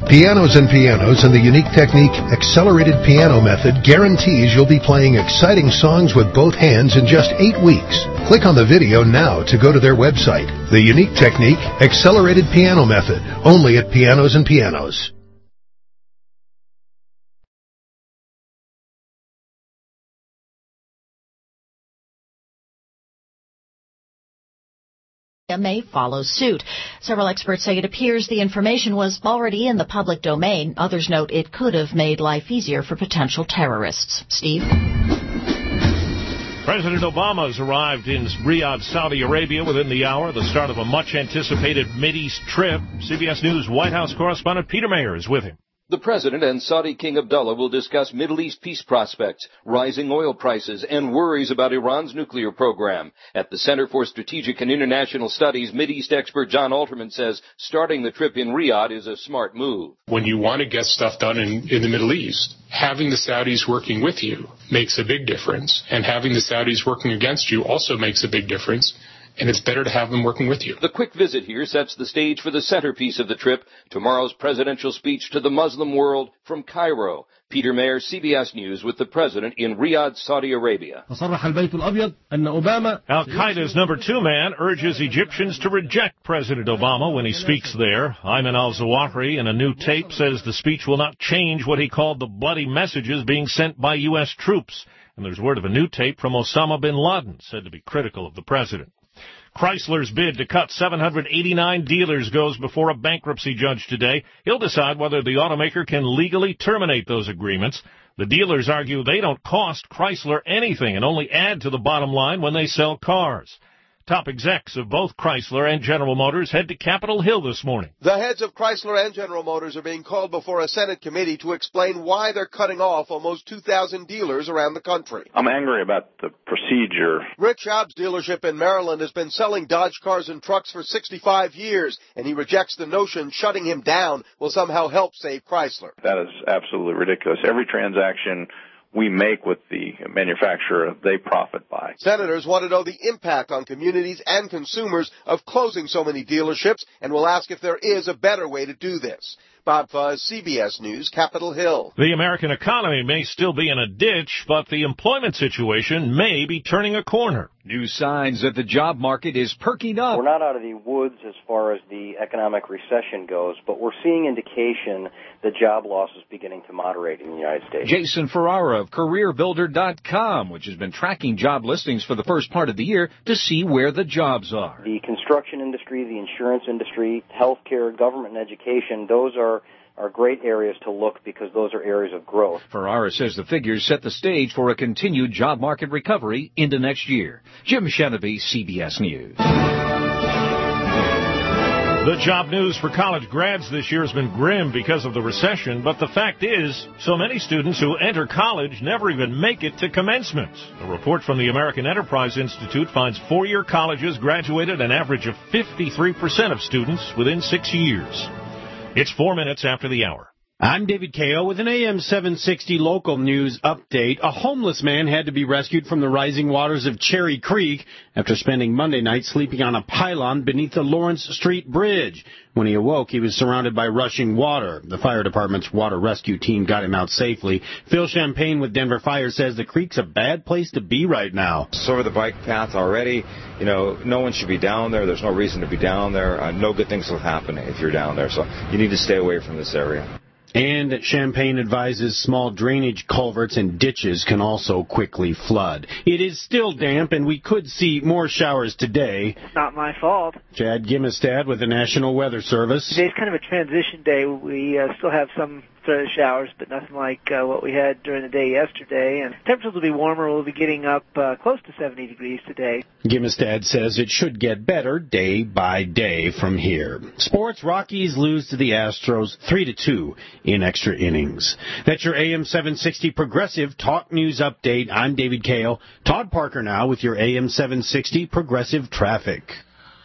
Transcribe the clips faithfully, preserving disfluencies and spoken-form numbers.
Pianos and Pianos and the unique technique Accelerated Piano Method guarantees you'll be playing exciting songs with both hands in just eight weeks. Click on the video now to go to their website. The unique technique Accelerated Piano Method, only at Pianos and Pianos. may follow suit. Several experts say it appears the information was already in the public domain. Others note it could have made life easier for potential terrorists. Steve? President Obama has arrived in Riyadh, Saudi Arabia within the hour, the start of a much-anticipated Mideast trip. C B S News White House correspondent Peter Mayer is with him. The President and Saudi King Abdullah will discuss Middle East peace prospects, rising oil prices, and worries about Iran's nuclear program. At the Center for Strategic and International Studies, Mideast expert John Alterman says starting the trip in Riyadh is a smart move. When you want to get stuff done in, in the Middle East, having the Saudis working with you makes a big difference, and having the Saudis working against you also makes a big difference. And it's better to have them working with you. The quick visit here sets the stage for the centerpiece of the trip, tomorrow's presidential speech to the Muslim world from Cairo. Peter Mayer, C B S News, with the president in Riyadh, Saudi Arabia. Al-Qaeda's number two man urges Egyptians to reject President Obama when he speaks there. Ayman al-Zawahiri, in a new tape, says the speech will not change what he called the bloody messages being sent by U S troops. And there's word of a new tape from Osama bin Laden, said to be critical of the president. Chrysler's bid to cut seven hundred eighty-nine dealers goes before a bankruptcy judge today. He'll decide whether the automaker can legally terminate those agreements. The dealers argue they don't cost Chrysler anything and only add to the bottom line when they sell cars. Top execs of both Chrysler and General Motors head to Capitol Hill this morning. The heads of Chrysler and General Motors are being called before a Senate committee to explain why they're cutting off almost two thousand dealers around the country. I'm angry about the procedure. Rick Schaub's dealership in Maryland has been selling Dodge cars and trucks for sixty-five years, and he rejects the notion shutting him down will somehow help save Chrysler. That is absolutely ridiculous. Every transaction we make with the manufacturer, they profit by. Senators want to know the impact on communities and consumers of closing so many dealerships and will ask if there is a better way to do this. Bob Fuzz, C B S News, Capitol Hill. The American economy may still be in a ditch, but the employment situation may be turning a corner. New signs that the job market is perking up. We're not out of the woods as far as the economic recession goes, but we're seeing indication that job loss is beginning to moderate in the United States. Jason Ferrara of Career Builder dot com, which has been tracking job listings for the first part of the year to see where the jobs are. The construction industry, the insurance industry, healthcare, government and education, those are are great areas to look because those are areas of growth. Ferrara says the figures set the stage for a continued job market recovery into next year. Jim Sheneby, C B S News. The job news for college grads this year has been grim because of the recession, but the fact is, so many students who enter college never even make it to commencement. A report from the American Enterprise Institute finds four-year colleges graduated an average of fifty-three percent of students within six years. It's four minutes after the hour. I'm David Kayo with an A M seven sixty local news update. A homeless man had to be rescued from the rising waters of Cherry Creek after spending Monday night sleeping on a pylon beneath the Lawrence Street Bridge. When he awoke, he was surrounded by rushing water. The fire department's water rescue team got him out safely. Phil Champagne with Denver Fire says the creek's a bad place to be right now. Over the bike path already, you know, no one should be down there. There's no reason to be down there. Uh, no good things will happen if you're down there, so you need to stay away from this area. And Champagne advises small drainage culverts and ditches can also quickly flood. It is still damp, and we could see more showers today. It's not my fault. Chad Gimmestad with the National Weather Service. Today's kind of a transition day. We uh, still have some threat of showers, but nothing like uh, what we had during the day yesterday. And temperatures will be warmer. We'll be getting up uh, close to seventy degrees today. Gimmestad says it should get better day by day from here. Sports, Rockies lose to the Astros three to two in extra innings. That's your A M seven sixty Progressive Talk News Update. I'm David Kale. Todd Parker now with your A M seven sixty Progressive Traffic.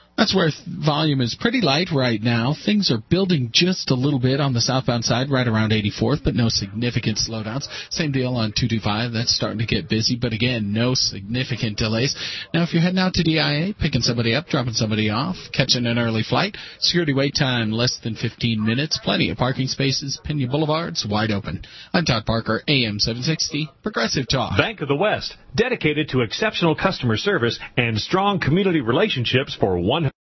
That's where volume is pretty light right now. Things are building just a little bit on the southbound side, right around eighty-fourth, but no significant slowdowns. Same deal on two twenty-five. That's starting to get busy, but again, no significant delays. Now, if you're heading out to D I A, picking somebody up, dropping somebody off, catching an early flight, security wait time less than fifteen minutes, plenty of parking spaces, Pena Boulevard's wide open. I'm Todd Parker, A M seven sixty, Progressive Talk. Bank of the West, dedicated to exceptional customer service and strong community relationships for one.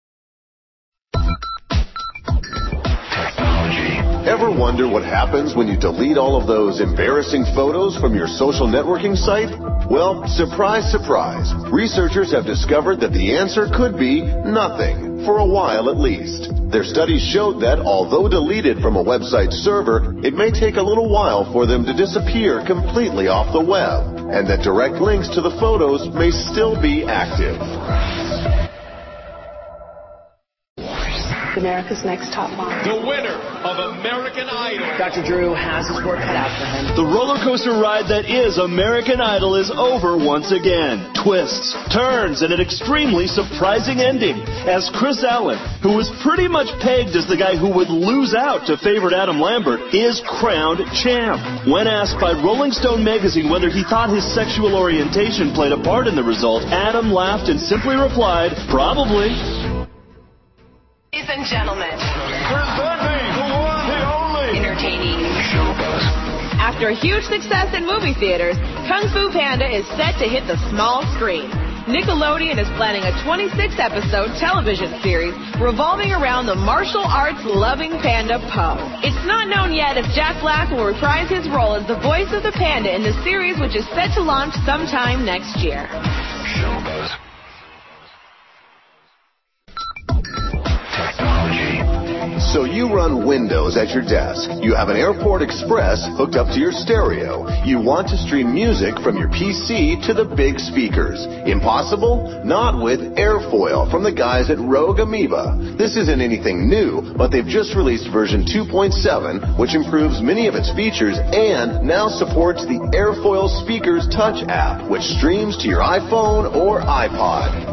Ever wonder what happens when you delete all of those embarrassing photos from your social networking site? Well, surprise, surprise. Researchers have discovered that the answer could be nothing, for a while at least. Their studies showed that, although deleted from a website's server, it may take a little while for them to disappear completely off the web, and that direct links to the photos may still be active. America's Next Top Model. The winner of American Idol. Doctor Drew has his work cut out for him. The roller coaster ride that is American Idol is over once again. Twists, turns, and an extremely surprising ending. As Chris Allen, who was pretty much pegged as the guy who would lose out to favorite Adam Lambert, is crowned champ. When asked by Rolling Stone magazine whether he thought his sexual orientation played a part in the result, Adam laughed and simply replied, probably. Ladies and gentlemen, presenting the one, the only, entertaining showbiz. After a huge success in movie theaters, Kung Fu Panda is set to hit the small screen. Nickelodeon is planning a twenty-six episode television series revolving around the martial arts loving panda Po. It's not known yet if Jack Black will reprise his role as the voice of the panda in the series, which is set to launch sometime next year. Showbiz. So you run Windows at your desk. You have an Airport Express hooked up to your stereo. You want to stream music from your P C to the big speakers. Impossible? Not with Airfoil from the guys at Rogue Amoeba. This isn't anything new, but they've just released version two point seven, which improves many of its features and now supports the Airfoil Speakers Touch app, which streams to your iPhone or iPod.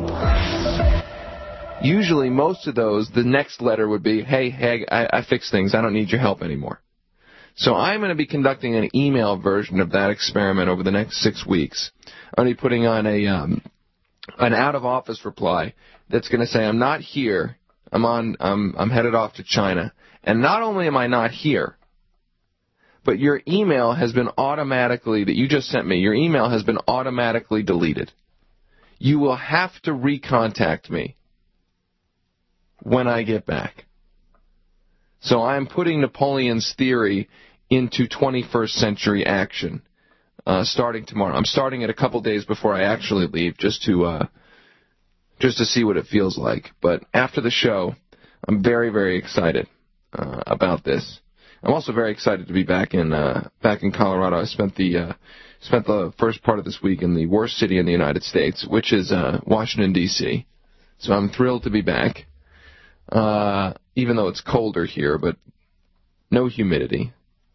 Usually, most of those, the next letter would be, hey, hey, I, I fixed things. I don't need your help anymore. So I'm going to be conducting an email version of that experiment over the next six weeks. I'm going to be putting on a um, an out-of-office reply that's going to say, I'm not here. I'm on. I'm, I'm headed off to China. And not only am I not here, but your email has been automatically, that you just sent me, your email has been automatically deleted. You will have to recontact me when I get back. So I'm putting Napoleon's theory into twenty-first century action uh, starting tomorrow. I'm starting it a couple days before I actually leave just to uh, just to see what it feels like. But after the show, I'm very, very excited uh, about this. I'm also very excited to be back in uh, back in Colorado. I spent the uh, spent the first part of this week in the worst city in the United States, which is uh, Washington, D C So I'm thrilled to be back. Uh, even though it's colder here, but no humidity.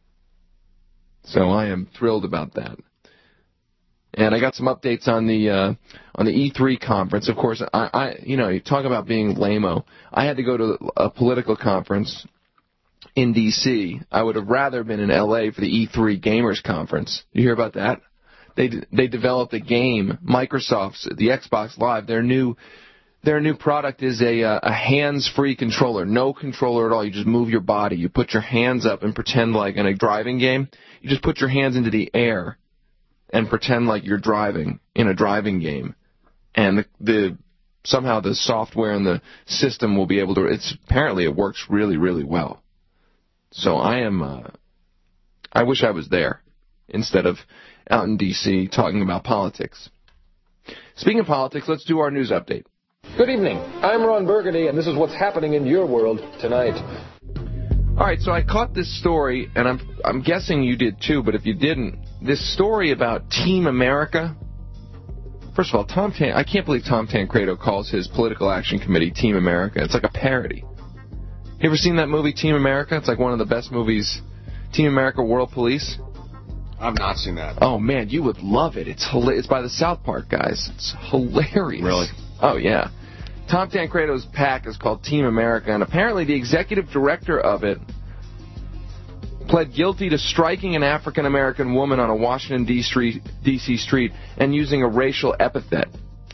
So I am thrilled about that. And I got some updates on the uh, on the E three conference. Of course, I, I you know, you talk about being lame-o. I had to go to a political conference in D C I would have rather been in L A for the E three Gamers Conference. You hear about that? They they developed a game, Microsoft's the Xbox Live, their new Their new product is a, uh, a hands-free controller, no controller at all. You just move your body. You put your hands up and pretend like in a driving game. You just put your hands into the air and pretend like you're driving in a driving game. And the, the somehow the software and the system will be able to. It's apparently it works really, really well. So I am. Uh, I wish I was there instead of out in D C talking about politics. Speaking of politics, let's do our news update. Good evening. I'm Ron Burgundy, and this is what's happening in your world tonight. All right, so I caught this story, and I'm I'm guessing you did too, but if you didn't, this story about Team America. First of all, Tom Tan- I can't believe Tom Tancredo calls his political action committee Team America. It's like a parody. You ever seen that movie, Team America? It's like one of the best movies. Team America World Police. I've not seen that. Oh, man, you would love it. It's hila- It's by the South Park guys. It's hilarious. Really? Oh, yeah. Tom Tancredo's PAC is called Team America, and apparently the executive director of it pled guilty to striking an African-American woman on a Washington, D C street and using a racial epithet.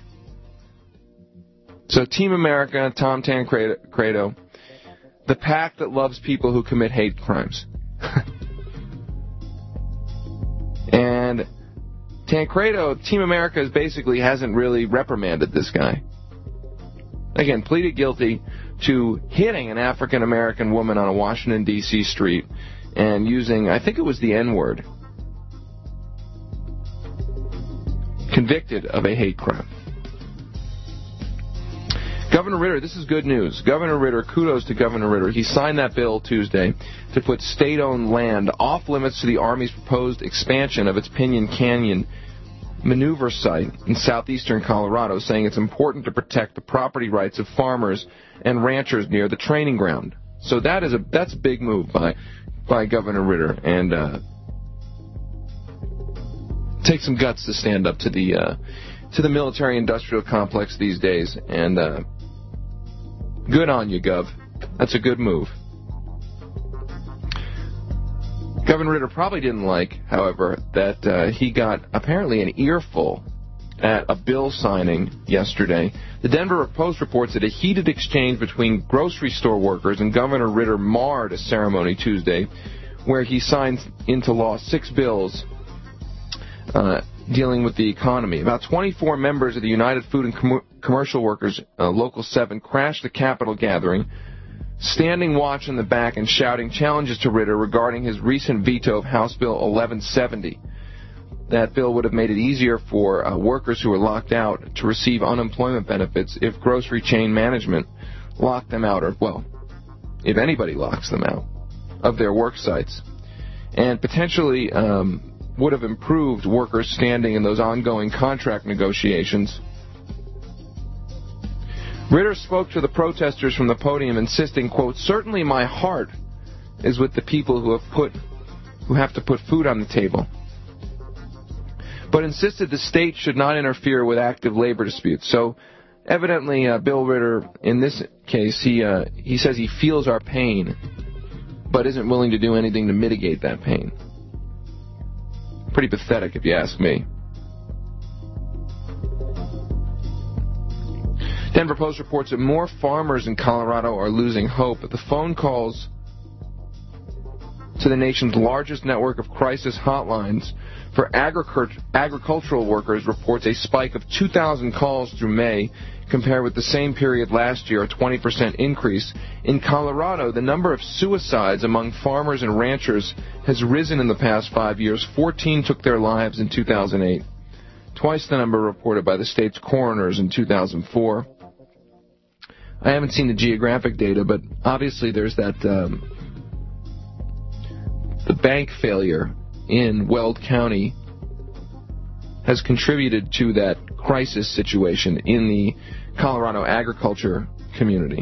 So Team America, Tom Tancredo, the PAC that loves people who commit hate crimes. And Tancredo, Team America is basically hasn't really reprimanded this guy. Again, pleaded guilty to hitting an African-American woman on a Washington, D C street and using, I think it was the N-word. Convicted of a hate crime. Governor Ritter, this is good news. Governor Ritter, kudos to Governor Ritter. He signed that bill Tuesday to put state-owned land off limits to the Army's proposed expansion of its Pinyon Canyon maneuver site in southeastern Colorado, saying it's important to protect the property rights of farmers and ranchers near the training ground. So that is a that's a big move by by Governor Ritter, and uh, takes some guts to stand up to the uh, to the military-industrial complex these days. And uh, good on you, Gov. That's a good move. Governor Ritter probably didn't like, however, that uh, he got apparently an earful at a bill signing yesterday. The Denver Post reports that a heated exchange between grocery store workers and Governor Ritter marred a ceremony Tuesday where he signed into law six bills uh, dealing with the economy. About twenty-four members of the United Food and Com- Commercial Workers uh, Local seven crashed the Capitol gathering, standing watch in the back and shouting challenges to Ritter regarding his recent veto of House Bill eleven seventy. That bill would have made it easier for uh, workers who are locked out to receive unemployment benefits if grocery chain management locked them out, or, well, if anybody locks them out of their work sites, and potentially um, would have improved workers' standing in those ongoing contract negotiations. Ritter spoke to the protesters from the podium, insisting, quote, "Certainly my heart is with the people who have put, who have to put food on the table," but insisted the state should not interfere with active labor disputes. So, evidently, uh, Bill Ritter, in this case, he uh, he says he feels our pain, but isn't willing to do anything to mitigate that pain. Pretty pathetic, if you ask me. Denver Post reports that more farmers in Colorado are losing hope, but the phone calls to the nation's largest network of crisis hotlines for agric- agricultural workers reports a spike of two thousand calls through May, compared with the same period last year, a twenty percent increase. In Colorado, the number of suicides among farmers and ranchers has risen in the past five years. fourteen took their lives in two thousand eight, twice the number reported by the state's coroners in two thousand four. I haven't seen the geographic data, but obviously there's that um, the bank failure in Weld County has contributed to that crisis situation in the Colorado agriculture community.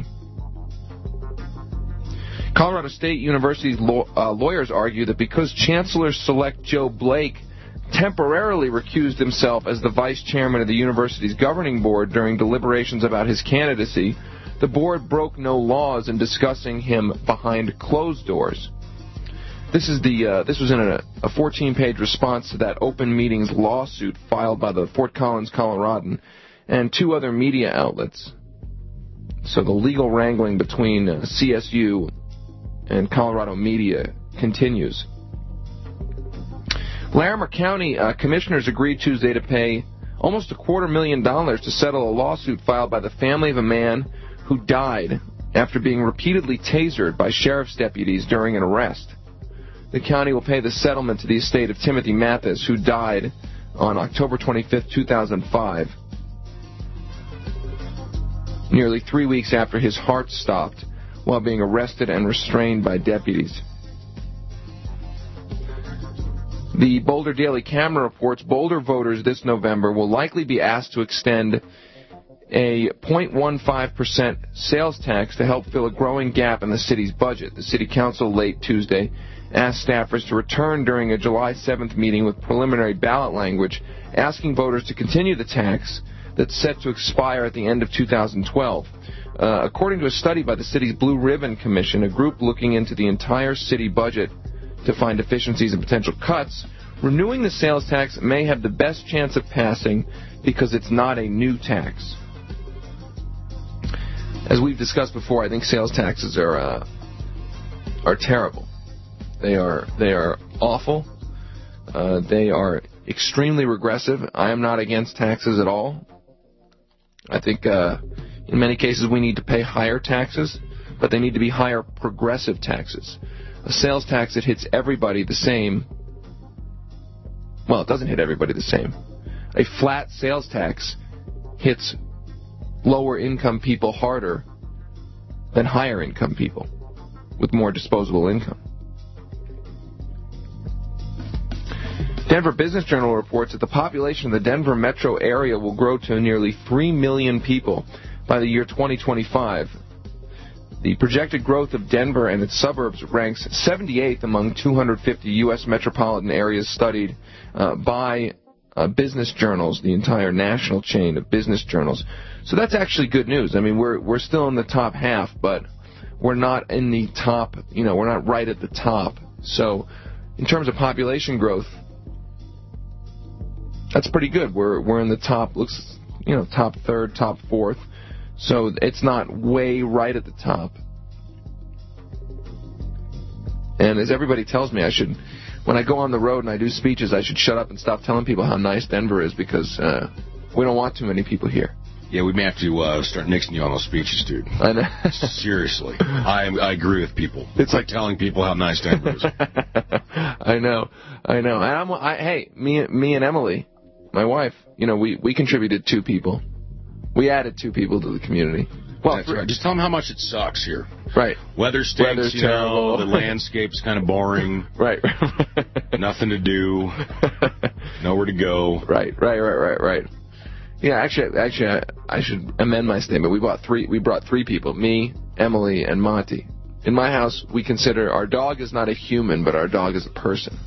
Colorado State University's law, uh, lawyers argue that because Chancellor-select Joe Blake temporarily recused himself as the vice chairman of the university's governing board during deliberations about his candidacy, the board broke no laws in discussing him behind closed doors. This is the uh, this was in a, a fourteen-page response to that open meetings lawsuit filed by the Fort Collins Coloradan and two other media outlets. So the legal wrangling between uh, C S U and Colorado media continues. Larimer County uh, commissioners agreed Tuesday to pay almost a quarter million dollars to settle a lawsuit filed by the family of a man who died after being repeatedly tasered by sheriff's deputies during an arrest. The county will pay the settlement to the estate of Timothy Mathis, who died on October twenty-fifth, two thousand five, nearly three weeks after his heart stopped while being arrested and restrained by deputies. The Boulder Daily Camera reports Boulder voters this November will likely be asked to extend a zero point one five percent sales tax to help fill a growing gap in the city's budget. The city council late Tuesday asked staffers to return during a July seventh meeting with preliminary ballot language, asking voters to continue the tax, that's set to expire at the end of two thousand twelve. Uh, according to a study by the city's Blue Ribbon Commission, a group looking into the entire city budget to find efficiencies and potential cuts, renewing the sales tax may have the best chance of passing because it's not a new tax. As we've discussed before, I think sales taxes are uh, are terrible. They are they are awful. Uh, they are extremely regressive. I am not against taxes at all. I think uh, in many cases we need to pay higher taxes, but they need to be higher progressive taxes. A sales tax that hits everybody the same, well, it doesn't hit everybody the same. A flat sales tax hits lower income people harder than higher income people with more disposable income. Denver Business Journal reports that the population of the Denver metro area will grow to nearly three million people by the year twenty twenty-five. The projected growth of Denver and its suburbs ranks seventy-eighth among two hundred fifty U S metropolitan areas studied uh, by uh, business journals, the entire national chain of business journals. So that's actually good news. I mean, we're we're still in the top half, but we're not in the top, you know, we're not right at the top. So in terms of population growth, that's pretty good. We're we're in the top, looks, you know, top third, top fourth. So it's not way right at the top. And as everybody tells me, I should, when I go on the road and I do speeches, I should shut up and stop telling people how nice Denver is because uh, we don't want too many people here. Yeah, we may have to uh, start nixing you on those speeches, dude. I know. Seriously. I I agree with people. It's like telling people how nice Denver is. I know. I know. And I'm, I, hey, me, me and Emily, my wife, you know, we, we contributed two people. We added two people to the community. Well, that's right. Just tell them how much it sucks here. Right. Weather stinks, Weather's you terrible. know, the landscape's kind of boring. Right. Nothing to do. Nowhere to go. Right, right, right, right, right. Yeah, actually, actually, I, I should amend my statement. We bought three. We brought three people: me, Emily, and Monty. In my house, we consider our dog is not a human, but our dog is a person.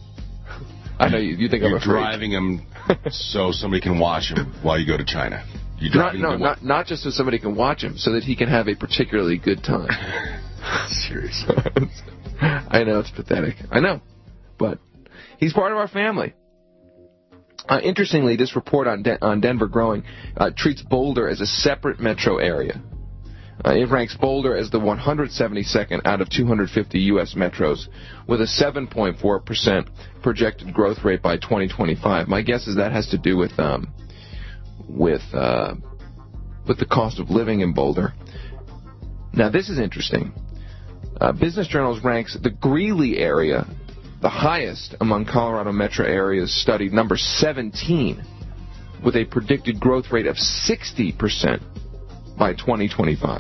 I know you, you think You're I'm a freak. driving him so somebody can watch him while you go to China. You not, no, not not just so somebody can watch him, so that he can have a particularly good time. Seriously. I know, it's pathetic. I know. But he's part of our family. Uh, interestingly, this report on, De- on Denver Growing uh, treats Boulder as a separate metro area. Uh, it ranks Boulder as the one hundred seventy-second out of two hundred fifty U S metros, with a seven point four percent projected growth rate by twenty twenty-five. My guess is that has to do with um, with uh, with the cost of living in Boulder. Now, this is interesting. Uh, Business Journals ranks the Greeley area the highest among Colorado metro areas studied, number seventeen, with a predicted growth rate of sixty percent by twenty twenty-five.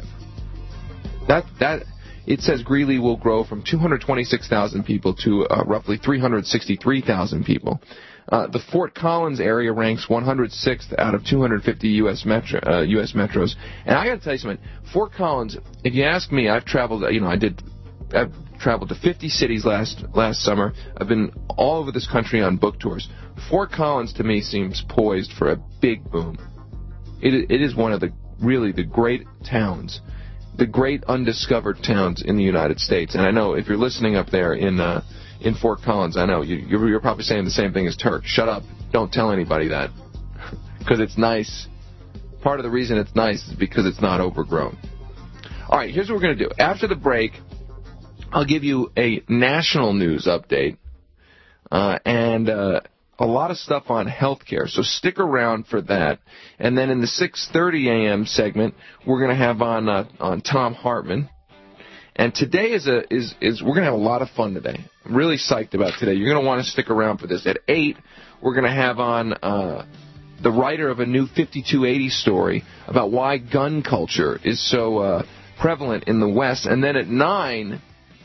That that it says Greeley will grow from two hundred twenty-six thousand people to uh, roughly three hundred sixty-three thousand people. Uh, the Fort Collins area ranks one hundred sixth out of two hundred fifty U S metro uh, U S metros. And I got to tell you something. Fort Collins, if you ask me, I've traveled. You know, I did. I've traveled to fifty cities last last summer. I've been all over this country on book tours. Fort Collins, to me, seems poised for a big boom. It it is one of the really the great towns, the great undiscovered towns in the United States. And I know if you're listening up there in uh, in Fort Collins, I know you, you're, you're probably saying the same thing as Turk. Shut up! Don't tell anybody that, because it's nice. Part of the reason it's nice is because it's not overgrown. All right, here's what we're going to do. After the break, I'll give you a national news update uh, and uh, a lot of stuff on healthcare. So stick around for that. And then in the six thirty a.m. segment, we're going to have on uh, on Tom Hartman. And today is a is is we're going to have a lot of fun today. I'm really psyched about today. You're going to want to stick around for this. At eight, we're going to have on uh, the writer of a new fifty-two eighty story about why gun culture is so uh, prevalent in the West. And then at nine,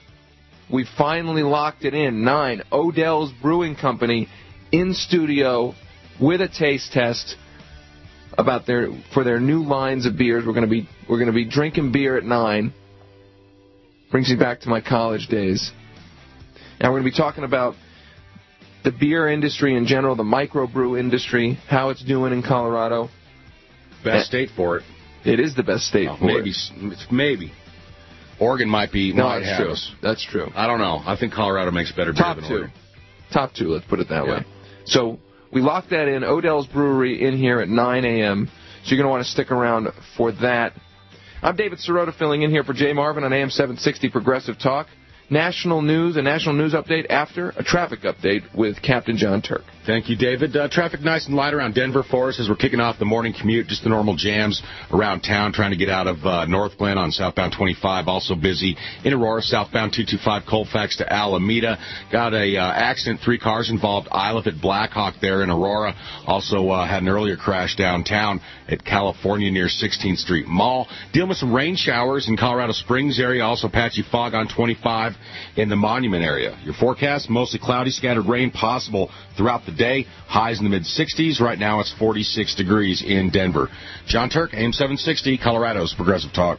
we finally locked it in. Nine, Odell's Brewing Company in studio with a taste test about their for their new lines of beers. We're going to be we're going to be drinking beer at nine. Brings me back to my college days. And we're going to be talking about the beer industry in general, the microbrew industry, how it's doing in Colorado. Best state for it. It is the best state oh, for maybe, it. Maybe. Oregon might be. No, might that's have true. us. That's true. I don't know. I think Colorado makes better beer Top than two. Oregon. Top two, let's put it that Yeah. way. So we locked that in. Odell's Brewery in here at nine a.m. So you're going to want to stick around for that. I'm David Sirota filling in here for Jay Marvin on A M seven sixty Progressive Talk. National news, a national news update after a traffic update with Captain John Turk. Thank you, David. Uh, traffic nice and light around Denver for us as we're kicking off the morning commute. Just the normal jams around town trying to get out of uh, North Glen on southbound twenty-five. Also busy in Aurora, southbound two twenty-five Colfax to Alameda. Got a uh, accident, three cars involved. Isle at Blackhawk there in Aurora. Also uh, had an earlier crash downtown at California near sixteenth Street Mall. Dealing with some rain showers in Colorado Springs area. Also patchy fog on twenty-five in the Monument area. Your forecast, mostly cloudy, scattered rain possible throughout the day. Highs in the mid sixties. Right now it's forty-six degrees in Denver. John Turk, A M seven sixty, Colorado's Progressive Talk.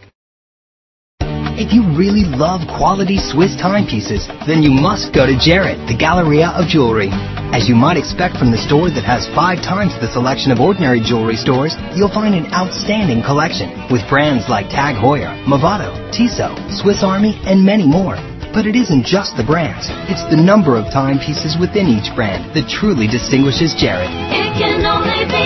If you really love quality Swiss timepieces, then you must go to Jared, the Galleria of Jewelry. As you might expect from the store that has five times the selection of ordinary jewelry stores, you'll find an outstanding collection with brands like Tag Heuer, Movado, Tissot, Swiss Army, and many more. But it isn't just the brands. It's the number of timepieces within each brand that truly distinguishes Jared. It can only be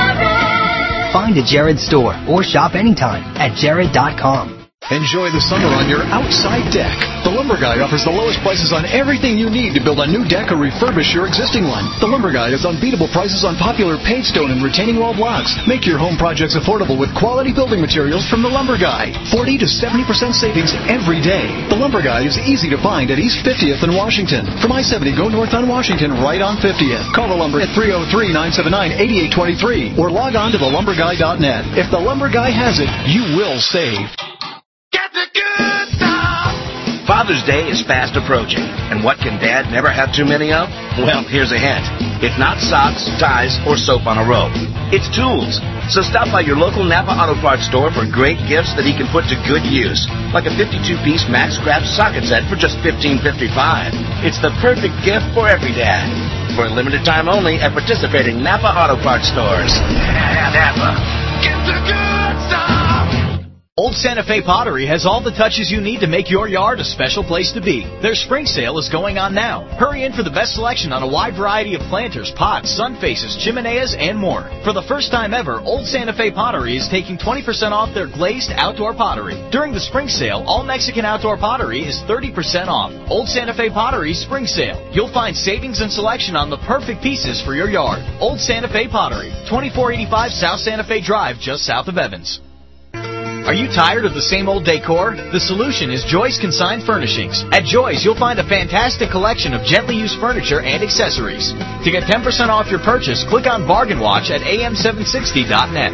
Jared. Find a Jared store or shop anytime at jared dot com. Enjoy the summer on your outside deck. The Lumber Guy offers the lowest prices on everything you need to build a new deck or refurbish your existing one. The Lumber Guy has unbeatable prices on popular paved stone and retaining wall blocks. Make your home projects affordable with quality building materials from The Lumber Guy. forty to seventy percent savings every day. The Lumber Guy is easy to find at East fiftieth and Washington. From I seventy, go north on Washington, right on fiftieth. Call The Lumber at three oh three, nine seven nine, eight eight two three or log on to the lumber guy dot net. If The Lumber Guy has it, you will save. Get the good stuff! Father's Day is fast approaching, and what can Dad never have too many of? Well, here's a hint. It's not socks, ties, or soap on a rope. It's tools. So stop by your local Napa Auto Parts store for great gifts that he can put to good use, like a fifty-two piece Max Craft socket set for just fifteen fifty-five. It's the perfect gift for every dad. For a limited time only at participating Napa Auto Parts stores. Napa. Get the good stuff! Old Santa Fe Pottery has all the touches you need to make your yard a special place to be. Their spring sale is going on now. Hurry in for the best selection on a wide variety of planters, pots, sun faces, chimeneas, and more. For the first time ever, Old Santa Fe Pottery is taking twenty percent off their glazed outdoor pottery. During the spring sale, all Mexican outdoor pottery is thirty percent off. Old Santa Fe Pottery Spring Sale. You'll find savings and selection on the perfect pieces for your yard. Old Santa Fe Pottery, twenty-four eighty-five South Santa Fe Drive, just south of Evans. Are you tired of the same old decor? The solution is Joy's Consigned Furnishings. At Joy's, you'll find a fantastic collection of gently used furniture and accessories. To get ten percent off your purchase, click on Bargain Watch at A M seven sixty dot net.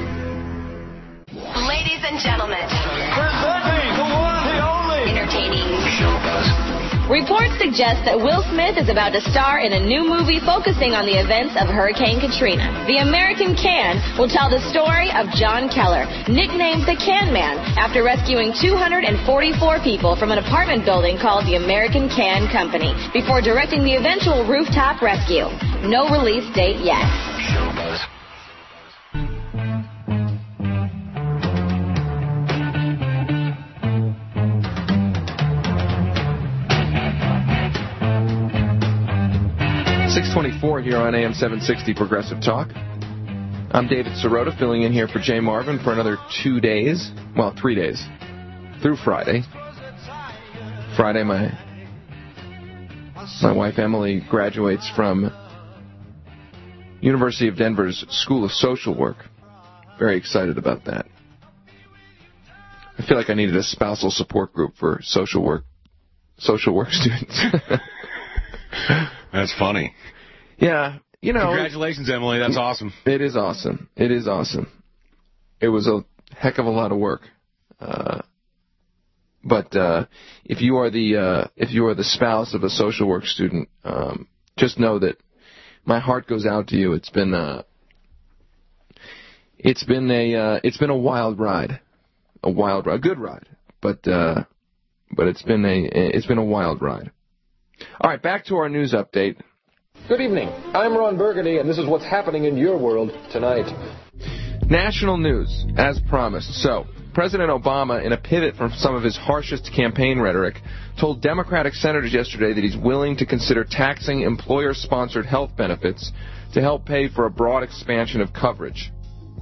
Ladies and gentlemen, Presenting the one, the only. Entertaining. Reports suggest that Will Smith is about to star in a new movie focusing on the events of Hurricane Katrina. The American Can will tell the story of John Keller, nicknamed the Can Man, after rescuing two hundred forty-four people from an apartment building called the American Can Company, before directing the eventual rooftop rescue. No release date yet. six twenty-four here on A M seven sixty Progressive Talk. I'm David Sirota, filling in here for Jay Marvin for another two days. Well, three days. Through Friday. Friday, my my wife Emily graduates from University of Denver's School of Social Work. Very excited about that. I feel like I needed a spousal support group for social work social work students. That's funny. Yeah, you know. Congratulations, Emily. That's awesome. It is awesome. It is awesome. It was a heck of a lot of work. Uh, but uh, if you are the uh, if you are the spouse of a social work student, um, just know that my heart goes out to you. It's been uh, it's been a uh, it's been a wild ride, a wild ride, a good ride, but uh, but it's been a it's been a wild ride. All right, back to our news update. Good evening. I'm Ron Burgundy, and this is what's happening in your world tonight. National news, as promised. So, President Obama, in a pivot from some of his harshest campaign rhetoric, told Democratic senators yesterday that he's willing to consider taxing employer-sponsored health benefits to help pay for a broad expansion of coverage.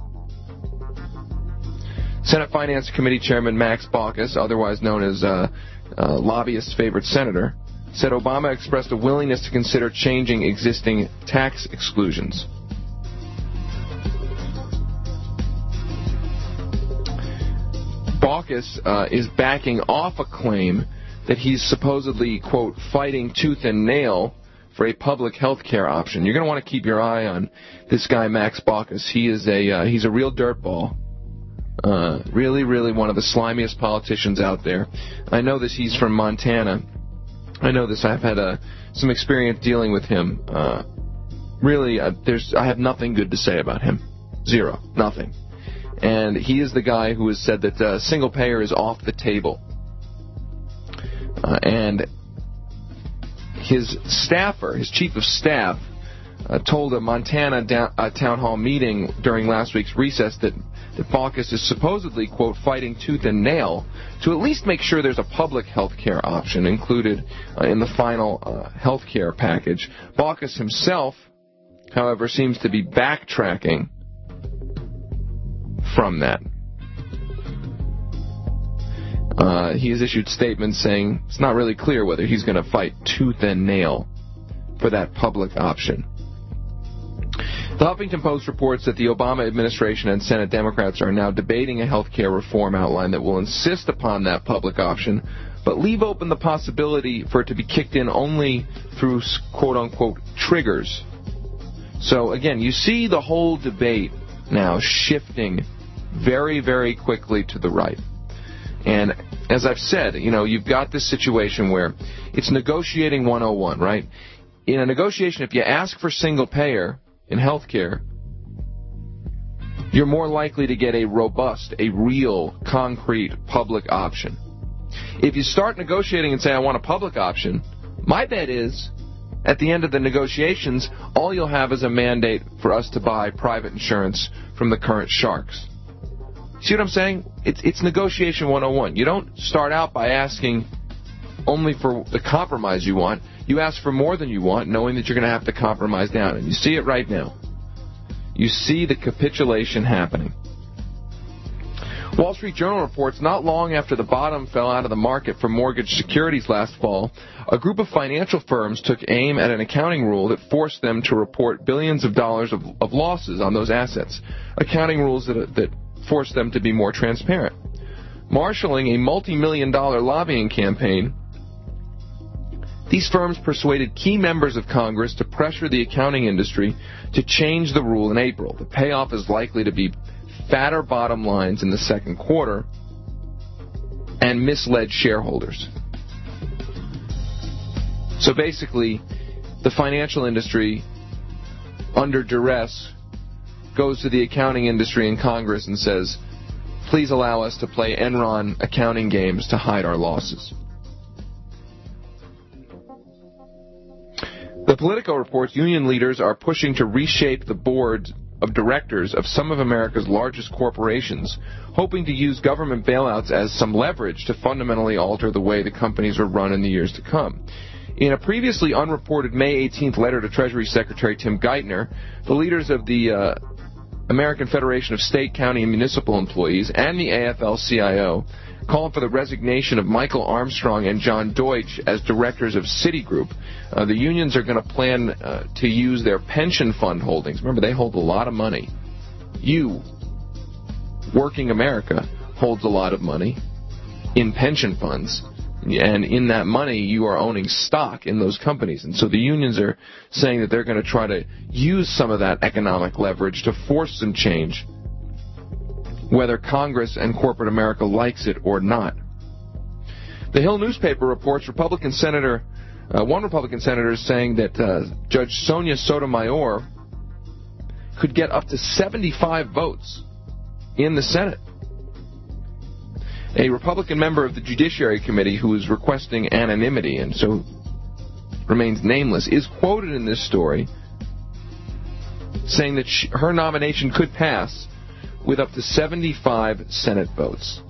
Senate Finance Committee Chairman Max Baucus, otherwise known as uh, uh, lobbyist favorite senator, said Obama expressed a willingness to consider changing existing tax exclusions. Baucus uh, is backing off a claim that he's supposedly, quote, fighting tooth and nail for a public health care option. You're going to want to keep your eye on this guy, Max Baucus. He is a uh, he's a real dirtball. Uh, really, really one of the slimiest politicians out there. I know this. He's from Montana. I know this. I've had uh, some experience dealing with him. Uh, really, uh, there's I have nothing good to say about him. Zero. Nothing. And he is the guy who has said that uh, single payer is off the table. Uh, and his staffer, his chief of staff, uh, told a Montana down, uh, town hall meeting during last week's recess that, that Baucus is supposedly, quote, fighting tooth and nail to at least make sure there's a public health care option included uh, in the final uh, health care package. Baucus himself, however, seems to be backtracking from that. Uh, he has issued statements saying it's not really clear whether he's going to fight tooth and nail for that public option. The Huffington Post reports that the Obama administration and Senate Democrats are now debating a health care reform outline that will insist upon that public option, but leave open the possibility for it to be kicked in only through quote-unquote triggers. So, again, you see the whole debate now shifting very, very quickly to the right. And as I've said, you know, you've got this situation where it's negotiating one oh one, right? In a negotiation, if you ask for single payer in health care, you're more likely to get a robust, a real, concrete public option. If you start negotiating and say, I want a public option, my bet is, at the end of the negotiations, all you'll have is a mandate for us to buy private insurance from the current sharks. See what I'm saying? It's it's negotiation one oh one. You don't start out by asking only for the compromise you want. You ask for more than you want, knowing that you're going to have to compromise down. And you see it right now. You see the capitulation happening. Wall Street Journal reports not long after the bottom fell out of the market for mortgage securities last fall, a group of financial firms took aim at an accounting rule that forced them to report billions of dollars of, of losses on those assets. Accounting rules that, that forced them to be more transparent. Marshalling a multi-million dollar lobbying campaign, these firms persuaded key members of Congress to pressure the accounting industry to change the rule in April. The payoff is likely to be fatter bottom lines in the second quarter and misled shareholders. So basically, the financial industry, under duress, goes to the accounting industry in Congress and says, please allow us to play Enron accounting games to hide our losses. The Politico reports union leaders are pushing to reshape the boards of directors of some of America's largest corporations, hoping to use government bailouts as some leverage to fundamentally alter the way the companies are run in the years to come. In a previously unreported May eighteenth letter to Treasury Secretary Tim Geithner, the leaders of the uh, American Federation of State, County, and Municipal Employees and the A F L C I O called for the resignation of Michael Armstrong and John Deutsch as directors of Citigroup. Uh, the unions are going to plan uh, to use their pension fund holdings. Remember, they hold a lot of money. You, working America, holds a lot of money in pension funds. And in that money, you are owning stock in those companies. And so the unions are saying that they're going to try to use some of that economic leverage to force some change, whether Congress and corporate America likes it or not. The Hill newspaper reports Republican Senator, uh, one Republican senator is saying that uh, Judge Sonia Sotomayor could get up to seventy-five votes in the Senate. A Republican member of the Judiciary Committee who is requesting anonymity and so remains nameless is quoted in this story saying that she, her nomination could pass with up to seventy-five Senate votes.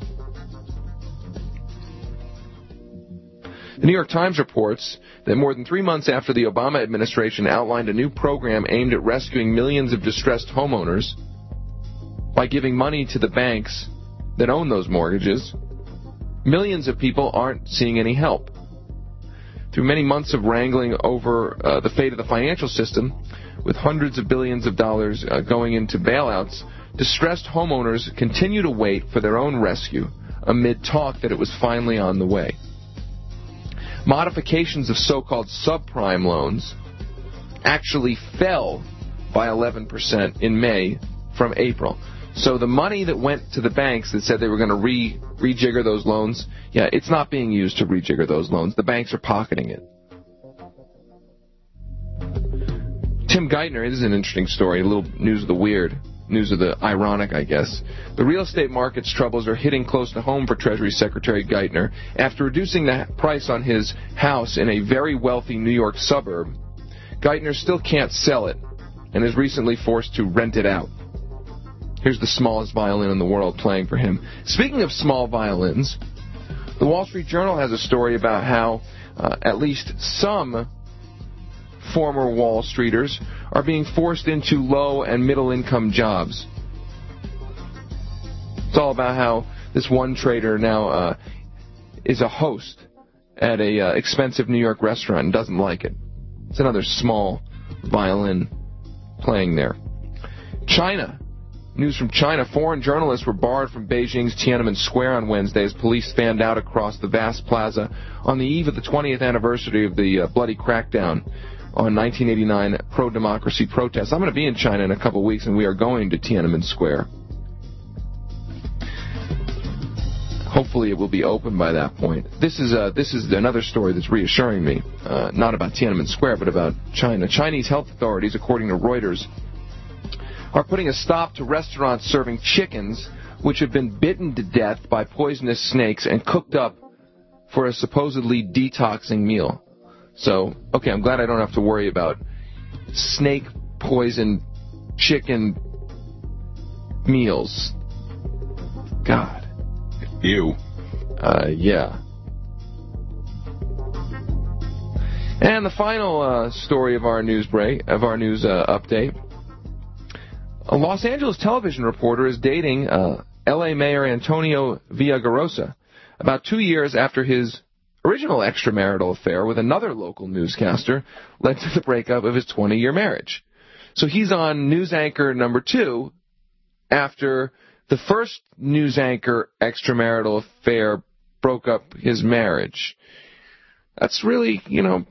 The New York Times reports that more than three months after the Obama administration outlined a new program aimed at rescuing millions of distressed homeowners by giving money to the banks that own those mortgages, millions of people aren't seeing any help. Through many months of wrangling over uh, the fate of the financial system, with hundreds of billions of dollars uh, going into bailouts, distressed homeowners continue to wait for their own rescue amid talk that it was finally on the way. Modifications of so-called subprime loans actually fell by eleven percent in May from April. So the money that went to the banks that said they were going to re rejigger those loans, yeah, it's not being used to rejigger those loans. The banks are pocketing it. Tim Geithner, this is an interesting story, a little news of the weird, news of the ironic, I guess. The real estate market's troubles are hitting close to home for Treasury Secretary Geithner. After reducing the price on his house in a very wealthy New York suburb, Geithner still can't sell it and is recently forced to rent it out. Here's the smallest violin in the world playing for him. Speaking of small violins, the Wall Street Journal has a story about how uh, at least some former Wall Streeters are being forced into low and middle income jobs. It's all about how this one trader now uh, is a host at a uh, expensive New York restaurant and doesn't like it. It's another small violin playing there. China. News from China. Foreign journalists were barred from Beijing's Tiananmen Square on Wednesday as police fanned out across the vast plaza on the eve of the twentieth anniversary of the uh, bloody crackdown on nineteen eighty-nine pro-democracy protests. I'm going to be in China in a couple weeks, and we are going to Tiananmen Square. Hopefully it will be open by that point. This is uh, this is another story that's reassuring me, uh, not about Tiananmen Square, but about China. Chinese health authorities, according to Reuters, are putting a stop to restaurants serving chickens which have been bitten to death by poisonous snakes and cooked up for a supposedly detoxing meal. So, okay, I'm glad I don't have to worry about snake poison chicken meals. God. Ew. Uh, yeah. And the final uh, story of our news break, of our news uh, update. A Los Angeles television reporter is dating uh, L A Mayor Antonio Villagrosa about two years after his original extramarital affair with another local newscaster led to the breakup of his twenty-year marriage. So he's on news anchor number two after the first news anchor extramarital affair broke up his marriage. That's really, you know,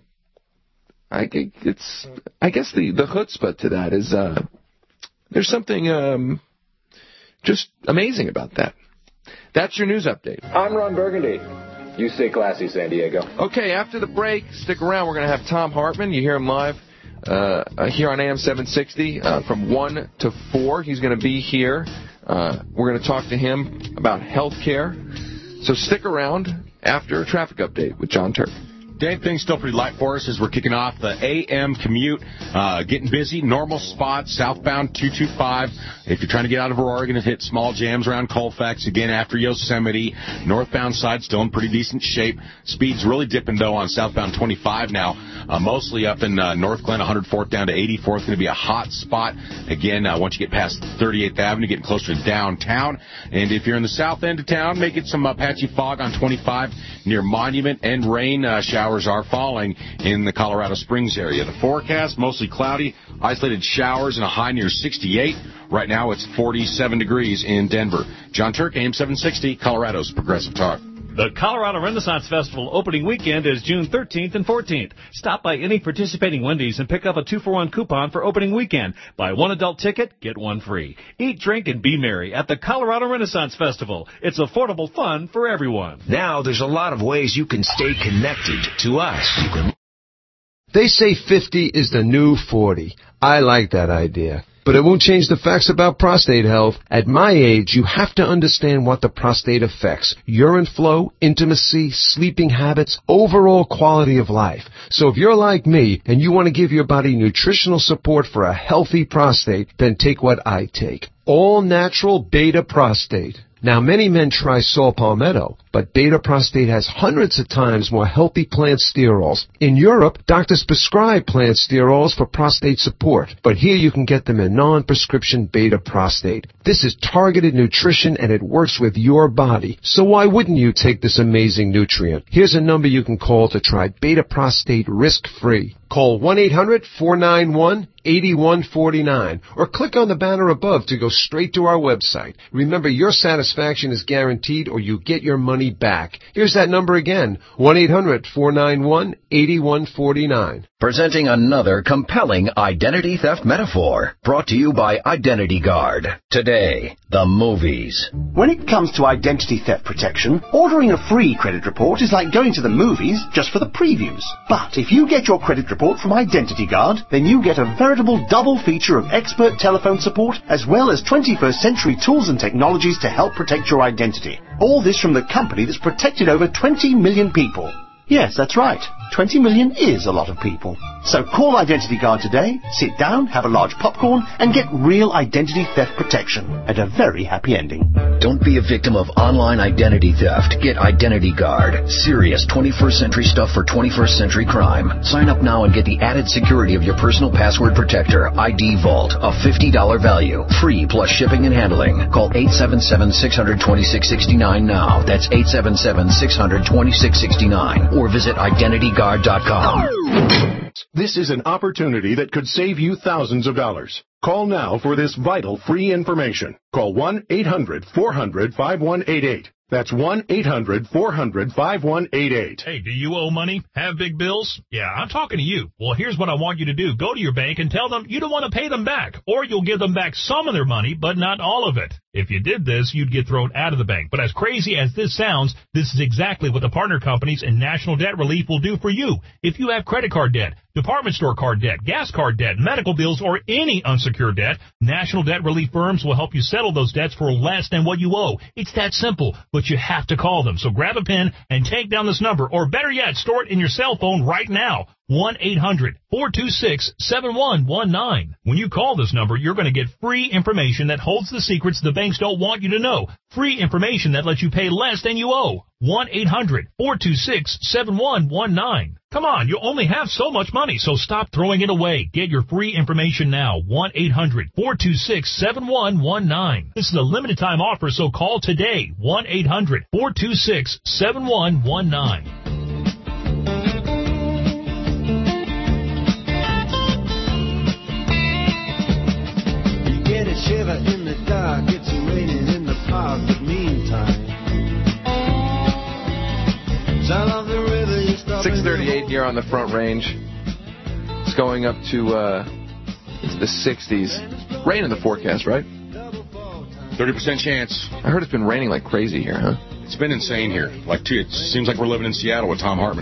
I, it's, I guess the, the chutzpah to that is, uh, there's something um, just amazing about that. That's your news update. I'm Ron Burgundy. You stay classy, San Diego. Okay, after the break, stick around. We're going to have Tom Hartman. You hear him live uh, here on A M seven sixty uh, from one to four. He's going to be here. Uh, we're going to talk to him about health care. So stick around after a traffic update with John Turk. Dave, things still pretty light for us as we're kicking off the A M commute. Uh, getting busy. Normal spots, southbound two two five. If you're trying to get out of Aurora, going to hit small jams around Colfax. Again, after Yosemite. Northbound side still in pretty decent shape. Speed's really dipping, though, on southbound twenty-five now. Uh, mostly up in uh, North Glen, one hundred fourth down to eighty-fourth. Going to be a hot spot. Again, uh, once you get past thirty-eighth Avenue, getting closer to downtown. And if you're in the south end of town, make it some uh, patchy fog on twenty-five near Monument, and rain uh, showers are falling in the Colorado Springs area. The forecast, mostly cloudy, isolated showers, and a high near sixty-eight. Right now it's forty-seven degrees in Denver. John Turk, A M seven sixty, Colorado's Progressive Talk. The Colorado Renaissance Festival opening weekend is June thirteenth and fourteenth. Stop by any participating Wendy's and pick up a two for one coupon for opening weekend. Buy one adult ticket, get one free. Eat, drink, and be merry at the Colorado Renaissance Festival. It's affordable fun for everyone. Now there's a lot of ways you can stay connected to us. You can... They say fifty is the new forty. I like that idea. But it won't change the facts about prostate health. At my age, you have to understand what the prostate affects. Urine flow, intimacy, sleeping habits, overall quality of life. So if you're like me and you want to give your body nutritional support for a healthy prostate, then take what I take. All natural beta prostate. Now, many men try saw palmetto, but beta prostate has hundreds of times more healthy plant sterols. In Europe, doctors prescribe plant sterols for prostate support, but here you can get them in non-prescription beta prostate. This is targeted nutrition and it works with your body. So why wouldn't you take this amazing nutrient? Here's a number you can call to try beta prostate risk-free. Call one eight hundred four nine one eight one four nine or click on the banner above to go straight to our website. Remember, your satisfaction is guaranteed or you get your money back. Here's that number again, one eight hundred four nine one eight one four nine. Presenting another compelling identity theft metaphor, brought to you by Identity Guard. Today, the movies. When it comes to identity theft protection, ordering a free credit report is like going to the movies just for the previews. But if you get your credit report from Identity Guard, then you get a veritable double feature of expert telephone support as well as twenty-first century tools and technologies to help protect your identity. All this from the company that's protected over twenty million people. Yes, that's right. twenty million is a lot of people. So call Identity Guard today, sit down, have a large popcorn, and get real identity theft protection and a very happy ending. Don't be a victim of online identity theft. Get Identity Guard. Serious twenty-first century stuff for twenty-first century crime. Sign up now and get the added security of your personal password protector, I D Vault, a fifty dollars value. Free plus shipping and handling. Call eight seven seven, six zero zero, two six six nine now. That's eight seven seven, six zero zero, two six six nine. Or visit identity guard dot com. This is an opportunity that could save you thousands of dollars. Call now for this vital free information. Call one eight hundred four hundred five one eight eight. That's one eight hundred four hundred five one eight eight. Hey, do you owe money? Have big bills? Yeah, I'm talking to you. Well, here's what I want you to do. Go to your bank and tell them you don't want to pay them back, or you'll give them back some of their money, but not all of it. If you did this, you'd get thrown out of the bank. But as crazy as this sounds, this is exactly what the partner companies and National Debt Relief will do for you. If you have credit card debt, department store card debt, gas card debt, medical bills, or any unsecured debt, National Debt Relief firms will help you settle those debts for less than what you owe. It's that simple, but you have to call them. So grab a pen and take down this number, or better yet, store it in your cell phone right now. one eight hundred four two six seven one one nine. When you call this number, you're going to get free information that holds the secrets the banks don't want you to know. Free information that lets you pay less than you owe. one eight hundred four two six seven one one nine. Come on, you only have so much money, so stop throwing it away. Get your free information now. one eight hundred four two six seven one one nine. This is a limited time offer, so call today. one eight hundred four two six seven one one nine. Get a shiver in the dark, it's raining in the park, but meantime, sound of the river, you stop. six thirty-eight here on the Front Range. It's going up to uh, it's the sixties. Rain in the forecast, right? thirty percent chance. I heard it's been raining like crazy here, huh? It's been insane here. Like, two, it seems like we're living in Seattle with Tom Hartman.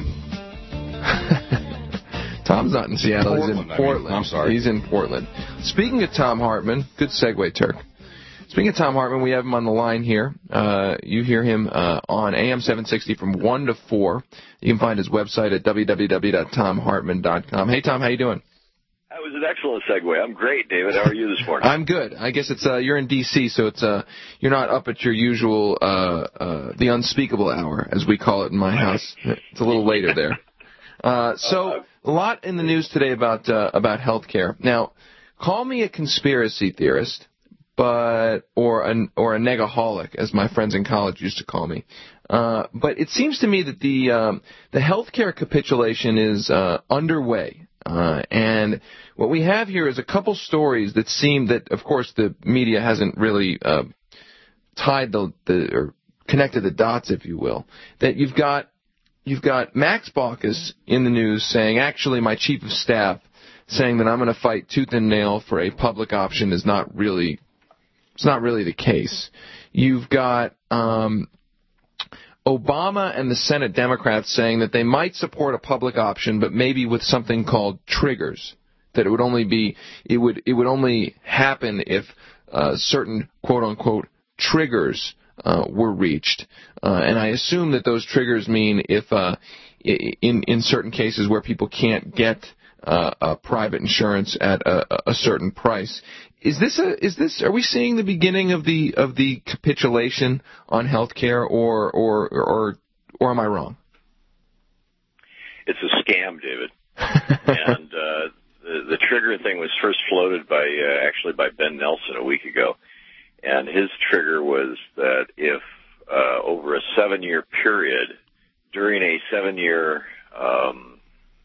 Tom's not in Seattle. Portland, He's in Portland. I mean, I'm sorry. He's in Portland. Speaking of Tom Hartman, good segue, Turk. Speaking of Tom Hartman, we have him on the line here. Uh, you hear him uh, on A M seven sixty from one to four. You can find his website at w w w dot tom hartman dot com. Hey, Tom, how you doing? That was an excellent segue. I'm great, David. How are you this morning? I'm good. I guess it's uh, you're in D C, so it's uh, you're not up at your usual uh, uh, the unspeakable hour, as we call it in my house. It's a little later there. Uh, so a lot in the news today about uh, about healthcare. Now, call me a conspiracy theorist, but or an or a negaholic, as my friends in college used to call me. Uh, but it seems to me that the um, the healthcare capitulation is uh, underway, uh, and what we have here is a couple stories that seem that, of course, the media hasn't really uh, tied the, the or connected the dots, if you will. That you've got. You've got Max Baucus in the news saying, actually, my chief of staff saying that I'm going to fight tooth and nail for a public option is not really, it's not really the case. You've got um, Obama and the Senate Democrats saying that they might support a public option, but maybe with something called triggers, that it would only be it would it would only happen if uh, certain quote unquote triggers uh, were reached, uh, and I assume that those triggers mean if uh, in in certain cases where people can't get uh, uh, private insurance at a, a certain price. Is this a is this are we seeing the beginning of the of the capitulation on healthcare, or or or or am I wrong? It's a scam, David. and uh, the the trigger thing was first floated by uh, actually by Ben Nelson a week ago, and his trigger was that if uh, over a seven year period, during a seven year um,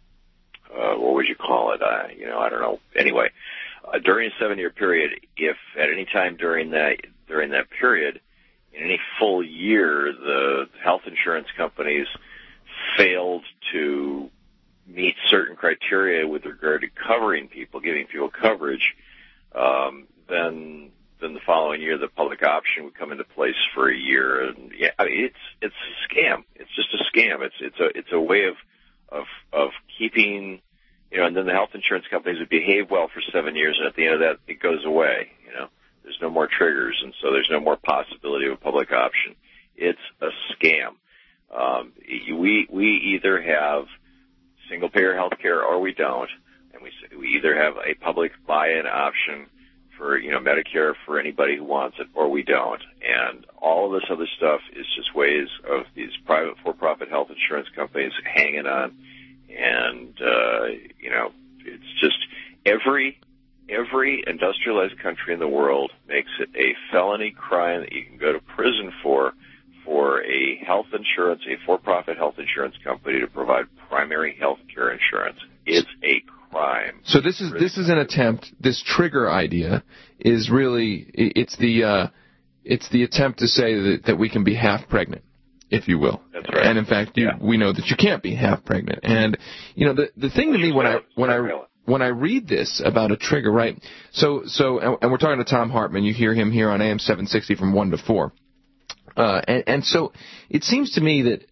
uh, what would you call it? I you know I don't know. Anyway. Uh, during a seven-year period, if at any time during that during that period, in any full year, the health insurance companies failed to meet certain criteria with regard to covering people, giving people coverage, um, then then the following year the public option would come into place for a year. And yeah, I mean, it's it's a scam. It's just a scam. It's it's a it's a way of of of keeping. You know, and then the health insurance companies would behave well for seven years, and at the end of that, it goes away. You know, there's no more triggers, and so there's no more possibility of a public option. It's a scam. Um, we we either have single-payer health care or we don't, and we we either have a public buy-in option for you know Medicare for anybody who wants it, or we don't. And all of this other stuff is just ways of these private for-profit health insurance companies hanging on. And, uh, you know, it's just every, every industrialized country in the world makes it a felony crime that you can go to prison for, for a health insurance, a for-profit health insurance company to provide primary health care insurance. It's a crime. So this is, this is an attempt, this trigger idea is really, it's the, uh, it's the attempt to say that, that we can be half pregnant, if you will. That's right. And in fact, you, yeah. we know that you can't be half pregnant. And you know, the the thing to me when I when I when I read this about a trigger, right? So so and, and we're talking to Tom Hartman. You hear him here on A M seven sixty from one to four. Uh, and, and so it seems to me that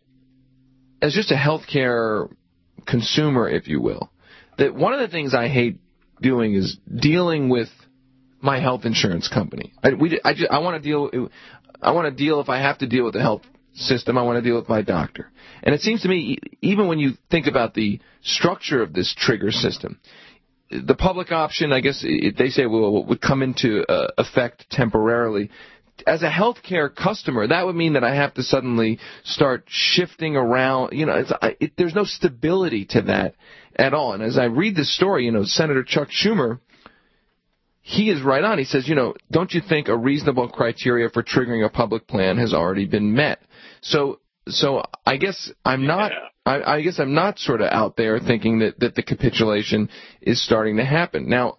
as just a healthcare consumer, if you will, that one of the things I hate doing is dealing with my health insurance company. I we I just, I want to deal I want to deal if I have to deal with the health system, I want to deal with my doctor. And it seems to me, even when you think about the structure of this trigger system, the public option, I guess it, they say, will would come into uh, effect temporarily. As a healthcare customer, that would mean that I have to suddenly start shifting around. You know, it's, I, it, there's no stability to that at all. And as I read this story, you know, Senator Chuck Schumer, he is right on. He says, you know, don't you think a reasonable criteria for triggering a public plan has already been met? So, so I guess I'm not. Yeah. I, I guess I'm not sort of out there thinking that, that the capitulation is starting to happen. Now,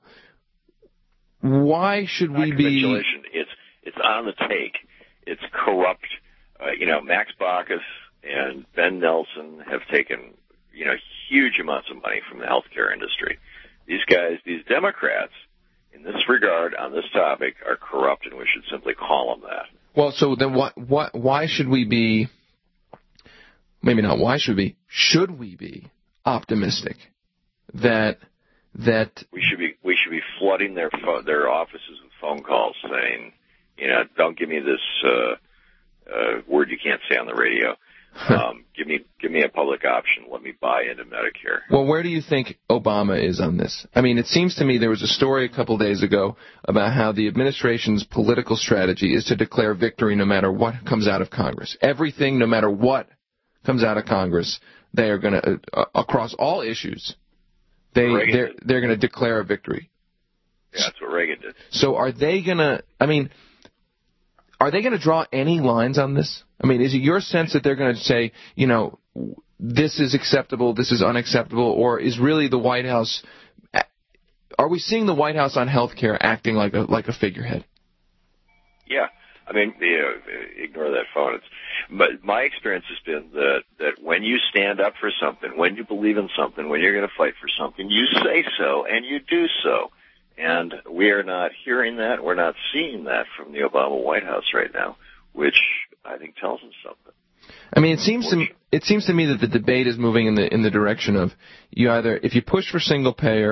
why should not we be? Capitulation. It's it's on the take. It's corrupt. Uh, you know, Max Baucus and Ben Nelson have taken you know huge amounts of money from the healthcare industry. These guys, these Democrats, in this regard, on this topic, are corrupt, and we should simply call them that. Well, so then why, why, why should we be, maybe not why should we, should we be optimistic that, that... We should be, we should be flooding their phone, their offices with phone calls saying, you know, don't give me this, uh, uh, word you can't say on the radio. Um, give me, give me a public option. Let me buy into Medicare. Well, where do you think Obama is on this? I mean, it seems to me there was a story a couple days ago about how the administration's political strategy is to declare victory no matter what comes out of Congress. Everything, no matter what comes out of Congress, they are going to, uh, across all issues, they, Reagan they're, did. they're going to declare a victory. Yeah, that's what Reagan did. So are they going to, I mean, are they going to draw any lines on this? I mean, is it your sense that they're going to say, you know, this is acceptable, this is unacceptable, or is really the White House, are we seeing the White House on health care acting like a like a figurehead? Yeah. I mean, you know, ignore that phone. It's, but my experience has been that, that when you stand up for something, when you believe in something, when you're going to fight for something, you say so, and you do so. And we are not hearing that. We're not seeing that from the Obama White House right now, which I think tells us something. I mean, it seems to it seems to me that the debate is moving in the in the direction of you either if you push for single payer,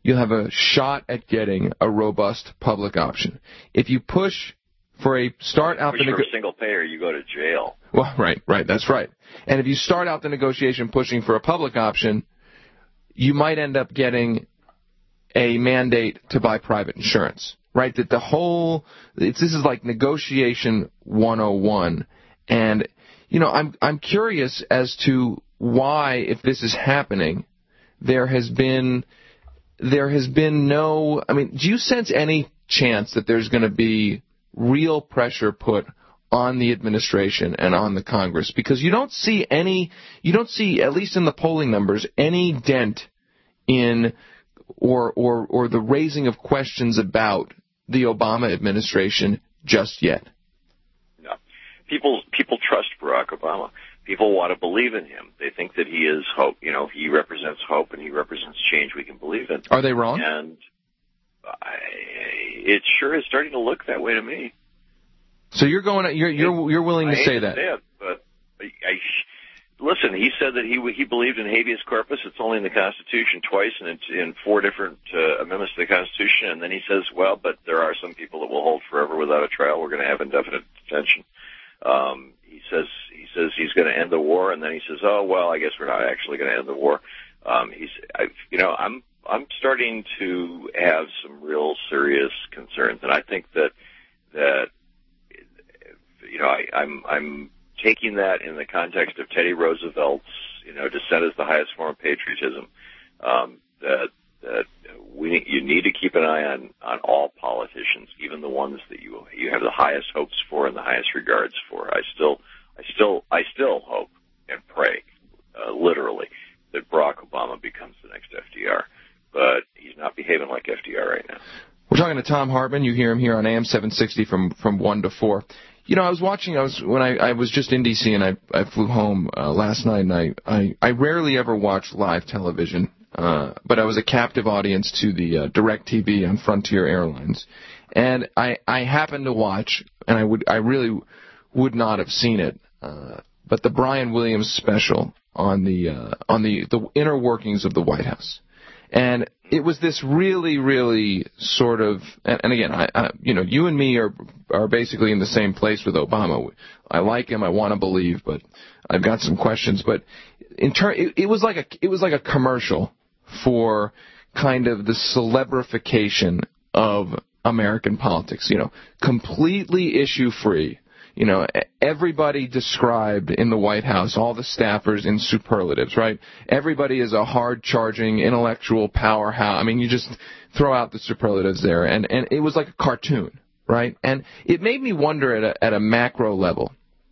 you'll have a shot at getting a robust public option. If you push for a start out push the for nego- a single payer, you go to jail. Well, right, right, that's right. And if you start out the negotiation pushing for a public option, you might end up getting a mandate to buy private insurance, right? That the whole, it's, this is like negotiation one oh one. And, you know, I'm, I'm curious as to why, if this is happening, there has been, there has been no, I mean, do you sense any chance that there's going to be real pressure put on the administration and on the Congress? Because you don't see any, you don't see, at least in the polling numbers, any dent in or or or the raising of questions about the Obama administration just yet. No. People people trust Barack Obama. People want to believe in him. They think that he is hope. You know, he represents hope and he represents change we can believe in. Are they wrong? And I, it sure is starting to look that way to me. So you're going. You're you're you're willing to I hate say to that? Say it, but I, I, listen, he said that he he believed in habeas corpus. It's only in the Constitution twice, and it's in four different uh, amendments to the Constitution. And then he says, well, but there are some people that will hold forever without a trial. We're going to have indefinite detention. Um, he says he says he's going to end the war, and then he says, oh well, I guess we're not actually going to end the war. Um, he's, I, you know, I'm I'm starting to have some real serious concerns, and I think that that you know I, I'm I'm taking that in the context of Teddy Roosevelt's, you know, dissent is the highest form of patriotism. Um, that that we you need to keep an eye on on all politicians, even the ones that you you have the highest hopes for and the highest regards for. I still I still I still hope and pray, uh, literally, that Barack Obama becomes the next F D R. But he's not behaving like F D R right now. We're talking to Tom Hartman. You hear him here on A M seven sixty from from one to four. You know, I was watching. I was when I, I was just in D C and I I flew home uh, last night. And I, I I rarely ever watch live television, uh, but I was a captive audience to the uh, DirecTV on Frontier Airlines, and I I happened to watch, and I would I really would not have seen it, uh, but the Brian Williams special on the uh, on the the inner workings of the White House. And it was this really, really sort of, and, and again, I, I, you know, you and me are are basically in the same place with Obama. I like him, I want to believe, but I've got some questions. But in turn, it, it was like a it was like a commercial for kind of the celebrification of American politics. You know, completely issue free. You know, everybody described in the White House, all the staffers in superlatives, right? Everybody is a hard-charging, intellectual powerhouse. I mean, you just throw out the superlatives there. And, and it was like a cartoon, right? And it made me wonder at a, at a macro level,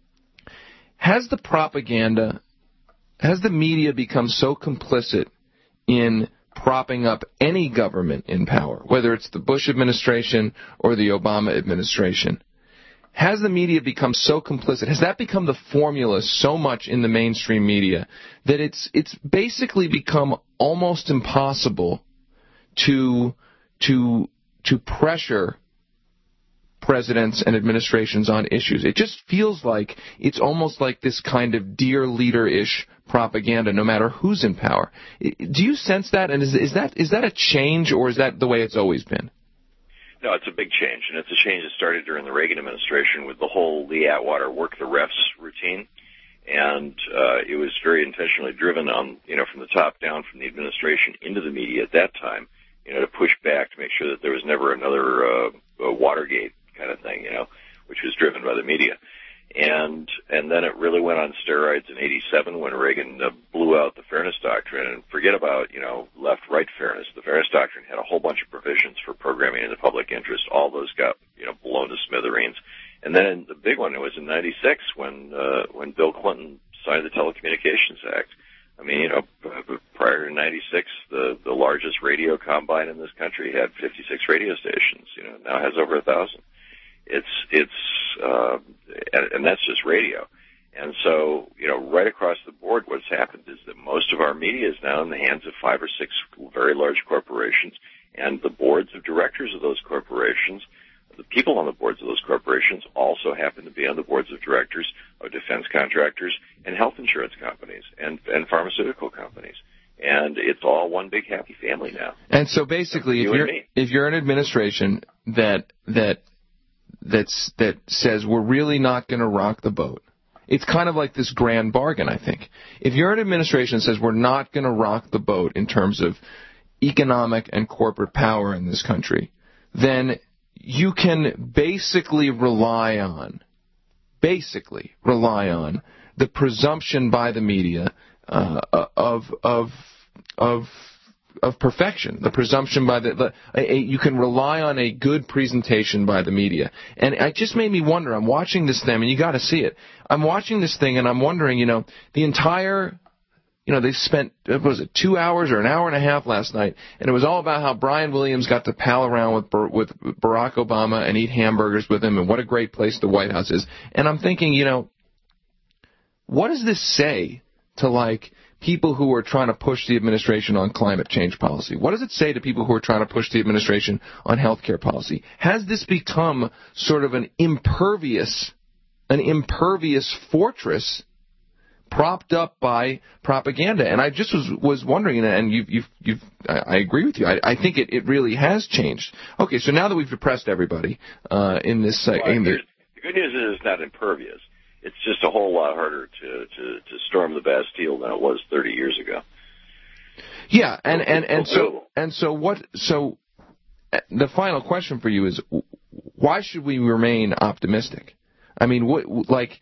has the propaganda, has the media become so complicit in propping up any government in power, whether it's the Bush administration or the Obama administration? Has the media become so complicit? Has that become the formula so much in the mainstream media that it's it's basically become almost impossible to to to pressure presidents and administrations on issues? It just feels like it's almost like this kind of dear leader-ish propaganda, no matter who's in power. Do you sense that? And is is that is that a change, or is that the way it's always been? No, it's a big change, and it's a change that started during the Reagan administration with the whole Lee Atwater work the refs routine, and uh, it was very intentionally driven on, you know, from the top down, from the administration into the media at that time, you know, to push back to make sure that there was never another uh, a Watergate kind of thing, you know, which was driven by the media. And and then it really went on steroids in eighty-seven when Reagan uh, blew out the Fairness Doctrine. And forget about, you know, left-right fairness. The Fairness Doctrine had a whole bunch of provisions for programming in the public interest. All those got, you know, blown to smithereens. And then the big one, it was in ninety-six when uh, when Bill Clinton signed the Telecommunications Act. I mean, you know, prior to ninety-six, the, the largest radio combine in this country had fifty-six radio stations. You know, now it has over a thousand. It's, it's, uh, and, and that's just radio. And so, you know, right across the board, what's happened is that most of our media is now in the hands of five or six very large corporations, and the boards of directors of those corporations, the people on the boards of those corporations also happen to be on the boards of directors of defense contractors and health insurance companies and, and pharmaceutical companies. and it's all one big happy family now. And so basically, if You and you're me. if you're an administration that that that's that says we're really not going to rock the boat, it's kind of like this grand bargain, I think. If you're an administration that says we're not going to rock the boat in terms of economic and corporate power in this country, then you can basically rely on, basically rely on the presumption by the media uh, of of of of perfection, the presumption by the, the a, a, you can rely on a good presentation by the media. And it just made me wonder, I'm watching this thing, and you got to see it. I'm watching this thing, and I'm wondering, you know, the entire, you know, they spent, what was it, two hours or an hour and a half last night, and it was all about how Brian Williams got to pal around with Bar- with Barack Obama and eat hamburgers with him, and what a great place the White House is. And I'm thinking, you know, what does this say to, like, people who are trying to push the administration on climate change policy? What does it say to people who are trying to push the administration on health care policy? Has this become sort of an impervious, an impervious fortress propped up by propaganda? And I just was was wondering, and you've you've, you've I, I agree with you. I, I think it, it really has changed. Okay, so now that we've depressed everybody uh, in this, uh, Well, in the, the good news is it's not impervious. It's just a whole lot harder to, to, to storm the Bastille than it was thirty years ago. yeah, and and and so and so what? So uh, the final question for you is, why should we remain optimistic? I mean, what like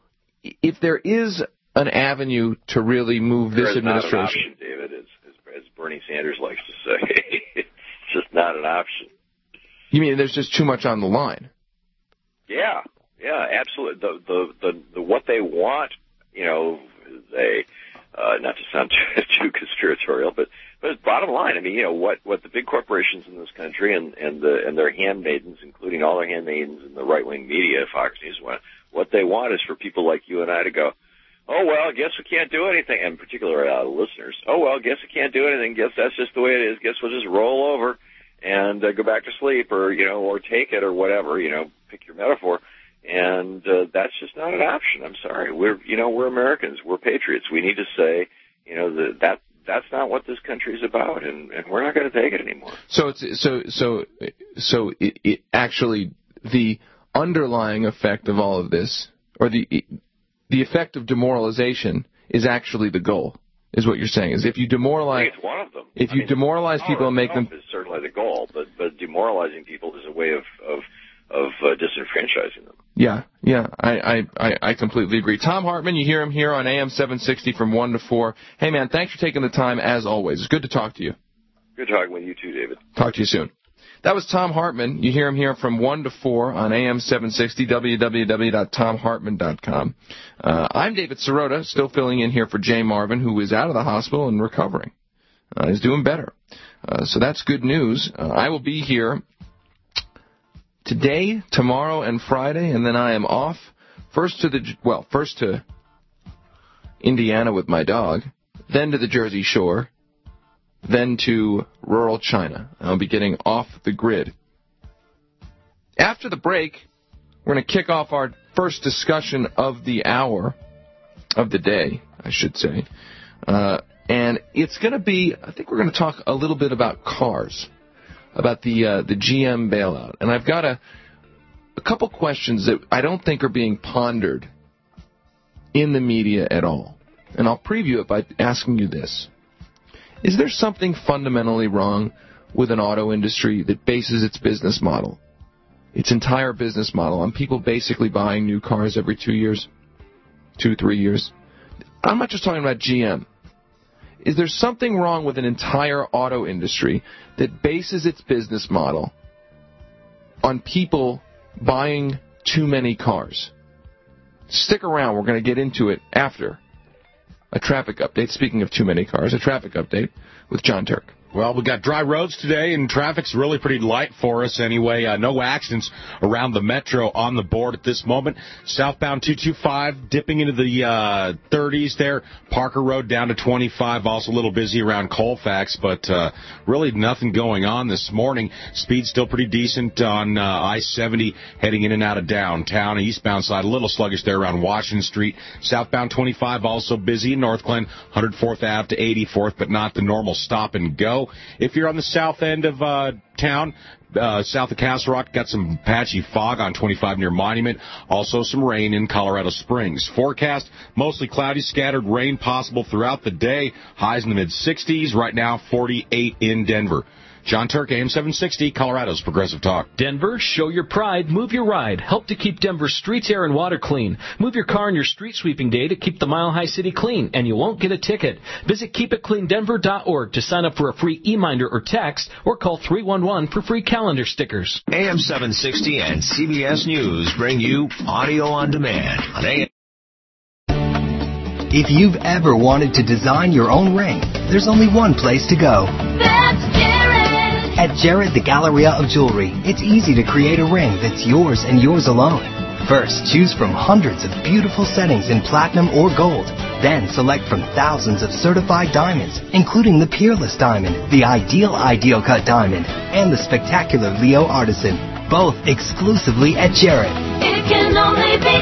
if there is an avenue to really move There this is administration? not an option, David, as, as, as Bernie Sanders likes to say. It's just not an option. You mean there's just too much on the line? Yeah, yeah, absolutely. The the the, the what they want, you know, they uh, not to sound too, too conspiratorial, but but it's bottom line. I mean, you know, what what the big corporations in this country and and the and their handmaidens, including all their handmaidens in the right wing media, Fox News, what what they want is for people like you and I to go, oh, well, guess we can't do anything, and particularly uh, listeners. Oh, well, guess we can't do anything. Guess that's just the way it is. Guess we'll just roll over and uh, go back to sleep, or, you know, or take it, or whatever, you know, pick your metaphor. And uh, that's just not an option. I'm sorry. We're, you know, we're Americans. We're patriots. We need to say, you know, that, that that's not what this country is about, and, and we're not going to take it anymore. So it's so so so it, it actually the underlying effect of all of this, or the the effect of demoralization, is actually the goal. Is what you're saying? Is if you demoralize, I think it's one of them. If I you mean, demoralize people and make them, is certainly the goal, but but demoralizing people is a way of of of uh, disenfranchising them. yeah, yeah, I, I I completely agree. Tom Hartman, you hear him here on A M seven sixty from one to four. Hey man, thanks for taking the time as always. It's good to talk to you. Good talking with you too, David. Talk to you soon. That was Tom Hartman. You hear him here from one to four on A M seven sixty, w w w dot tom hartman dot com. Uh, I'm David Sirota, still filling in here for Jay Marvin, who is out of the hospital and recovering. Uh, he's doing better. Uh, so that's good news. Uh, I will be here today, tomorrow, and Friday, and then I am off. First to the, well, first to Indiana with my dog, then to the Jersey Shore, then to rural China. I'll be getting off the grid. After the break, we're going to kick off our first discussion of the hour, of the day, I should say. Uh, and it's going to be, I think we're going to talk a little bit about cars, about the uh, the G M bailout. And I've got a, a couple questions that I don't think are being pondered in the media at all. And I'll preview it by asking you this. Is there something fundamentally wrong with an auto industry that bases its business model, its entire business model, on people basically buying new cars every two years, two, three years? I'm not just talking about G M. Is there something wrong with an entire auto industry that bases its business model on people buying too many cars? Stick around. We're going to get into it after a traffic update. Speaking of too many cars, a traffic update with John Turk. Well, we got dry roads today, and traffic's really pretty light for us anyway. Uh, no accidents around the metro on the board at this moment. Southbound two two five dipping into the uh, thirties there. Parker Road down to twenty-five. Also a little busy around Colfax, but uh, really nothing going on this morning. Speed still pretty decent on uh, I seventy heading in and out of downtown. Eastbound side a little sluggish there around Washington Street. Southbound twenty-five also busy. North Glen, one hundred fourth Avenue to eighty-fourth, but not the normal stop and go. If you're on the south end of uh, town, uh, south of Castle Rock, got some patchy fog on twenty-five near Monument. Also some rain in Colorado Springs. Forecast, mostly cloudy, scattered rain possible throughout the day. Highs in the mid sixties. Right now, forty-eight in Denver. John Turk, A M seven sixty, Colorado's Progressive Talk. Denver, show your pride, move your ride. Help to keep Denver's streets, air, and water clean. Move your car on your street sweeping day to keep the Mile High City clean, and you won't get a ticket. Visit keep it clean denver dot org to sign up for a free e-minder or text, or call three one one for free calendar stickers. A M seven sixty and C B S News bring you audio on demand on A M. If you've ever wanted to design your own ring, there's only one place to go. That's Jared. At Jared, the Galleria of Jewelry, it's easy to create a ring that's yours and yours alone. First, choose from hundreds of beautiful settings in platinum or gold. Then select from thousands of certified diamonds, including the Peerless Diamond, the Ideal Ideal Cut Diamond, and the spectacular Leo Artisan, both exclusively at Jared. It can only be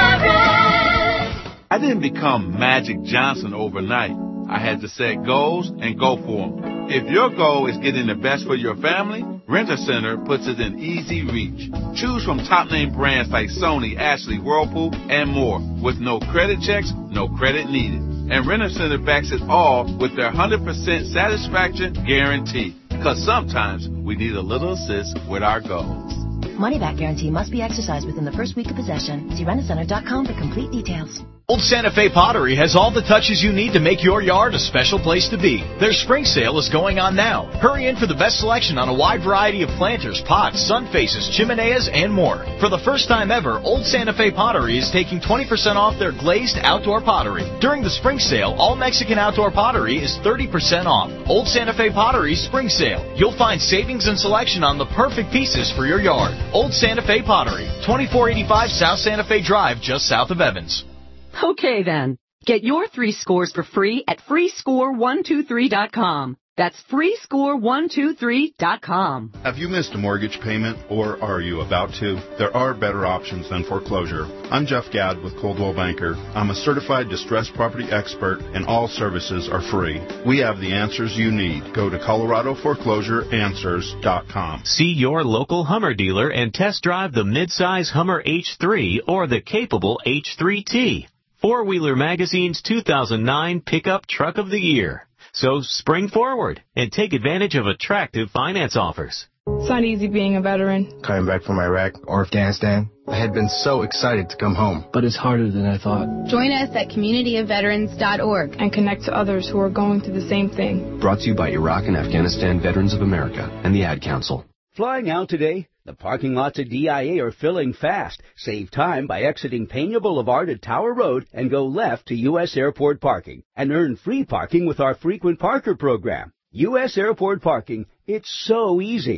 Jared. I didn't become Magic Johnson overnight. I had to set goals and go for them. If your goal is getting the best for your family, Rent-A-Center puts it in easy reach. Choose from top-name brands like Sony, Ashley, Whirlpool, and more. With no credit checks, no credit needed. And Rent-A-Center backs it all with their one hundred percent satisfaction guarantee. Because sometimes we need a little assist with our goals. Money-back guarantee must be exercised within the first week of possession. See rent a center dot com for complete details. Old Santa Fe Pottery has all the touches you need to make your yard a special place to be. Their spring sale is going on now. Hurry in for the best selection on a wide variety of planters, pots, sun faces, chimeneas, and more. For the first time ever, Old Santa Fe Pottery is taking twenty percent off their glazed outdoor pottery. During the spring sale, all Mexican outdoor pottery is thirty percent off. Old Santa Fe Pottery spring sale. You'll find savings and selection on the perfect pieces for your yard. Old Santa Fe Pottery, twenty-four eighty-five South Santa Fe Drive, just south of Evans. Okay then. Get your three scores for free at free score one two three dot com. That's free score one two three dot com. Have you missed a mortgage payment, or are you about to? There are better options than foreclosure. I'm Jeff Gadd with Coldwell Banker. I'm a certified distressed property expert, and all services are free. We have the answers you need. Go to Colorado Foreclosure Answers dot com. See your local Hummer dealer and test drive the midsize Hummer H three or the capable H three T. Four-Wheeler Magazine's two thousand nine Pickup Truck of the Year. So spring forward and take advantage of attractive finance offers. It's not easy being a veteran. Coming back from Iraq or Afghanistan, I had been so excited to come home. But it's harder than I thought. Join us at community of veterans dot org and connect to others who are going through the same thing. Brought to you by Iraq and Afghanistan Veterans of America and the Ad Council. Flying out today? The parking lots at D I A are filling fast. Save time by exiting Pena Boulevard at Tower Road and go left to U S Airport Parking. And earn free parking with our Frequent Parker program. U S Airport Parking, it's so easy.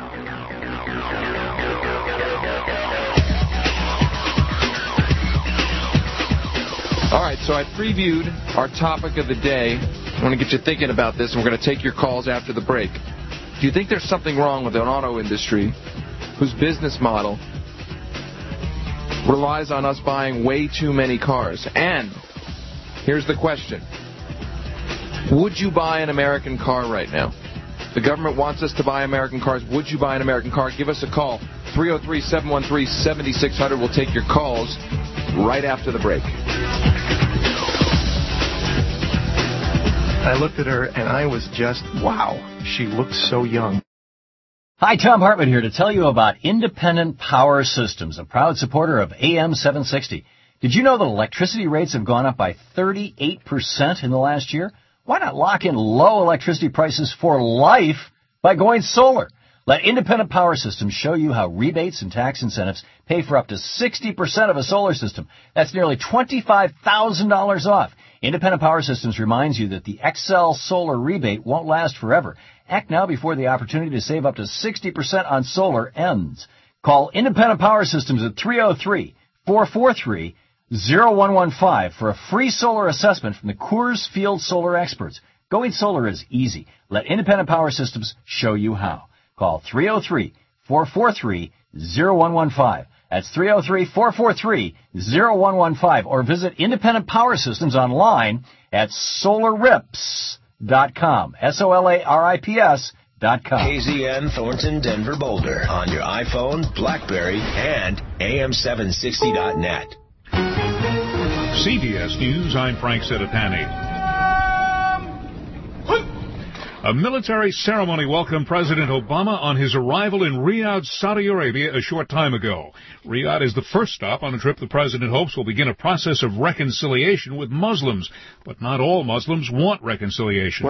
All right, so I previewed our topic of the day. I want to get you thinking about this, and we're going to take your calls after the break. Do you think there's something wrong with an auto industry whose business model relies on us buying way too many cars? And here's the question. Would you buy an American car right now? The government wants us to buy American cars. Would you buy an American car? Give us a call. three oh three, seven one three, seven six zero zero. We'll take your calls right after the break. I looked at her, and I was just, wow, she looks so young. Hi, Tom Hartman here to tell you about Independent Power Systems, a proud supporter of A M seven sixty. Did you know that electricity rates have gone up by thirty-eight percent in the last year? Why not lock in low electricity prices for life by going solar? Let Independent Power Systems show you how rebates and tax incentives pay for up to sixty percent of a solar system. That's nearly twenty-five thousand dollars off. Independent Power Systems reminds you that the X L solar rebate won't last forever, Act now before the opportunity to save up to sixty percent on solar ends. Call Independent Power Systems at three oh three, four four three, oh one one five for a free solar assessment from the Coors Field Solar experts. Going solar is easy. Let Independent Power Systems show you how. Call three oh three, four four three, oh one one five. That's three oh three, four four three, oh one one five. Or visit Independent Power Systems online at solar rips dot com. S O L A R I P S dot com. K Z N Thornton, Denver, Boulder on your iPhone, BlackBerry, and A M seven sixty dot net. C B S News, I'm Frank Sedapani. A military ceremony welcomed President Obama on his arrival in Riyadh, Saudi Arabia, a short time ago. Riyadh is the first stop on a trip the president hopes will begin a process of reconciliation with Muslims. But not all Muslims want reconciliation.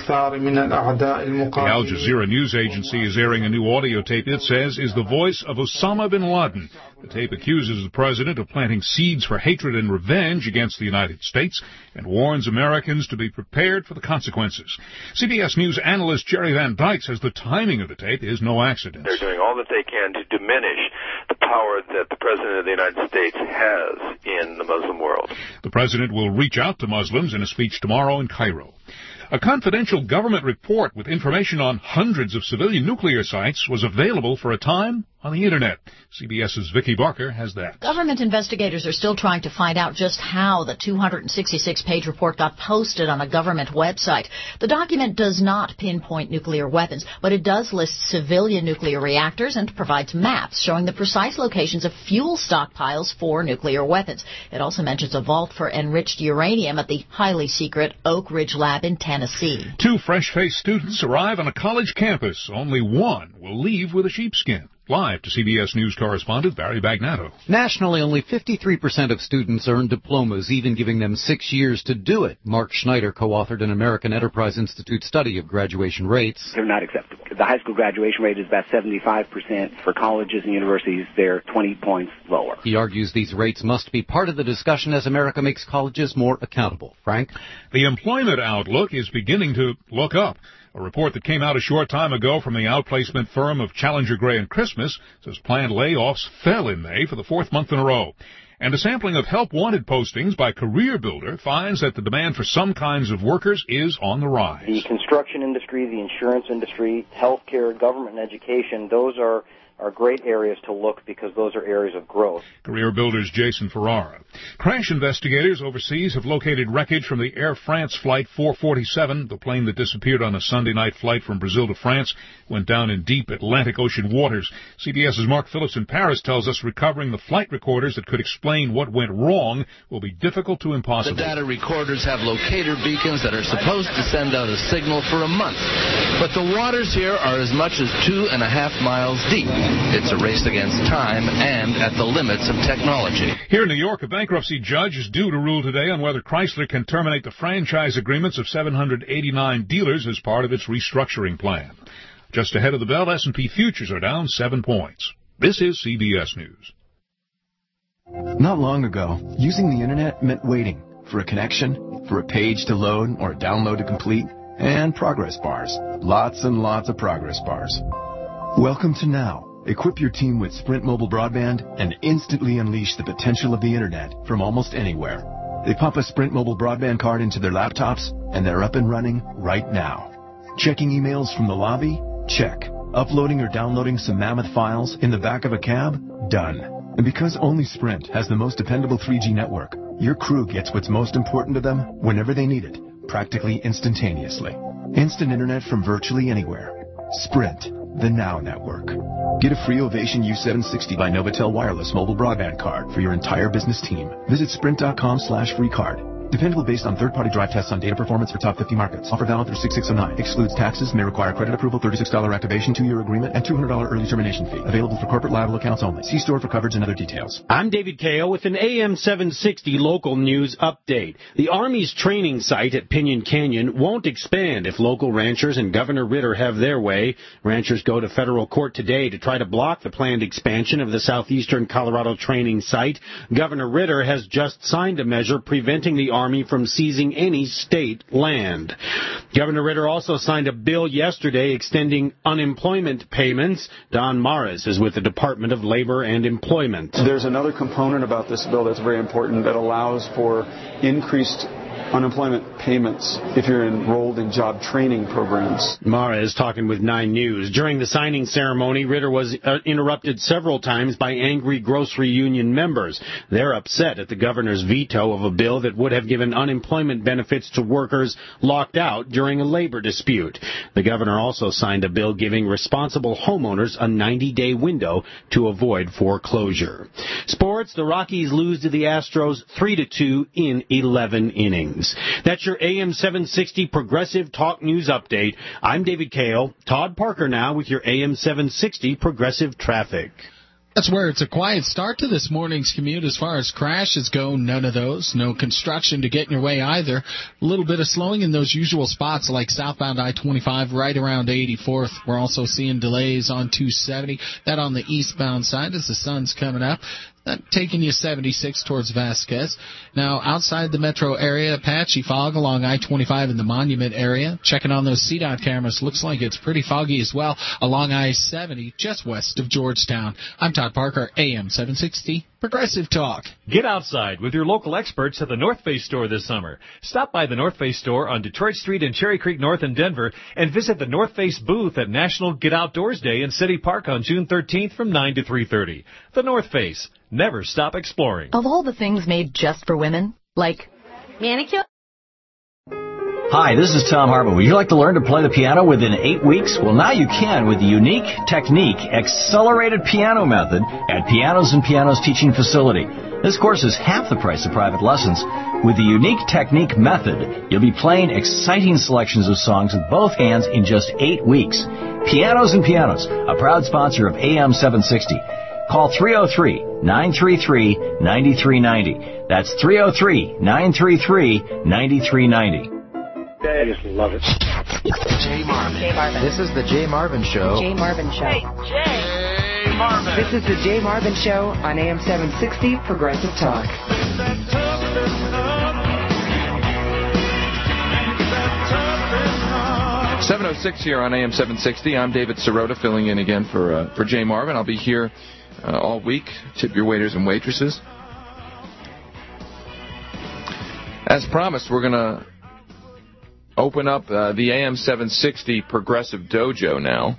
The Al Jazeera news agency is airing a new audio tape it says is the voice of Osama bin Laden. The tape accuses the president of planting seeds for hatred and revenge against the United States and warns Americans to be prepared for the consequences. C B S News analyst Jerry Van Dyke says the timing of the tape is no accident. They're doing all that they can to diminish the power that the President of the United States has in the Muslim world. The president will reach out to Muslims in a speech tomorrow in Cairo. A confidential government report with information on hundreds of civilian nuclear sites was available for a time on the Internet. CBS's Vicki Barker has that. Government investigators are still trying to find out just how the two hundred sixty-six page report got posted on a government website. The document does not pinpoint nuclear weapons, but it does list civilian nuclear reactors and provides maps showing the precise locations of fuel stockpiles for nuclear weapons. It also mentions a vault for enriched uranium at the highly secret Oak Ridge Lab in Tennessee. Two fresh-faced students arrive on a college campus. Only one will leave with a sheepskin. Live to C B S News correspondent Barry Bagnato. Nationally, only fifty-three percent of students earn diplomas, even giving them six years to do it. Mark Schneider co-authored an American Enterprise Institute study of graduation rates. They're not acceptable. The high school graduation rate is about seventy-five percent. For colleges and universities, they're twenty points lower. He argues these rates must be part of the discussion as America makes colleges more accountable. Frank? The employment outlook is beginning to look up. A report that came out a short time ago from the outplacement firm of Challenger Gray and Christmas says planned layoffs fell in May for the fourth month in a row. And a sampling of help wanted postings by Career Builder finds that the demand for some kinds of workers is on the rise. The construction industry, the insurance industry, healthcare, government and education, those are are great areas to look because those are areas of growth. Career Builder's Jason Ferrara. Crash investigators overseas have located wreckage from the Air France Flight four forty-seven, the plane that disappeared on a Sunday night flight from Brazil to France, went down in deep Atlantic Ocean waters. CBS's Mark Phillips in Paris tells us recovering the flight recorders that could explain what went wrong will be difficult to impossible. The data recorders have locator beacons that are supposed to send out a signal for a month, but the waters here are as much as two and a half miles deep. It's a race against time and at the limits of technology. Here in New York, a bankruptcy judge is due to rule today on whether Chrysler can terminate the franchise agreements of seven hundred eighty-nine dealers as part of its restructuring plan. Just ahead of the bell, S and P futures are down seven points. This is C B S News. Not long ago, using the Internet meant waiting for a connection, for a page to load or a download to complete, and progress bars. Lots and lots of progress bars. Welcome to now. Equip your team with Sprint mobile broadband and instantly unleash the potential of the Internet from almost anywhere. They pop a Sprint mobile broadband card into their laptops, and they're up and running right now. Checking emails from the lobby? Check. Uploading or downloading some mammoth files in the back of a cab? Done. And because only Sprint has the most dependable three G network, your crew gets what's most important to them whenever they need it, practically instantaneously. Instant Internet from virtually anywhere. Sprint, the Now Network. Get a free Ovation U seven sixty by Novatel wireless mobile broadband card for your entire business team. Visit sprint.com slash free card. Dependable based on third-party drive tests on data performance for top fifty markets. Offer valid through six six oh nine. Excludes taxes. May require credit approval. thirty-six dollars activation, two-year agreement, and two hundred dollars early termination fee. Available for corporate liable accounts only. See store for coverage and other details. I'm David Kao with an A M seven sixty local news update. The Army's training site at Pinyon Canyon won't expand if local ranchers and Governor Ritter have their way. Ranchers go to federal court today to try to block the planned expansion of the southeastern Colorado training site. Governor Ritter has just signed a measure preventing the Army Army from seizing any state land. Governor Ritter also signed a bill yesterday extending unemployment payments. Don Morris is with the Department of Labor and Employment. There's another component about this bill that's very important that allows for increased unemployment payments if you're enrolled in job training programs. Mara is talking with Nine News. During the signing ceremony, Ritter was uh, interrupted several times by angry grocery union members. They're upset at the governor's veto of a bill that would have given unemployment benefits to workers locked out during a labor dispute. The governor also signed a bill giving responsible homeowners a ninety-day window to avoid foreclosure. Sports, the Rockies lose to the Astros three to two in eleven innings. That's your A M seven sixty Progressive Talk News Update. I'm David Kale. Todd Parker now with your A M seven sixty Progressive Traffic. That's where it's a quiet start to this morning's commute as far as crashes go. None of those. No construction to get in your way either. A little bit of slowing in those usual spots like southbound I twenty-five right around eighty-fourth. We're also seeing delays on two seventy. That on the eastbound side as the sun's coming up. That taking you seventy-six towards Vasquez. Now, outside the metro area, patchy fog along I twenty-five in the Monument area. Checking on those C DOT cameras, looks like it's pretty foggy as well along I seventy just west of Georgetown. I'm Todd Parker, A M seven sixty Progressive Talk. Get outside with your local experts at the North Face store this summer. Stop by the North Face store on Detroit Street in Cherry Creek North in Denver and visit the North Face booth at National Get Outdoors Day in City Park on June thirteenth from nine to three thirty. The North Face. Never stop exploring. Of all the things made just for women, like manicure. Hi, this is Tom Hartman. Would you like to learn to play the piano within eight weeks? Well, now you can with the Unique Technique Accelerated Piano Method at Pianos and Pianos Teaching Facility. This course is half the price of private lessons. With the Unique Technique Method, you'll be playing exciting selections of songs with both hands in just eight weeks. Pianos and Pianos, a proud sponsor of A M seven sixty. Call three oh three, nine three three, nine three nine oh. That's three oh three, nine three three, nine three nine oh. I just love it. Jay Marvin. Jay Marvin. This is the Jay Marvin Show. Jay Marvin Show. Hey, Jay Marvin. This is the Jay Marvin Show on A M seven sixty Progressive Talk. seven oh six here on A M seven sixty. I'm David Sirota filling in again for uh, for Jay Marvin. I'll be here uh, all week. Tip your waiters and waitresses. As promised, we're going to open up uh, the A M seven sixty Progressive Dojo now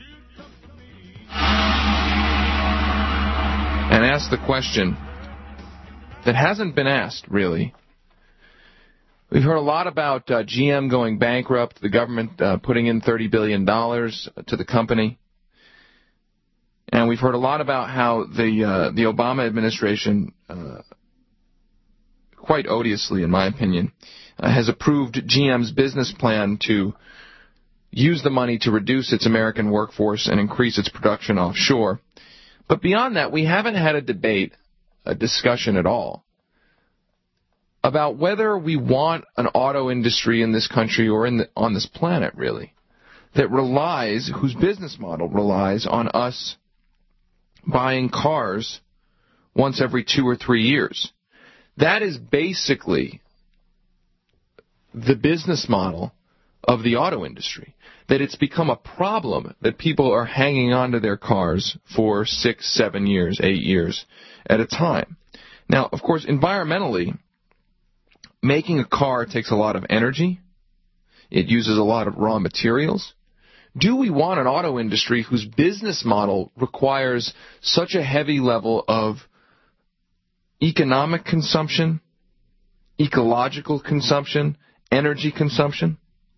and ask the question that hasn't been asked, really. We've heard a lot about uh, G M going bankrupt, the government uh, putting in thirty billion dollars to the company. And we've heard a lot about how the uh, the Obama administration, uh, quite odiously in my opinion, uh, has approved G M's business plan to use the money to reduce its American workforce and increase its production offshore. But beyond that, we haven't had a debate, a discussion at all, about whether we want an auto industry in this country or in the, on this planet, really, that relies, whose business model relies on us buying cars once every two or three years. That is basically the business model of the auto industry, that it's become a problem that people are hanging on to their cars for six, seven years, eight years at a time. Now, of course, environmentally, making a car takes a lot of energy. It uses a lot of raw materials. Do we want an auto industry whose business model requires such a heavy level of economic consumption, ecological consumption, energy consumption?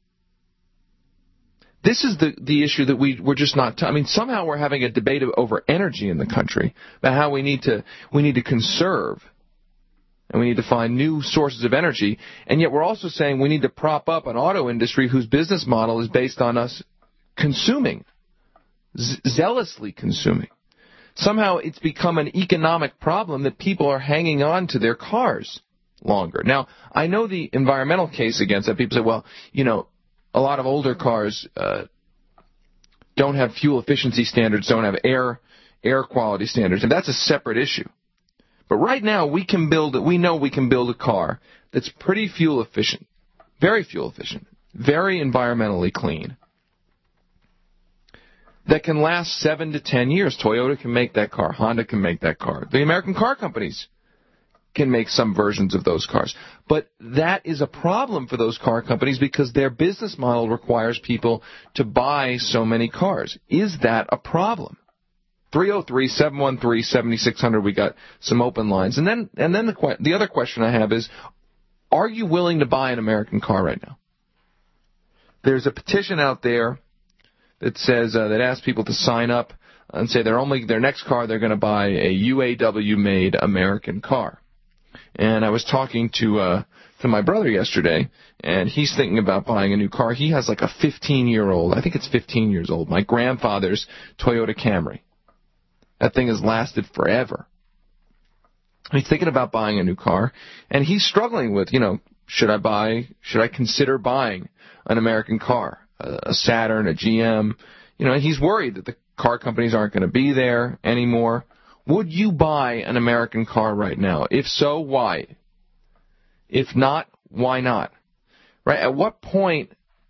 This is the, the issue that we, we're just not... T- I mean, somehow we're having a debate over energy in the country, about how we need to we need to conserve, and we need to find new sources of energy, and yet we're also saying we need to prop up an auto industry whose business model is based on us consuming, z- zealously consuming. Somehow it's become an economic problem that people are hanging on to their cars longer. Now, I know the environmental case against that. People say, well, you know, a lot of older cars uh, don't have fuel efficiency standards, don't have air air quality standards, and that's a separate issue. But right now, we can build, we know we can build a car that's pretty fuel efficient, very fuel efficient, very environmentally clean, that can last seven to ten years. Toyota can make that car. Honda can make that car. The American car companies can make some versions of those cars. But that is a problem for those car companies because their business model requires people to buy so many cars. Is that a problem? three oh three, seven one three, seven six zero zero. We got some open lines. And then and then the the other question I have is, are you willing to buy an American car right now? There's a petition out there that says uh, that asks people to sign up and say they're only their next car they're going to buy a U A W made American car. And I was talking to uh, to my brother yesterday, and he's thinking about buying a new car. He has like a fifteen-year-old, I think it's fifteen years old, my grandfather's Toyota Camry. That thing has lasted forever. He's thinking about buying a new car, and he's struggling with, you know, should I buy, should I consider buying an American car, a, a Saturn, a G M? You know, he's worried that the car companies aren't going to be there anymore. Would you buy an American car right now? If so, why? If not, why not? Right? At what point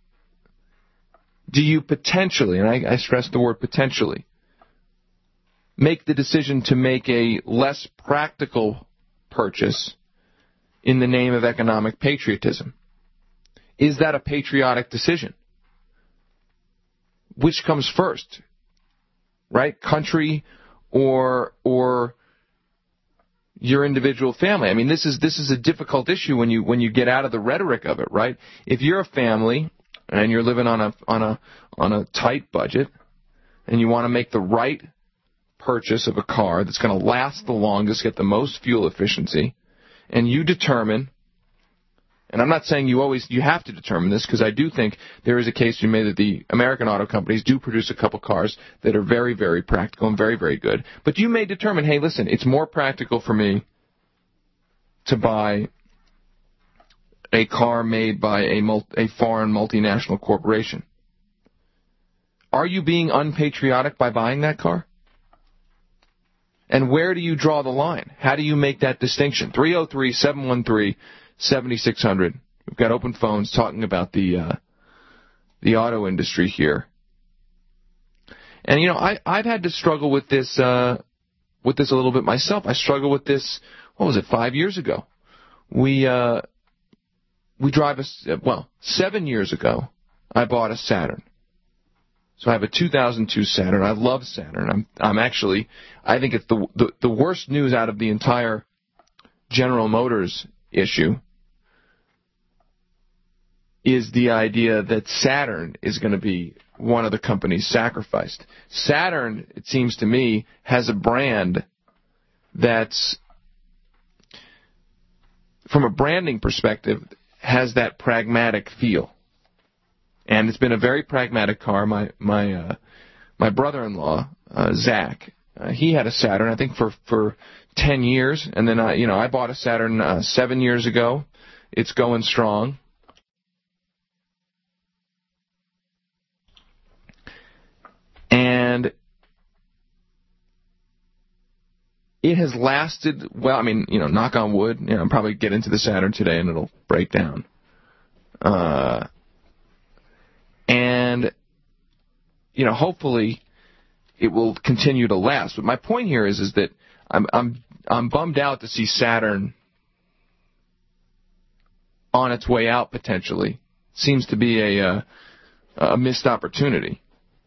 do you potentially, and I, I stress the word potentially, make the decision to make a less practical purchase in the name of economic patriotism? Is that a patriotic decision? Which comes first? Right? Country or or your individual family. I mean, this is this is a difficult issue when you when you get out of the rhetoric of it, right? If you're a family and you're living on a on a on a tight budget and you want to make the right purchase of a car that's going to last the longest, get the most fuel efficiency, and you determine, and I'm not saying you always you have to determine this, because I do think there is a case to be made that the American auto companies do produce a couple cars that are very, very practical and very, very good. But you may determine, hey, listen, it's more practical for me to buy a car made by a, multi, a foreign multinational corporation. Are you being unpatriotic by buying that car? And where do you draw the line? How do you make that distinction? three oh three, seven one three, seven six zero zero. We've got open phones talking about the uh, the auto industry here. And, you know, I, I've had to struggle with this uh, with this a little bit myself. I struggled with this, what was it, five years ago. We, uh, we drive a, well, seven years ago, I bought a Saturn. So I have a two thousand two Saturn. I love Saturn. I'm I'm actually, I think it's the, the the worst news out of the entire General Motors issue is the idea that Saturn is going to be one of the companies sacrificed. Saturn, it seems to me, has a brand that's, from a branding perspective, has that pragmatic feel. And it's been a very pragmatic car. My my uh, my brother-in-law, uh, Zach, uh, he had a Saturn, I think for for ten years, and then I you know I bought a Saturn uh, seven years ago. It's going strong. And it has lasted well. I mean, you know, knock on wood. You know, I'll probably get into the Saturn today and it'll break down. Uh. And, you know, hopefully it will continue to last. But my point here is, is that I'm I'm I'm bummed out to see Saturn on its way out potentially. Seems to be a uh, a missed opportunity.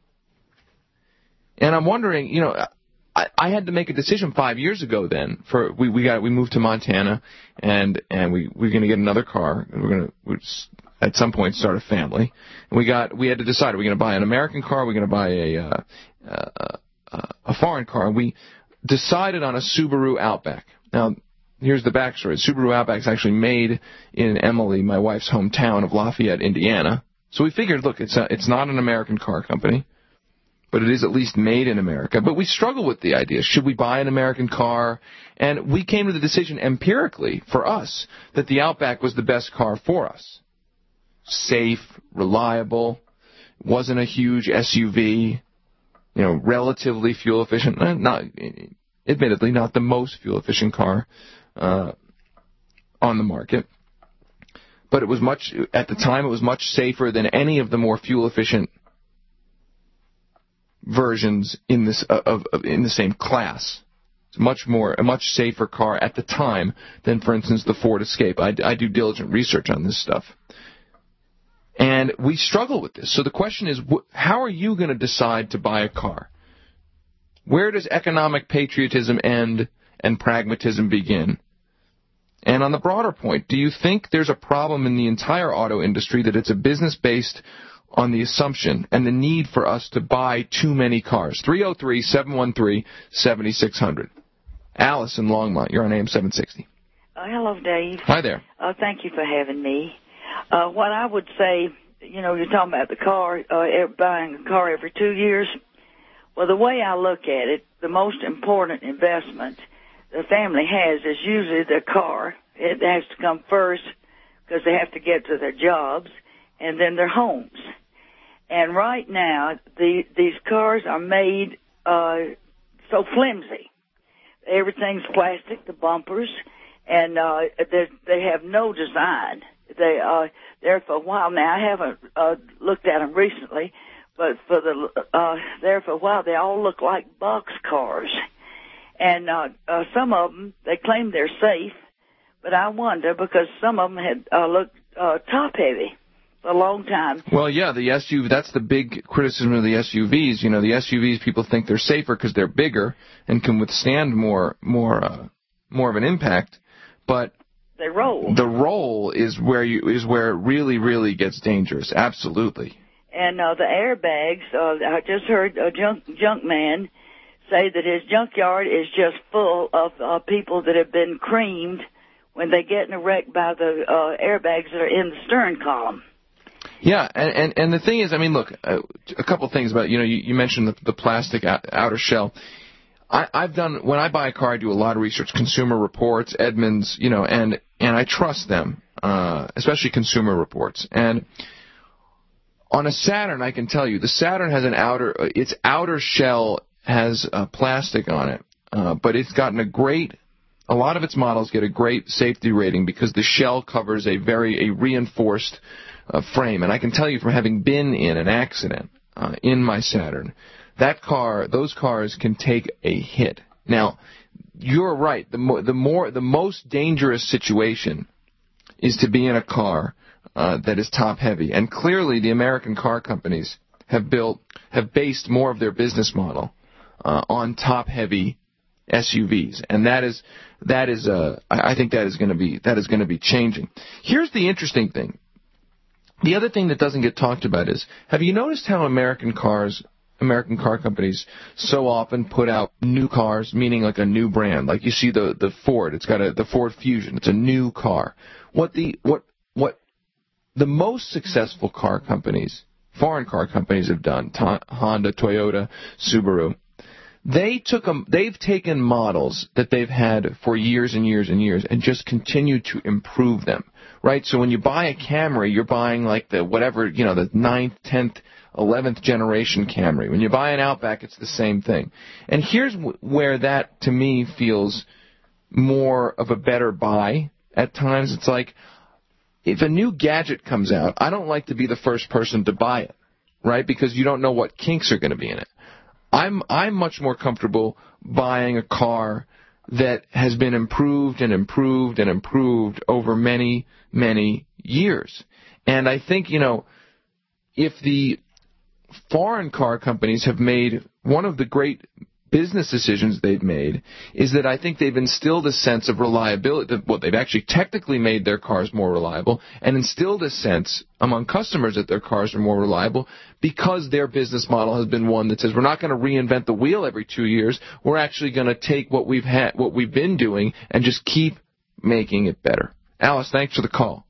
And I'm wondering, you know, I, I had to make a decision five years ago. Then for we we got we moved to Montana, and and we we're going to get another car, and we're going to. We're just, at some point start a family, and we got we had to decide, are we going to buy an American car, or are we going to buy a uh, uh, uh, a foreign car? And we decided on a Subaru Outback. Now, here's the backstory. Subaru Outback is actually made in Emily, my wife's hometown of Lafayette, Indiana. So we figured, look, it's a, it's not an American car company, but it is at least made in America. But we struggle with the idea, should we buy an American car? And we came to the decision empirically for us that the Outback was the best car for us. Safe, reliable, wasn't a huge S U V, you know, relatively fuel efficient. Not, admittedly not the most fuel-efficient car uh, on the market. But it was much, at the time, it was much safer than any of the more fuel-efficient versions in this uh, of, of in the same class. It's much more a much safer car at the time than, for instance, the Ford Escape. I, I do diligent research on this stuff, and we struggle with this. So the question is, wh- how are you going to decide to buy a car? Where does economic patriotism end and pragmatism begin? And on the broader point, do you think there's a problem in the entire auto industry that it's a business based on the assumption and the need for us to buy too many cars? three oh three, seven one three, seven six zero zero. Alice in Longmont, you're on A M seven sixty. Uh, hello, Dave. Hi there. Uh, thank you for having me. Uh, what I would say, you know, you're talking about the car, uh, buying a car every two years. Well, the way I look at it, the most important investment the family has is usually their car. It has to come first because they have to get to their jobs, and then their homes. And right now, the, these cars are made uh, so flimsy. Everything's plastic, the bumpers, and uh, they have no design. They are there for a while now. I haven't uh, looked at them recently, but for the uh, there for a while, they all look like box cars. And uh, uh, some of them, they claim they're safe, but I wonder because some of them had uh, looked uh, top-heavy for a long time. Well, yeah, the S U V, that's the big criticism of the S U Vs. You know, the S U Vs, people think they're safer because they're bigger and can withstand more more, uh, more of an impact, but they roll. The roll is where you is where it really, really gets dangerous. Absolutely. And uh, the airbags, uh, I just heard a junk, junk man say that his junkyard is just full of uh, people that have been creamed when they get in a wreck by the uh, airbags that are in the stern column. Yeah, and, and, and the thing is, I mean, look, uh, a couple things about, you know, you, you mentioned the, the plastic outer shell. I, I've done, when I buy a car, I do a lot of research, Consumer Reports, Edmunds, you know, and, and I trust them, uh, especially Consumer Reports. And on a Saturn, I can tell you, the Saturn has an outer, its outer shell has uh, plastic on it, uh, but it's gotten a great, a lot of its models get a great safety rating because the shell covers a very, a reinforced uh, frame. And I can tell you from having been in an accident uh, in my Saturn, that car, those cars can take a hit. Now, you're right. The more, the more, the most dangerous situation is to be in a car uh, that is top heavy. And clearly, the American car companies have built, have based more of their business model uh, on top heavy S U Vs, and that is that is uh, I think that is going to be that is going to be changing. Here's the interesting thing. The other thing that doesn't get talked about is, have you noticed how American cars, American car companies so often put out new cars, meaning like a new brand? Like you see the the Ford, it's got a the Ford Fusion, it's a new car. What the what what the most successful car companies, foreign car companies have done, ta- Honda, Toyota, Subaru. They took them, they've taken models that they've had for years and years and years and just continued to improve them, right? So when you buy a Camry, you're buying like the whatever, you know, the ninth, tenth, eleventh generation Camry. When you buy an Outback, it's the same thing. And here's w- where that, to me, feels more of a better buy at times. It's like, if a new gadget comes out, I don't like to be the first person to buy it, right? Because you don't know what kinks are going to be in it. I'm I'm much more comfortable buying a car that has been improved and improved and improved over many, many years. And I think, you know, if the foreign car companies have made one of the great business decisions they've made is that I think they've instilled a sense of reliability. Well, they've actually technically made their cars more reliable and instilled a sense among customers that their cars are more reliable because their business model has been one that says we're not going to reinvent the wheel every two years. We're actually going to take what we've had, what we've been doing and just keep making it better. Alice, thanks for the call.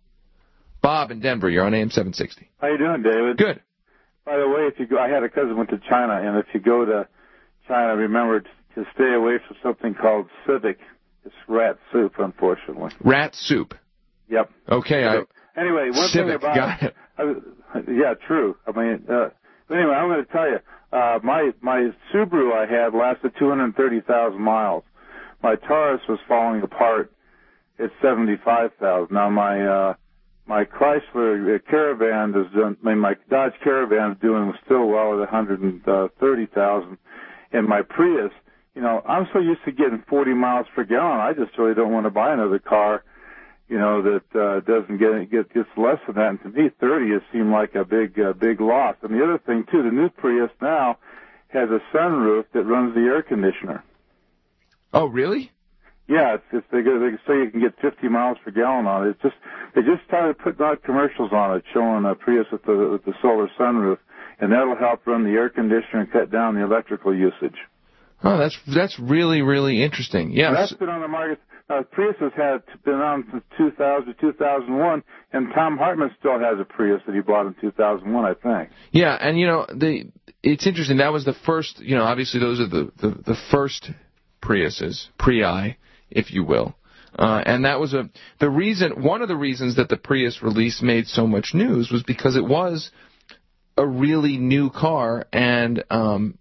Bob in Denver, you're on A M seven sixty. How you doing, David? Good. By the way, if you go, I had a cousin went to China, and if you go to China, remember to stay away from something called civic. It's rat soup, unfortunately. Rat soup. Yep. Okay. So, I, anyway, one civic, thing about got it. I, yeah, true. I mean, uh, anyway, I'm going to tell you. Uh, my my Subaru I had lasted two hundred thirty thousand miles. My Taurus was falling apart at seventy-five thousand. Now my uh, my Chrysler Caravan is done, I mean, my Dodge Caravan is doing still well at one hundred thirty thousand, and my Prius, you know, I'm so used to getting forty miles per gallon. I just really don't want to buy another car, you know, that uh, doesn't get get gets less than that. And to me, thirty has seemed like a big uh, big loss. And the other thing too, the new Prius now has a sunroof that runs the air conditioner. Oh, really? Yeah, it's, it's they, go, they say you can get fifty miles per gallon on it. It's just they just started putting out commercials on it showing a Prius with the with the solar sunroof, and that'll help run the air conditioner and cut down the electrical usage. Oh, that's that's really really interesting. Yeah, and that's been on the market. Uh, Prius has had been on since two thousand, two thousand one, and Tom Hartman still has a Prius that he bought in two thousand one, I think. Yeah, and you know the it's interesting. That was the first. You know, obviously those are the the, the first Priuses, Prii, if you will. Uh, and that was a the reason. One of the reasons that the Prius release made so much news was because it was a really new car, and um,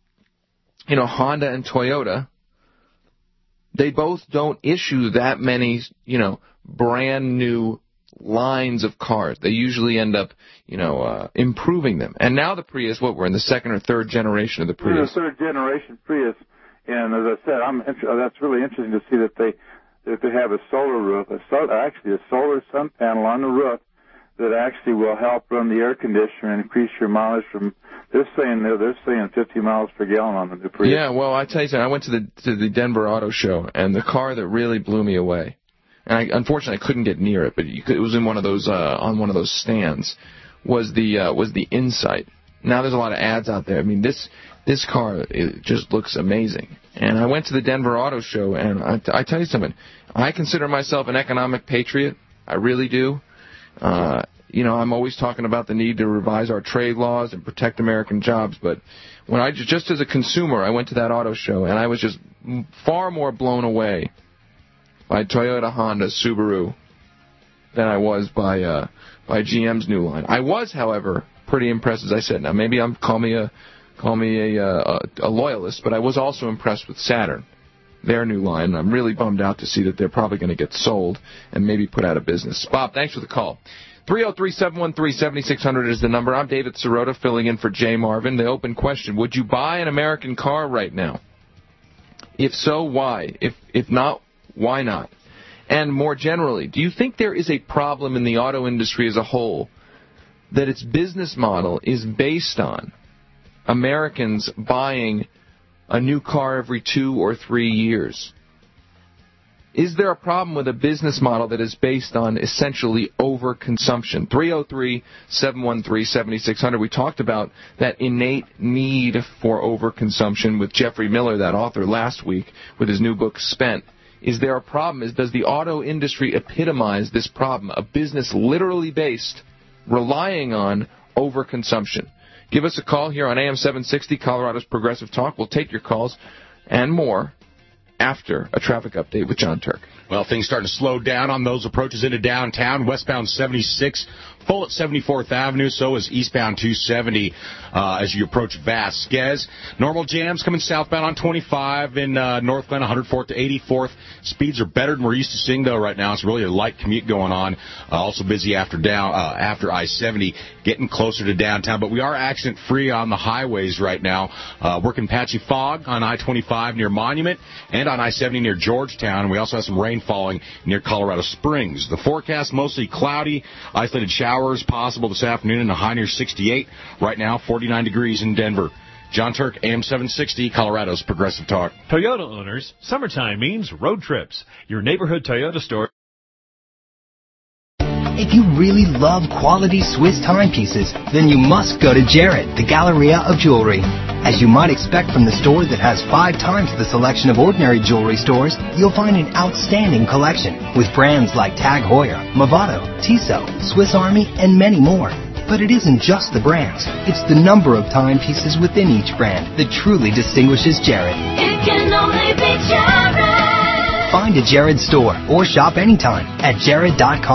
you know, Honda and Toyota, they both don't issue that many, you know, brand new lines of cars. They usually end up, you know, uh, improving them. And now the Prius, what, we're in the second or third generation of the Prius. We're in the third generation Prius. And as I said, I'm inter- that's really interesting to see that they that they have a solar roof, a so- actually a solar sun panel on the roof that actually will help run the air conditioner and increase your mileage from. They're saying they're, they're saying fifty miles per gallon on the new Prius. Yeah, well, I tell you something. I went to the to the Denver Auto Show, and the car that really blew me away, and I, unfortunately I couldn't get near it, but you could, it was in one of those uh, on one of those stands, was the uh, was the Insight. Now there's a lot of ads out there. I mean, this this car, it just looks amazing. And I went to the Denver Auto Show, and I, I tell you something. I consider myself an economic patriot. I really do. Uh, you know, I'm always talking about the need to revise our trade laws and protect American jobs. But when I just as a consumer, I went to that auto show, and I was just far more blown away by Toyota, Honda, Subaru than I was by uh, by G M's new line. I was, however, pretty impressed, as I said. Now, maybe I'm call me a call me a, a, a loyalist, but I was also impressed with Saturn, their new line. I'm really bummed out to see that they're probably going to get sold and maybe put out of business. Bob, thanks for the call. three oh three, seven one three, seven six zero zero is the number. I'm David Sirota, filling in for Jay Marvin. The open question, would you buy an American car right now? If so, why? If if not, why not? And more generally, do you think there is a problem in the auto industry as a whole that its business model is based on Americans buying a new car every two or three years? Is there a problem with a business model that is based on essentially overconsumption? three oh three, seven one three, seven six zero zero. We talked about that innate need for overconsumption with Jeffrey Miller, that author, last week with his new book, Spent. Is there a problem? Is, does the auto industry epitomize this problem? A business literally based, relying on overconsumption. Give us a call here on A M seven sixty, Colorado's Progressive Talk. We'll take your calls and more after a traffic update with John Turk. Well, things starting to slow down on those approaches into downtown. Westbound seventy-six, full at seventy-fourth Avenue. So is eastbound two seventy uh, as you approach Vasquez. Normal jams coming southbound on twenty-five in uh, northbound one hundred fourth to eighty-fourth. Speeds are better than we're used to seeing, though, right now. It's really a light commute going on. Uh, also busy after down uh, after I seventy, getting closer to downtown. But we are accident-free on the highways right now. Uh, working patchy fog on I twenty-five near Monument and on I seventy near Georgetown. And we also have some rain falling near Colorado Springs. The forecast mostly cloudy, isolated showers possible this afternoon in a high near sixty-eight. Right now, forty-nine degrees in Denver. John Turk, A M seven sixty, Colorado's Progressive Talk. Toyota owners, summertime means road trips. Your neighborhood Toyota store. If you really love quality Swiss timepieces, then you must go to Jared, the Galleria of Jewelry. As you might expect from the store that has five times the selection of ordinary jewelry stores, you'll find an outstanding collection with brands like Tag Heuer, Movado, Tissot, Swiss Army, and many more. But it isn't just the brands. It's the number of timepieces within each brand that truly distinguishes Jared. It can only be Jared. Find a Jared store or shop anytime at jared dot com.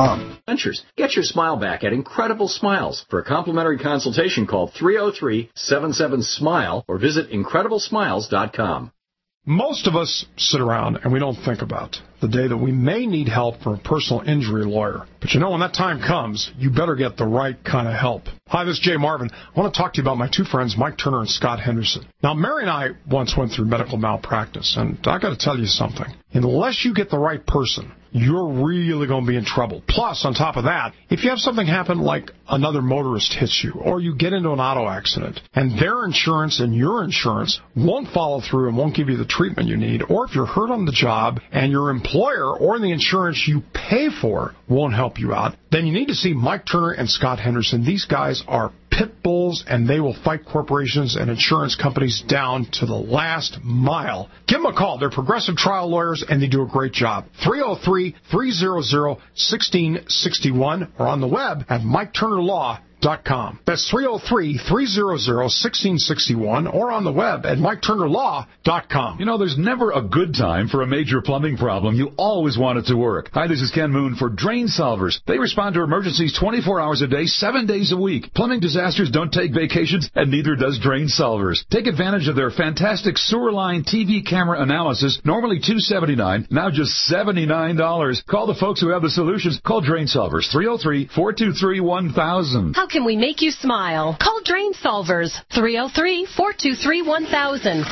Ventures. Get your smile back at Incredible Smiles. For a complimentary consultation, call three oh three, seven seven, SMILE or visit incredible smiles dot com. Most of us sit around and we don't think about the day that we may need help from a personal injury lawyer. But you know, when that time comes, you better get the right kind of help. Hi, this is Jay Marvin. I want to talk to you about my two friends, Mike Turner and Scott Henderson. Now, Mary and I once went through medical malpractice, and I got to tell you something. Unless you get the right person, you're really going to be in trouble. Plus, on top of that, if you have something happen like another motorist hits you or you get into an auto accident and their insurance and your insurance won't follow through and won't give you the treatment you need, or if you're hurt on the job and your employer or the insurance you pay for won't help you out, then you need to see Mike Turner and Scott Henderson. These guys are pit bulls, and they will fight corporations and insurance companies down to the last mile. Give them a call. They're progressive trial lawyers, and they do a great job. three oh three, three hundred, one six six one or on the web at mike turner law dot com. That's three oh three, three hundred, one six six one or on the web at mike turner law dot com. You know, there's never a good time for a major plumbing problem. You always want it to work. Hi, this is Ken Moon for Drain Solvers. They respond to emergencies twenty-four hours a day, seven days a week. Plumbing disasters don't take vacations, and neither does Drain Solvers. Take advantage of their fantastic sewer line T V camera analysis, normally two hundred seventy-nine dollars, now just seventy-nine dollars. Call the folks who have the solutions. Call Drain Solvers, three oh three, four two three, one thousand. How can we make you smile? Call Drain Solvers, three oh three, four two three, one thousand.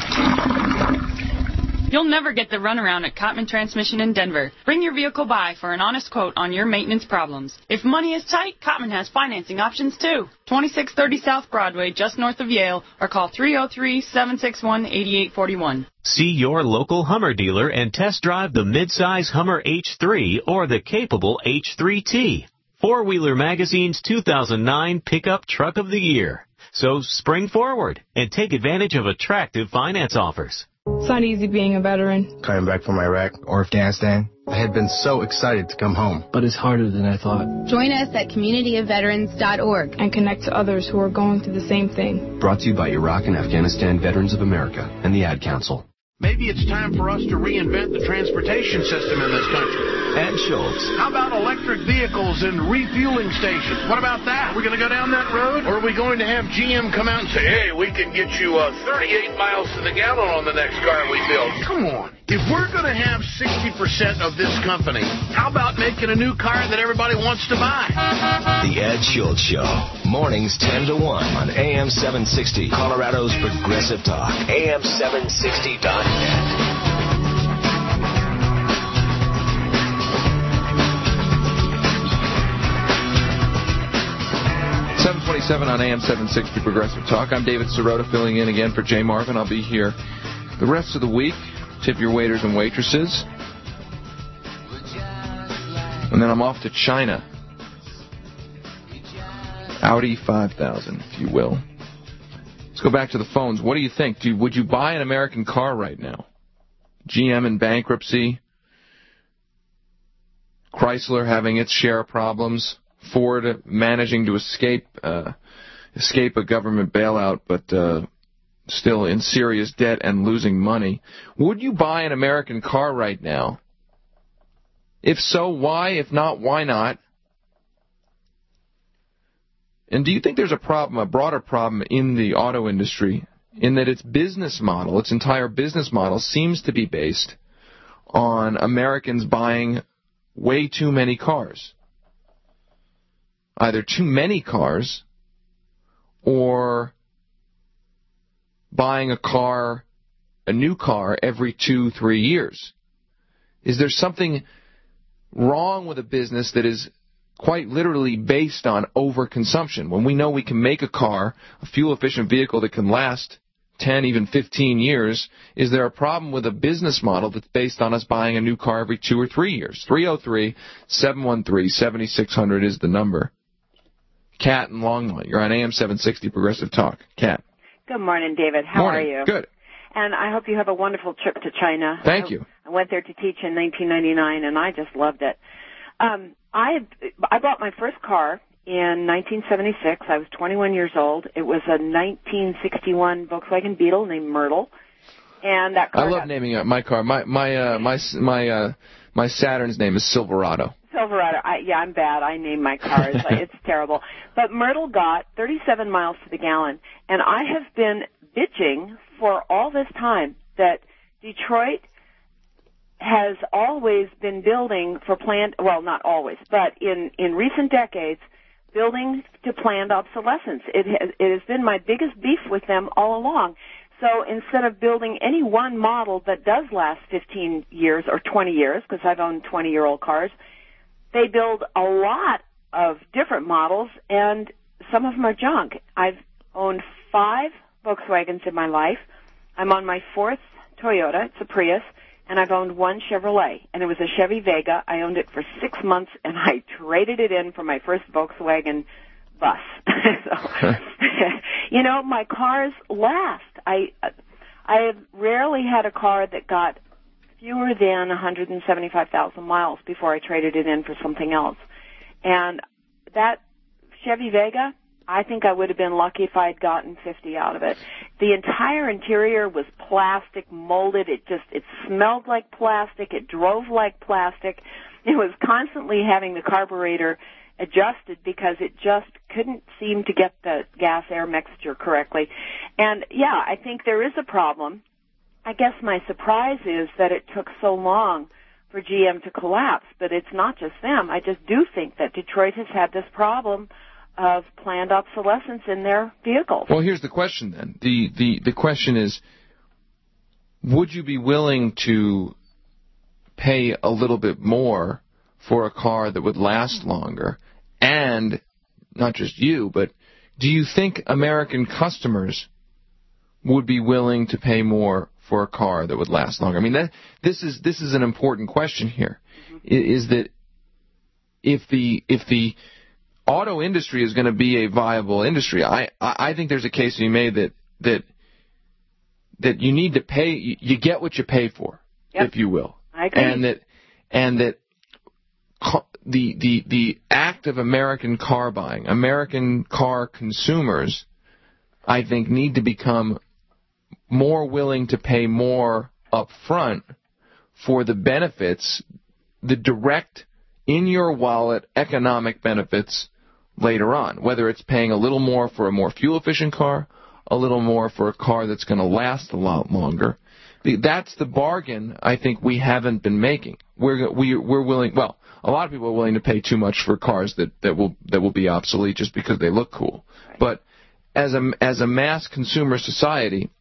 You'll never get the runaround at Cotman Transmission in Denver. Bring your vehicle by for an honest quote on your maintenance problems. If money is tight, Cotman has financing options too. twenty-six thirty South Broadway, just north of Yale, or call three oh three, seven six one, eight eight four one. See your local Hummer dealer and test drive the midsize Hummer H three or the capable H three T. Four-Wheeler Magazine's two thousand nine Pickup Truck of the Year. So spring forward and take advantage of attractive finance offers. It's not easy being a veteran. Coming back from Iraq or Afghanistan, I had been so excited to come home. But it's harder than I thought. Join us at community of veterans dot org and connect to others who are going through the same thing. Brought to you by Iraq and Afghanistan Veterans of America and the Ad Council. Maybe it's time for us to reinvent the transportation system in this country. Ed Schultz. How about electric vehicles and refueling stations? What about that? Are we going to go down that road? Or are we going to have G M come out and say, hey, we can get you uh, thirty-eight miles to the gallon on the next car we build? Come on. If we're going to have sixty percent of this company, how about making a new car that everybody wants to buy? The Ed Schultz Show. Mornings ten to one on A M seven sixty, Colorado's Progressive Talk. A M seven sixty dot net. seven twenty-seven on A M seven sixty Progressive Talk. I'm David Sirota filling in again for Jay Marvin. I'll be here the rest of the week. Tip your waiters and waitresses. And then I'm off to China. Audi five thousand, if you will. Let's go back to the phones. What do you think? Do, would you buy an American car right now? G M in bankruptcy. Chrysler having its share of problems. Ford managing to escape uh, escape a government bailout, but uh, still in serious debt and losing money. Would you buy an American car right now? If so, why? If not, why not? And do you think there's a problem, a broader problem in the auto industry, in that its business model, its entire business model, seems to be based on Americans buying way too many cars? Either too many cars or buying a car, a new car, every two, three years. Is there something wrong with a business that is quite literally based on overconsumption? When we know we can make a car, a fuel-efficient vehicle that can last ten, even fifteen years, is there a problem with a business model that's based on us buying a new car every two or three years? three oh three, seven one three, seven six zero zero is the number. Kat in Longmont, you're on A M seven sixty Progressive Talk. Kat. Good morning, David. How Morning. are you? Good. And I hope you have a wonderful trip to China. Thank I, you. I went there to teach in nineteen ninety-nine, and I just loved it. Um, I I bought my first car in nineteen seventy-six. I was twenty-one years old. It was a nineteen sixty-one Volkswagen Beetle named Myrtle, and that car. I love got, naming my car. My my uh, my my uh, my Saturn's name is Silverado. Silverado. I, yeah, I'm bad. I name my cars. It's terrible. But Myrtle got thirty-seven miles to the gallon, and I have been bitching for all this time that Detroit has always been building for planned, well, not always, but in, in recent decades, building to planned obsolescence. It has, it has been my biggest beef with them all along. So instead of building any one model that does last fifteen years or twenty years, because I've owned twenty-year-old cars, they build a lot of different models, and some of them are junk. I've owned five Volkswagens in my life. I'm on my fourth Toyota. It's a Prius. And I've owned one Chevrolet, and it was a Chevy Vega. I owned it for six months, and I traded it in for my first Volkswagen bus. so, you know, my cars last. I I have rarely had a car that got fewer than one hundred seventy-five thousand miles before I traded it in for something else. And that Chevy Vega, I think I would have been lucky if I had gotten fifty out of it. The entire interior was plastic, molded. It just, it smelled like plastic. It drove like plastic. It was constantly having the carburetor adjusted because it just couldn't seem to get the gas-air mixture correctly. And, yeah, I think there is a problem. I guess my surprise is that it took so long for G M to collapse, but it's not just them. I just do think that Detroit has had this problem of planned obsolescence in their vehicles. Well, here's the question then. The, the, the question is, would you be willing to pay a little bit more for a car that would last longer? And not just you, but do you think American customers would be willing to pay more for a car that would last longer? I mean, that, this is this is an important question here. Mm-hmm. Is that if the if the auto industry is going to be a viable industry, I, I think there's a case to be made that that that you need to pay. You, you get what you pay for, yep. if you will, I agree. and that and that the the the act of American car buying, American car consumers, I think need to become more willing to pay more up front for the benefits, the direct in your wallet economic benefits later on, whether it's paying a little more for a more fuel-efficient car, a little more for a car that's going to last a lot longer. That's the bargain I think we haven't been making. We're we, we're willing. Well, a lot of people are willing to pay too much for cars that, that will that will be obsolete just because they look cool. Right. But as a as a mass consumer society,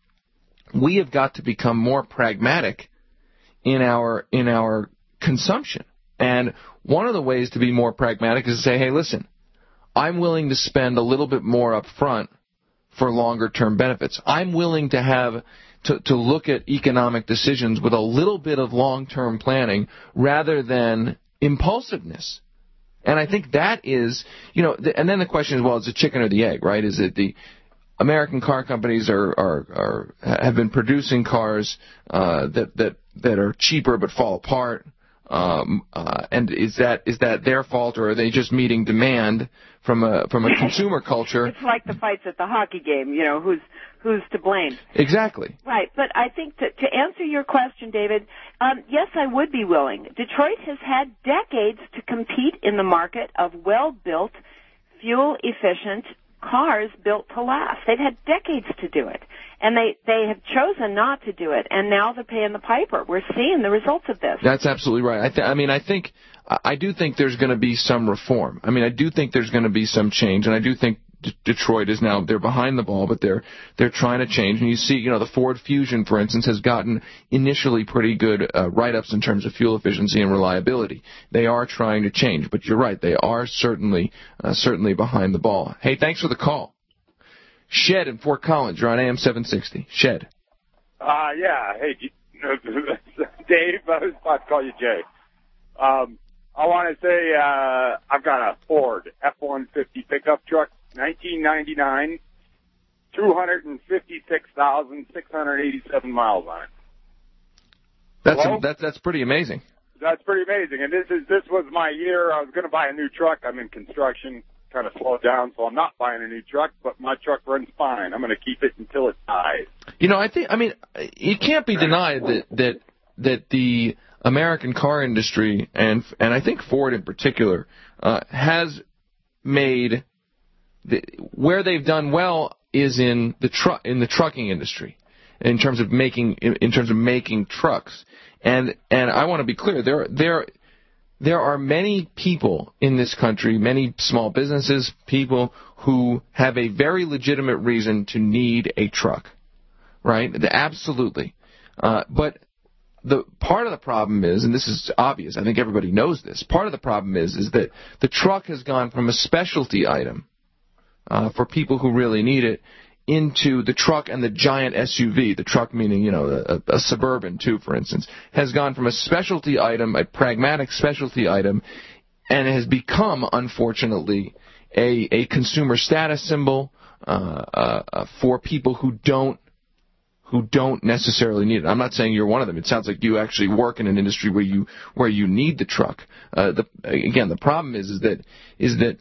we have got to become more pragmatic in our in our consumption. And one of the ways to be more pragmatic is to say, hey, listen, I'm willing to spend a little bit more up front for longer-term benefits. I'm willing to have to, to look at economic decisions with a little bit of long-term planning rather than impulsiveness. And I think that is, you know, the, and then the question is, well, is it chicken or the egg, right? Is it the American car companies are are, are have been producing cars uh, that that that are cheaper but fall apart? Um, uh, and is that is that their fault, or are they just meeting demand from a from a consumer culture? It's like the fights at the hockey game, you know, who's who's to blame? Exactly. Right, but I think to, to answer your question, David, um, yes, I would be willing. Detroit has had decades to compete in the market of well-built, fuel-efficient cars built to last. They've had decades to do it. And they, they have chosen not to do it, and now they're paying the piper. We're seeing the results of this. That's absolutely right. I, th- I mean, I think, I do think there's going to be some reform. I mean, I do think there's going to be some change, and I do think D- Detroit is now, they're behind the ball, but they're, they're trying to change. And you see, you know, the Ford Fusion, for instance, has gotten initially pretty good uh, write-ups in terms of fuel efficiency and reliability. They are trying to change, but you're right, they are certainly, uh, certainly behind the ball. Hey, thanks for the call. Shed in Fort Collins, you're on A M seven sixty. Shed. Uh, yeah. Hey, Dave, I was about to call you Jay. Um, I want to say uh, I've got a Ford F one fifty pickup truck, nineteen ninety-nine, two hundred fifty-six thousand six hundred eighty-seven miles on it. That's a, that's that's pretty amazing. That's pretty amazing. And this is this was my year. I was going to buy a new truck. I'm in construction. Kind of slowed down, so I'm not buying a new truck, but my truck runs fine. I'm going to keep it until it dies. You know, I think, I mean, it can't be denied that, that, that the American car industry, and and I think Ford in particular, uh, has made the, where they've done well is in the tru- in the trucking industry, in terms of making in, in terms of making trucks. And and I want to be clear, there there there are many people in this country, many small businesses, people who have a very legitimate reason to need a truck, right? Absolutely. Uh, but the part of the problem is, and this is obvious, I think everybody knows this, part of the problem is is that the truck has gone from a specialty item uh, for people who really need it into the truck and the giant S U V, the truck meaning, you know, a, a Suburban too, for instance, has gone from a specialty item, a pragmatic specialty item, and has become, unfortunately, a, a consumer status symbol uh, uh, for people who don't who don't necessarily need it. I'm not saying you're one of them. It sounds like you actually work in an industry where you where you need the truck. Uh, the, again, the problem is is that is that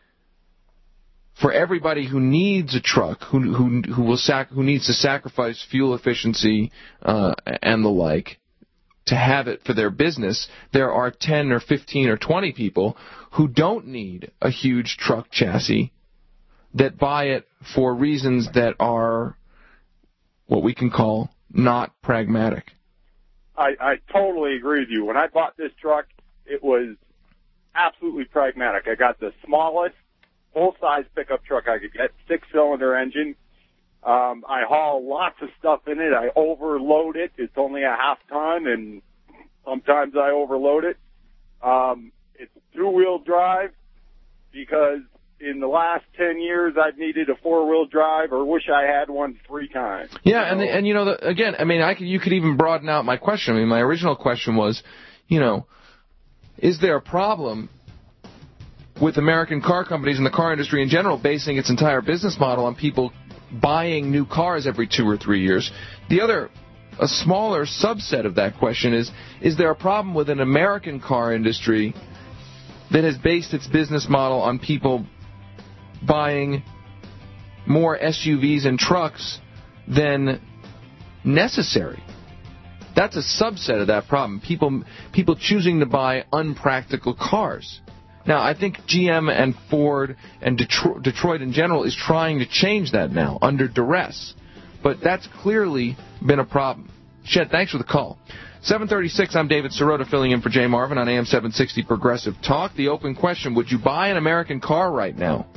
for everybody who needs a truck, who who who will sac- who needs to sacrifice fuel efficiency uh, and the like to have it for their business, there are ten or fifteen or twenty people who don't need a huge truck chassis that buy it for reasons that are what we can call not pragmatic. I, I totally agree with you. When I bought this truck, it was absolutely pragmatic. I got the smallest full-size pickup truck I could get, six-cylinder engine. Um, I haul lots of stuff in it. I overload it. It's only a half ton, and sometimes I overload it. Um, it's two-wheel drive because in the last ten years I've needed a four-wheel drive or wish I had one three times. Yeah, and, the, and you know, the, again, I mean, I could, you could even broaden out my question. I mean, my original question was, you know, is there a problem with American car companies and the car industry in general basing its entire business model on people buying new cars every two or three years? The other, a smaller subset of that question is, is there a problem with an American car industry that has based its business model on people buying more S U Vs and trucks than necessary? That's a subset of that problem. People, people choosing to buy unpractical cars. Now, I think G M and Ford and Detroit, Detroit in general is trying to change that now under duress. But that's clearly been a problem. Shed, thanks for the call. seven thirty-six, I'm David Sirota filling in for Jay Marvin on A M seven sixty Progressive Talk. The open question, would you buy an American car right now?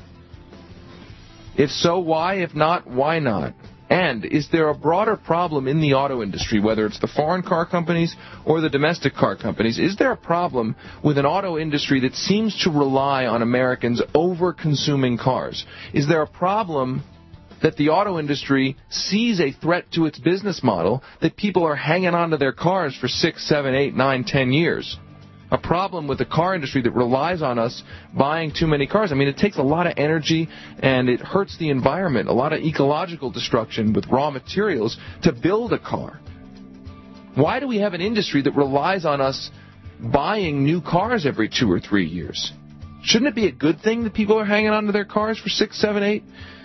If so, why? If not, why not? And is there a broader problem in the auto industry, whether it's the foreign car companies or the domestic car companies? Is there a problem with an auto industry that seems to rely on Americans over-consuming cars? Is there a problem that the auto industry sees a threat to its business model, that people are hanging on to their cars for six, seven, eight, nine, ten years? A problem with the car industry that relies on us buying too many cars. I mean, it takes a lot of energy and it hurts the environment, a lot of ecological destruction with raw materials to build a car. Why do we have an industry that relies on us buying new cars every two or three years? Shouldn't it be a good thing that people are hanging on to their cars for six, seven, eight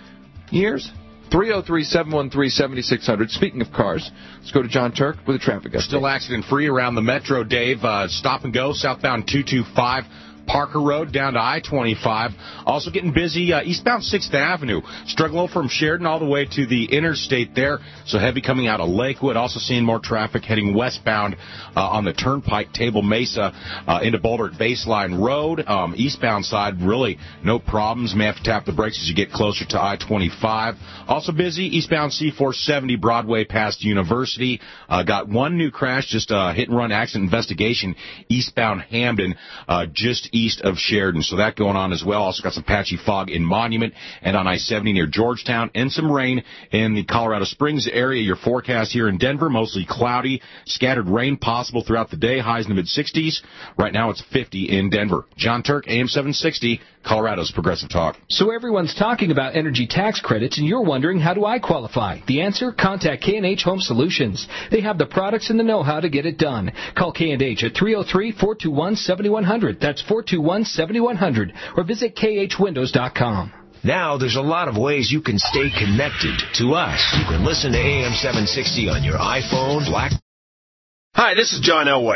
years? three oh three, seven one three, seven six zero zero. Speaking of cars, let's go to John Turk with a traffic update. Still accident-free around the Metro, Dave. Uh, stop and go, southbound two two five. Parker Road down to I twenty-five. Also getting busy uh, eastbound sixth Avenue. Struggling from Sheridan all the way to the interstate there. So heavy coming out of Lakewood. Also seeing more traffic heading westbound uh, on the Turnpike, Table Mesa, uh, into Boulder at Baseline Road. Um, eastbound side, really no problems. May have to tap the brakes as you get closer to I twenty-five. Also busy eastbound C four seventy, Broadway past University. Uh, got one new crash, just a hit-and-run accident investigation eastbound Hamden, uh, just east of Sheridan. So that going on as well. Also got some patchy fog in Monument and on I seventy near Georgetown, and some rain in the Colorado Springs area. Your forecast here in Denver, mostly cloudy, scattered rain possible throughout the day, highs in the mid-sixties. Right now it's fifty in Denver. John Turk, A M seven sixty, Colorado's Progressive Talk. So everyone's talking about energy tax credits, and you're wondering, how do I qualify? The answer? Contact K and H Home Solutions. They have the products and the know-how to get it done. Call K and H at three oh three, four two one, seven one zero zero. That's four two one, seven one zero zero. Or visit K H windows dot com. Now there's a lot of ways you can stay connected to us. You can listen to A M seven sixty on your iPhone, Black. Hi, this is John Elway.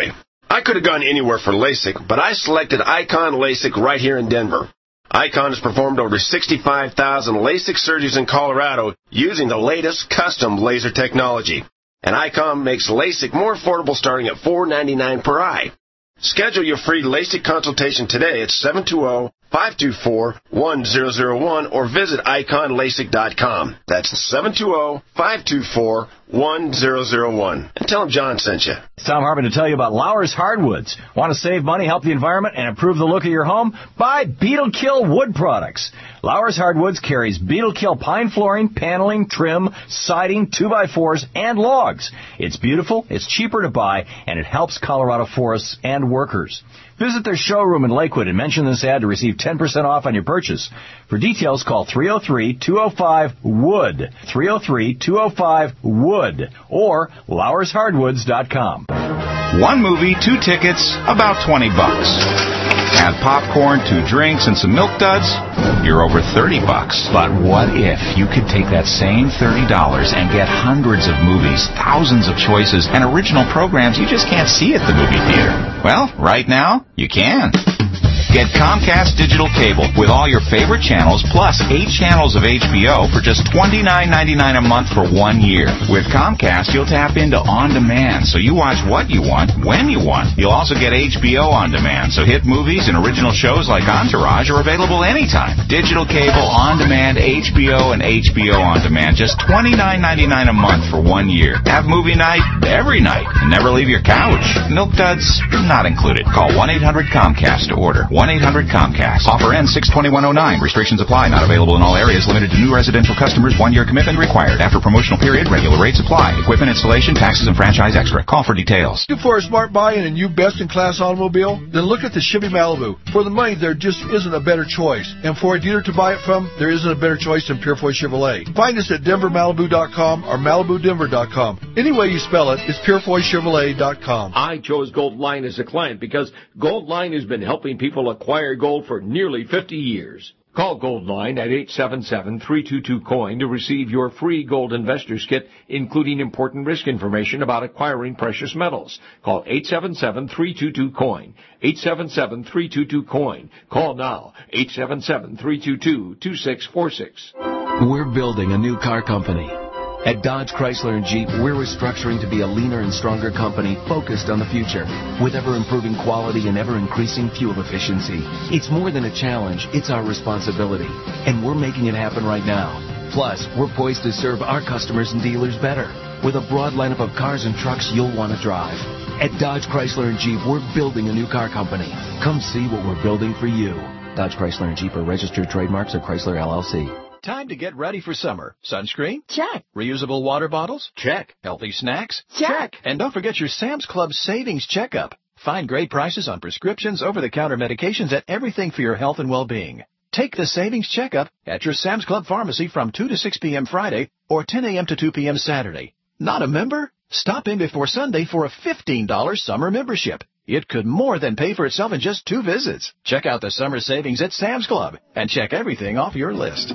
I could have gone anywhere for LASIK, but I selected Icon LASIK right here in Denver. Icon has performed over sixty-five thousand LASIK surgeries in Colorado using the latest custom laser technology. And Icon makes LASIK more affordable starting at four dollars and ninety-nine cents per eye. Schedule your free LASIK consultation today at seven two zero, five two four, one zero zero one or visit icon lasik dot com. That's seven two zero, five two four, one zero zero one. And tell them John sent you. It's Tom Hartman to tell you about Lowers Hardwoods. Want to save money, help the environment, and improve the look of your home? Buy Beetle Kill wood products. Lowers Hardwoods carries Beetle Kill pine flooring, paneling, trim, siding, two by fours, and logs. It's beautiful, it's cheaper to buy, and it helps Colorado forests and workers. Visit their showroom in Lakewood and mention this ad to receive ten percent off on your purchase. For details, call three oh three, two oh five, W O O D, three oh three, two oh five, W O O D, or lowers hardwoods dot com. One movie, two tickets, about twenty bucks. Add popcorn, two drinks, and some milk duds, you're over thirty bucks. But what if you could take that same thirty dollars and get hundreds of movies, thousands of choices, and original programs you just can't see at the movie theater? Well, right now, you can. Get Comcast Digital Cable with all your favorite channels plus eight channels of H B O for just twenty-nine ninety-nine a month for one year. With Comcast, you'll tap into On Demand, so you watch what you want, when you want. You'll also get H B O On Demand, so hit movies and original shows like Entourage are available anytime. Digital Cable, On Demand, H B O, and H B O On Demand, just twenty-nine ninety-nine a month for one year. Have movie night every night and never leave your couch. Milk duds not included. Call one eight hundred COMCAST to order. one eight hundred COMCAST. Offer ends six twenty-one oh nine. Restrictions apply. Not available in all areas. Limited to new residential customers. One-year commitment required. After promotional period, regular rates apply. Equipment installation, taxes, and franchise extra. Call for details. Looking for a smart buy in a new best-in-class automobile? Then look at the Chevy Malibu. For the money, there just isn't a better choice. And for a dealer to buy it from, there isn't a better choice than Purefoy Chevrolet. Find us at denver malibu dot com or malibu denver dot com. Any way you spell it, it's purefoy chevrolet dot com. I chose Goldline as a client because Goldline has been helping people acquire gold for nearly fifty years. Call Goldline at eight seven seven, three two two, coin to receive your free Gold Investors Kit, including important risk information about acquiring precious metals. Call eight seven seven, three two two, coin. eight seven seven, three two two, coin. Call now. eight seven seven, three two two, two six four six. We're building a new car company. At Dodge, Chrysler, and Jeep, we're restructuring to be a leaner and stronger company focused on the future, with ever-improving quality and ever-increasing fuel efficiency. It's more than a challenge, it's our responsibility, and we're making it happen right now. Plus, we're poised to serve our customers and dealers better, with a broad lineup of cars and trucks you'll want to drive. At Dodge, Chrysler, and Jeep, we're building a new car company. Come see what we're building for you. Dodge, Chrysler, and Jeep are registered trademarks of Chrysler L L C. Time to get ready for summer. Sunscreen? Check. Reusable water bottles? Check. Healthy snacks? Check. And don't forget your Sam's Club Savings Checkup. Find great prices on prescriptions, over-the-counter medications, and everything for your health and well-being. Take the Savings Checkup at your Sam's Club pharmacy from two to six p.m. Friday or ten a.m. to two p.m. Saturday. Not a member? Stop in before Sunday for a fifteen dollars summer membership. It could more than pay for itself in just two visits. Check out the summer savings at Sam's Club and check everything off your list.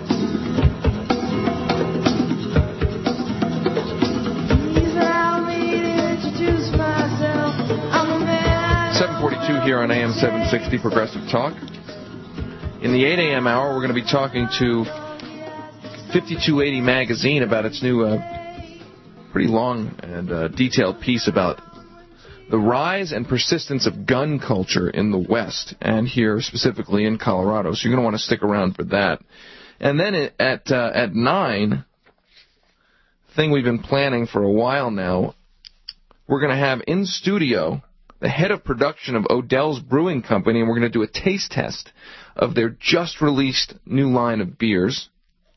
seven forty-two here on A M seven sixty Progressive Talk. In the eight a.m. hour, we're going to be talking to fifty-two eighty Magazine about its new, uh, pretty long and uh, detailed piece about the rise and persistence of gun culture in the West, and here specifically in Colorado. So you're going to want to stick around for that. And then at uh, at nine, thing we've been planning for a while now, we're going to have in studio the head of production of Odell's Brewing Company, and we're going to do a taste test of their just-released new line of beers.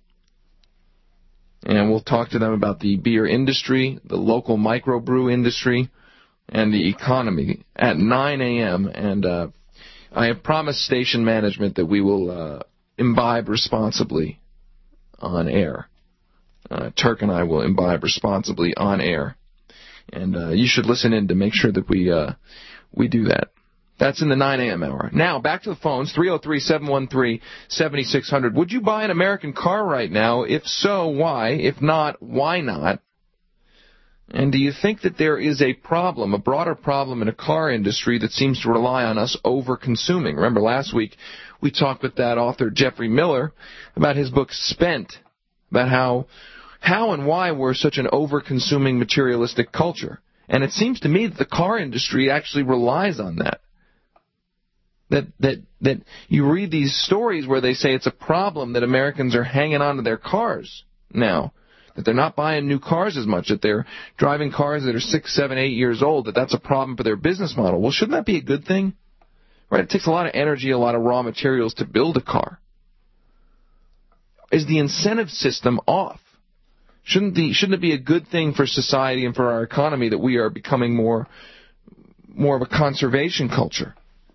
And we'll talk to them about the beer industry, the local microbrew industry, and the economy at nine a.m. And uh, I have promised station management that we will uh, imbibe responsibly on air. Uh, Turk and I will imbibe responsibly on air. And uh, you should listen in to make sure that we uh, we do that. That's in the nine a.m. hour. Now, back to the phones, three oh three, seven one three, seven six zero zero. Would you buy an American car right now? If so, why? If not, why not? And do you think that there is a problem, a broader problem in a car industry that seems to rely on us over-consuming? Remember, last week we talked with that author, Jeffrey Miller, about his book Spent, about how how and why we're such an over-consuming materialistic culture. And it seems to me that the car industry actually relies on that. That that that you read these stories where they say it's a problem that Americans are hanging on to their cars now, that they're not buying new cars as much, that they're driving cars that are six, seven, eight years old, that that's a problem for their business model. Well, shouldn't that be a good thing? Right? It takes a lot of energy, a lot of raw materials to build a car. Is the incentive system off? Shouldn't the shouldn't it be a good thing for society and for our economy that we are becoming more more of a conservation culture?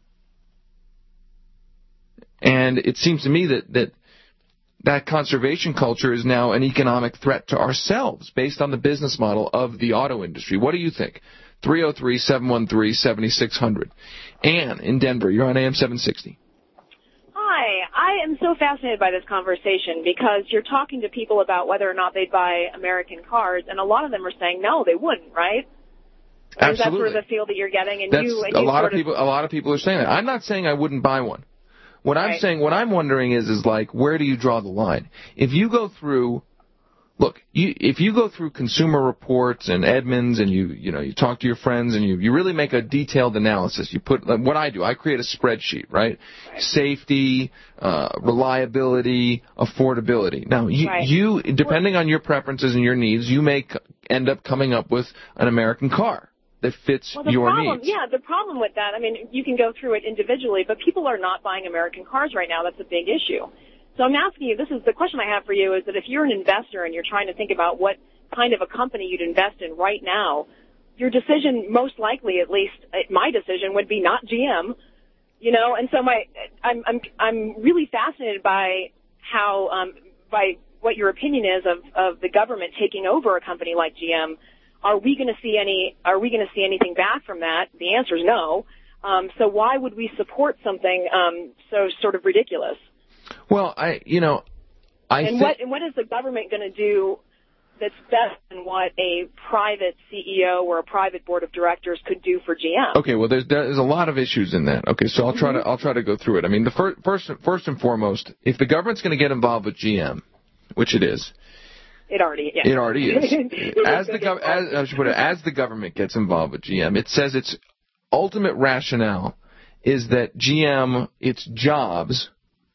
And it seems to me that, that that conservation culture is now an economic threat to ourselves based on the business model of the auto industry. What do you think? three oh three, seven one three, seven six zero zero. Ann in Denver, you're on A M seven sixty. Hi, I am so fascinated by this conversation because you're talking to people about whether or not they'd buy American cars, and a lot of them are saying no, they wouldn't, right? Or Absolutely. is that sort of the feel that you're getting? And That's, you, and a you lot sort of people. A lot of people are saying that. I'm not saying I wouldn't buy one. What I'm Right. saying, what I'm wondering is, is like, where do you draw the line? If you go through, look, you, if you go through Consumer Reports and Edmunds, and you, you know, you talk to your friends, and you, you really make a detailed analysis. You put, like, what I do, I create a spreadsheet, right? right. Safety, uh, reliability, affordability. Now, you, Right. you, depending on your preferences and your needs, you may end up coming up with an American car that fits well, the your problem, needs. Yeah, the problem with that, I mean, you can go through it individually, but people are not buying American cars right now. That's a big issue. So I'm asking you, this is the question I have for you, is that if you're an investor and you're trying to think about what kind of a company you'd invest in right now, your decision, most likely, at least my decision, would be not G M, you know, and so my, I'm, I'm, I'm really fascinated by how, um, by what your opinion is of, of the government taking over a company like G M. Are we going to see any? Are we going to see anything back from that? The answer is no. Um, so why would we support something um, so sort of ridiculous? Well, I, you know, I and think. what and what is the government going to do that's better than what a private C E O or a private board of directors could do for G M? Okay, well, there's there's a lot of issues in that. Okay, so I'll try Mm-hmm. to I'll try to go through it. I mean, the first first first and foremost, if the government's going to get involved with G M, which it is. It already, yeah. It already is. as the gov- as, I should put it, as the government gets involved with G M, it says its ultimate rationale is that G M, its jobs,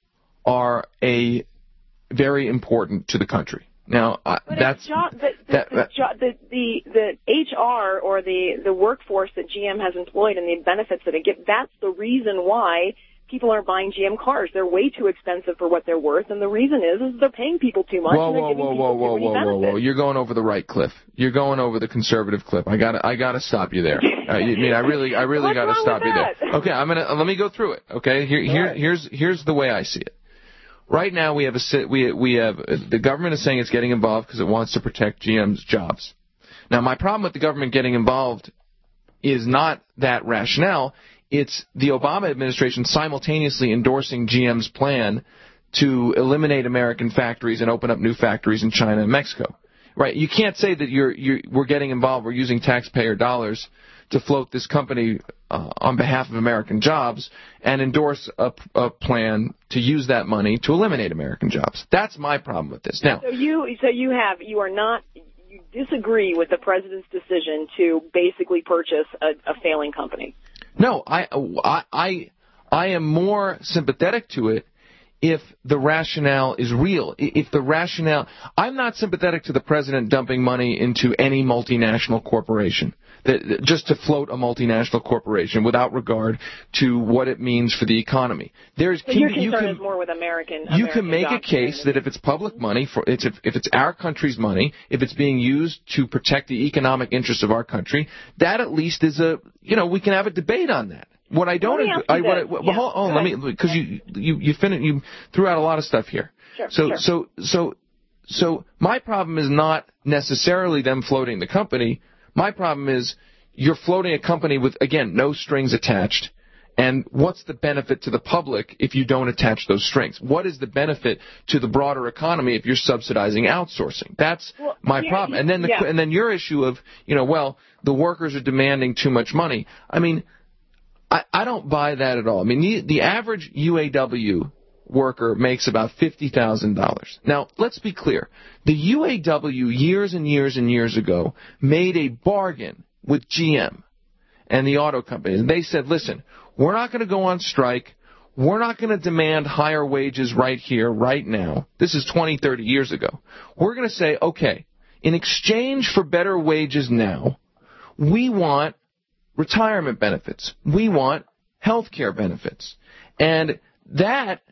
are a very important to the country. Now, uh, But that's it's job, the, the, that, the, that, jo- the, the, the H R or the, the workforce that G M has employed and the benefits that it gives, that's the reason why people aren't buying G M cars. They're way too expensive for what they're worth, and the reason is is they're paying people too much Whoa, and they're whoa, giving whoa, people whoa, too whoa, many whoa, whoa, benefits. whoa! You're going over the right cliff. You're going over the conservative cliff. I got, I got to stop you there. Uh, you, I mean, I really, I really got to stop you there. Okay, I'm gonna let me go through it. Okay, here, here, right. here's, here's the way I see it. Right now, we have a we we have the government is saying it's getting involved because it wants to protect G M's jobs. Now, my problem with the government getting involved is not that rationale. It's the Obama administration simultaneously endorsing G M's plan to eliminate American factories and open up new factories in China and Mexico. Right? You can't say that you're, you're we're getting involved, we're using taxpayer dollars to float this company uh, on behalf of American jobs and endorse a, a plan to use that money to eliminate American jobs. That's my problem with this. Now, So you, so you have, you are not, you disagree with the president's decision to basically purchase a, a failing company. No, I, I, I, I am more sympathetic to it if the rationale is real. If the rationale, I'm not sympathetic to the president dumping money into any multinational corporation, that, just to float a multinational corporation without regard to what it means for the economy. There's, So your can, you concern can, is more with American. You American can make a jobs case that if it's public money, for it's if, if it's our country's money, if it's being used to protect the economic interests of our country, that at least is a, you know, we can have a debate on that. What I don't, Let me agree, ask you I, what I, this. well, Yeah, hold on, go let me, because you you you fin- you threw out a lot of stuff here. Sure, so sure. so so so my problem is not necessarily them floating the company. My problem is you're floating a company with, again, no strings attached, And what's the benefit to the public if you don't attach those strings? What is the benefit to the broader economy if you're subsidizing outsourcing? That's well, my yeah, problem. And then the yeah. and then your issue of, you know, well, the workers are demanding too much money. I mean, I, I don't buy that at all. I mean, the, the average U A W worker makes about fifty thousand dollars. Now, let's be clear. The U A W years and years and years ago made a bargain with G M and the auto companies. They said, listen, we're not going to go on strike. We're not going to demand higher wages right here, right now. This is twenty, thirty years ago. We're going to say, okay, in exchange for better wages now, we want retirement benefits. We want health care benefits. And that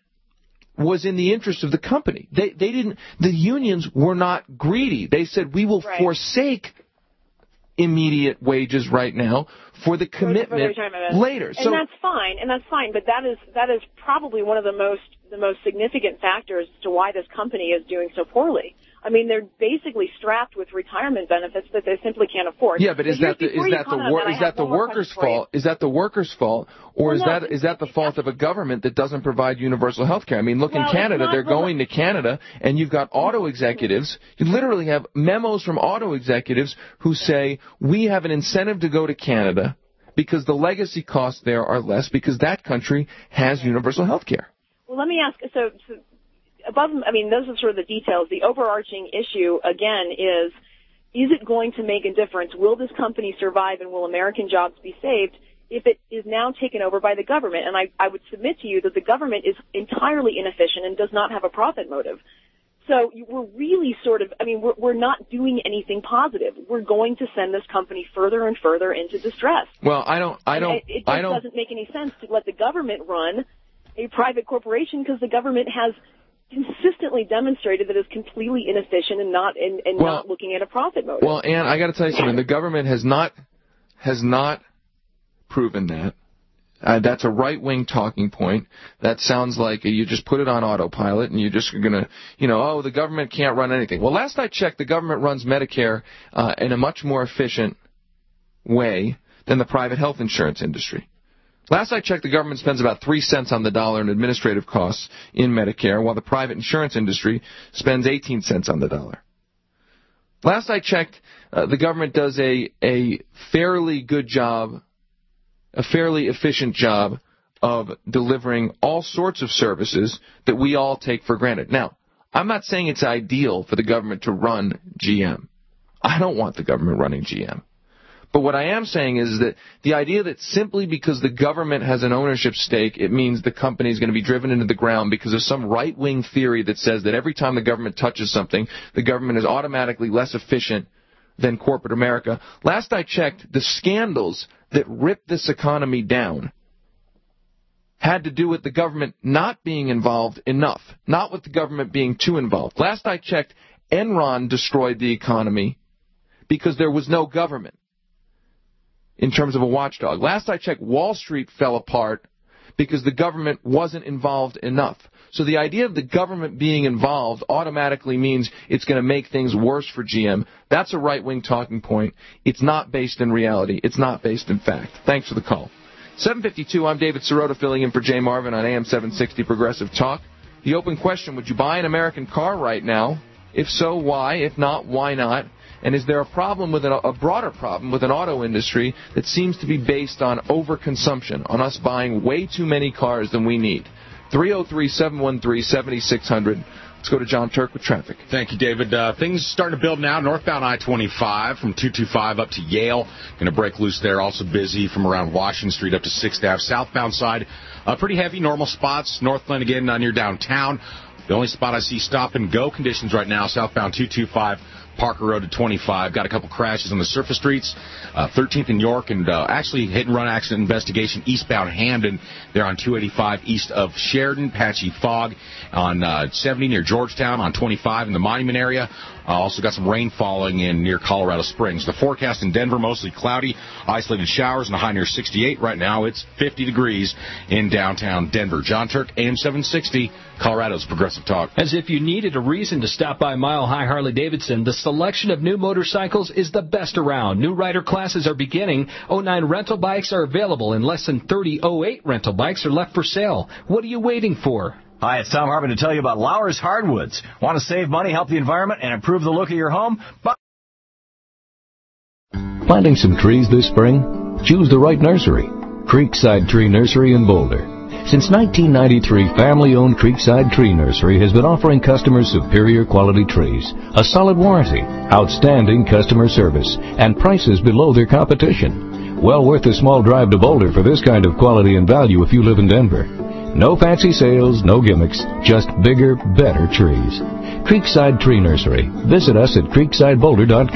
was in the interest of the company. They they didn't the unions were not greedy. They said we will right. forsake immediate wages right now for the commitment for later. And so that's fine, and that's fine, but that is that is probably one of the most the most significant factors to why this company is doing so poorly. I mean, they're basically strapped with retirement benefits that they simply can't afford. Yeah, but is that the, is that the wor- is that the workers' fault? Is that the workers' fault, or well, is no, that is that the fault of a government that doesn't provide universal health care? I mean, look well, in Canada, not, they're well, going to Canada, and you've got auto executives. You literally have memos from auto executives who say we have an incentive to go to Canada because the legacy costs there are less because that country has universal health care. Well, let me ask. So. so Above, I mean, those are sort of the details. The overarching issue, again, is, is it going to make a difference? Will this company survive and will American jobs be saved if it is now taken over by the government? And I, I would submit to you that the government is entirely inefficient and does not have a profit motive. So we're really sort of, I mean, we're, we're not doing anything positive. We're going to send this company further and further into distress. Well, I don't, I don't, it, it just I don't. doesn't make any sense to let the government run a private corporation because the government has consistently demonstrated that it's completely inefficient and not and, and well, not looking at a profit motive. Well, Ann, I got to tell you something. The government has not has not proven that. Uh, that's a right-wing talking point. That sounds like you just put it on autopilot and you're just going to, you know, oh, the government can't run anything. Well, last I checked, the government runs Medicare uh, in a much more efficient way than the private health insurance industry. Last I checked, the government spends about three cents on the dollar in administrative costs in Medicare, while the private insurance industry spends eighteen cents on the dollar. Last I checked, uh, the government does a, a fairly good job, a fairly efficient job of delivering all sorts of services that we all take for granted. Now, I'm not saying it's ideal for the government to run G M. I don't want the government running G M. But what I am saying is that the idea that simply because the government has an ownership stake, it means the company is going to be driven into the ground because of some right-wing theory that says that every time the government touches something, the government is automatically less efficient than corporate America. Last I checked, the scandals that ripped this economy down had to do with the government not being involved enough, not with the government being too involved. Last I checked, Enron destroyed the economy because there was no government in terms of a watchdog. Last I checked, Wall Street fell apart because the government wasn't involved enough. So the idea of the government being involved automatically means it's going to make things worse for G M. That's a right-wing talking point. It's not based in reality. It's not based in fact. Thanks for the call. seven fifty-two, I'm David Sirota filling in for Jay Marvin on A M seven sixty Progressive Talk. The open question, would you buy an American car right now? If so, why? If not, why not? And is there a problem with an, a broader problem with an auto industry that seems to be based on overconsumption, on us buying way too many cars than we need? three oh three, seven one three, seven six zero zero. Let's go to John Turk with traffic. Thank you, David. Uh, things starting to build now. Northbound I twenty-five from two twenty-five up to Yale. Going to break loose there. Also busy from around Washington Street up to sixth Avenue. Southbound side, uh, pretty heavy. Normal spots. Northland again uh, near downtown. The only spot I see stop and go conditions right now, southbound two twenty-five. Parker Road to twenty-five. Got a couple crashes on the surface streets. Uh, thirteenth and York, and uh, actually hit-and-run accident investigation eastbound Hamden. They're on two eighty-five east of Sheridan. Patchy fog on uh, seventy near Georgetown, on twenty-five in the Monument area. Uh, also got some rain falling in near Colorado Springs. The forecast in Denver, mostly cloudy, isolated showers, and a high near sixty-eight. Right now, it's fifty degrees in downtown Denver. John Turk, A M seven sixty, Colorado's Progressive Talk. As if you needed a reason to stop by Mile High Harley-Davidson, the selection of new motorcycles is the best around. New rider classes are beginning. oh nine rental bikes are available, and less than thirty oh eight rental bikes are left for sale. What are you waiting for? Hi, it's Tom Hartman to tell you about Lauer's Hardwoods. Want to save money, help the environment, and improve the look of your home? But Planting some trees this spring? Choose the right nursery. Creekside Tree Nursery in Boulder. Since nineteen ninety-three, family-owned Creekside Tree Nursery has been offering customers superior quality trees, a solid warranty, outstanding customer service, and prices below their competition. Well worth a small drive to Boulder for this kind of quality and value if you live in Denver. No fancy sales, no gimmicks, just bigger, better trees. Creekside Tree Nursery. Visit us at creekside boulder dot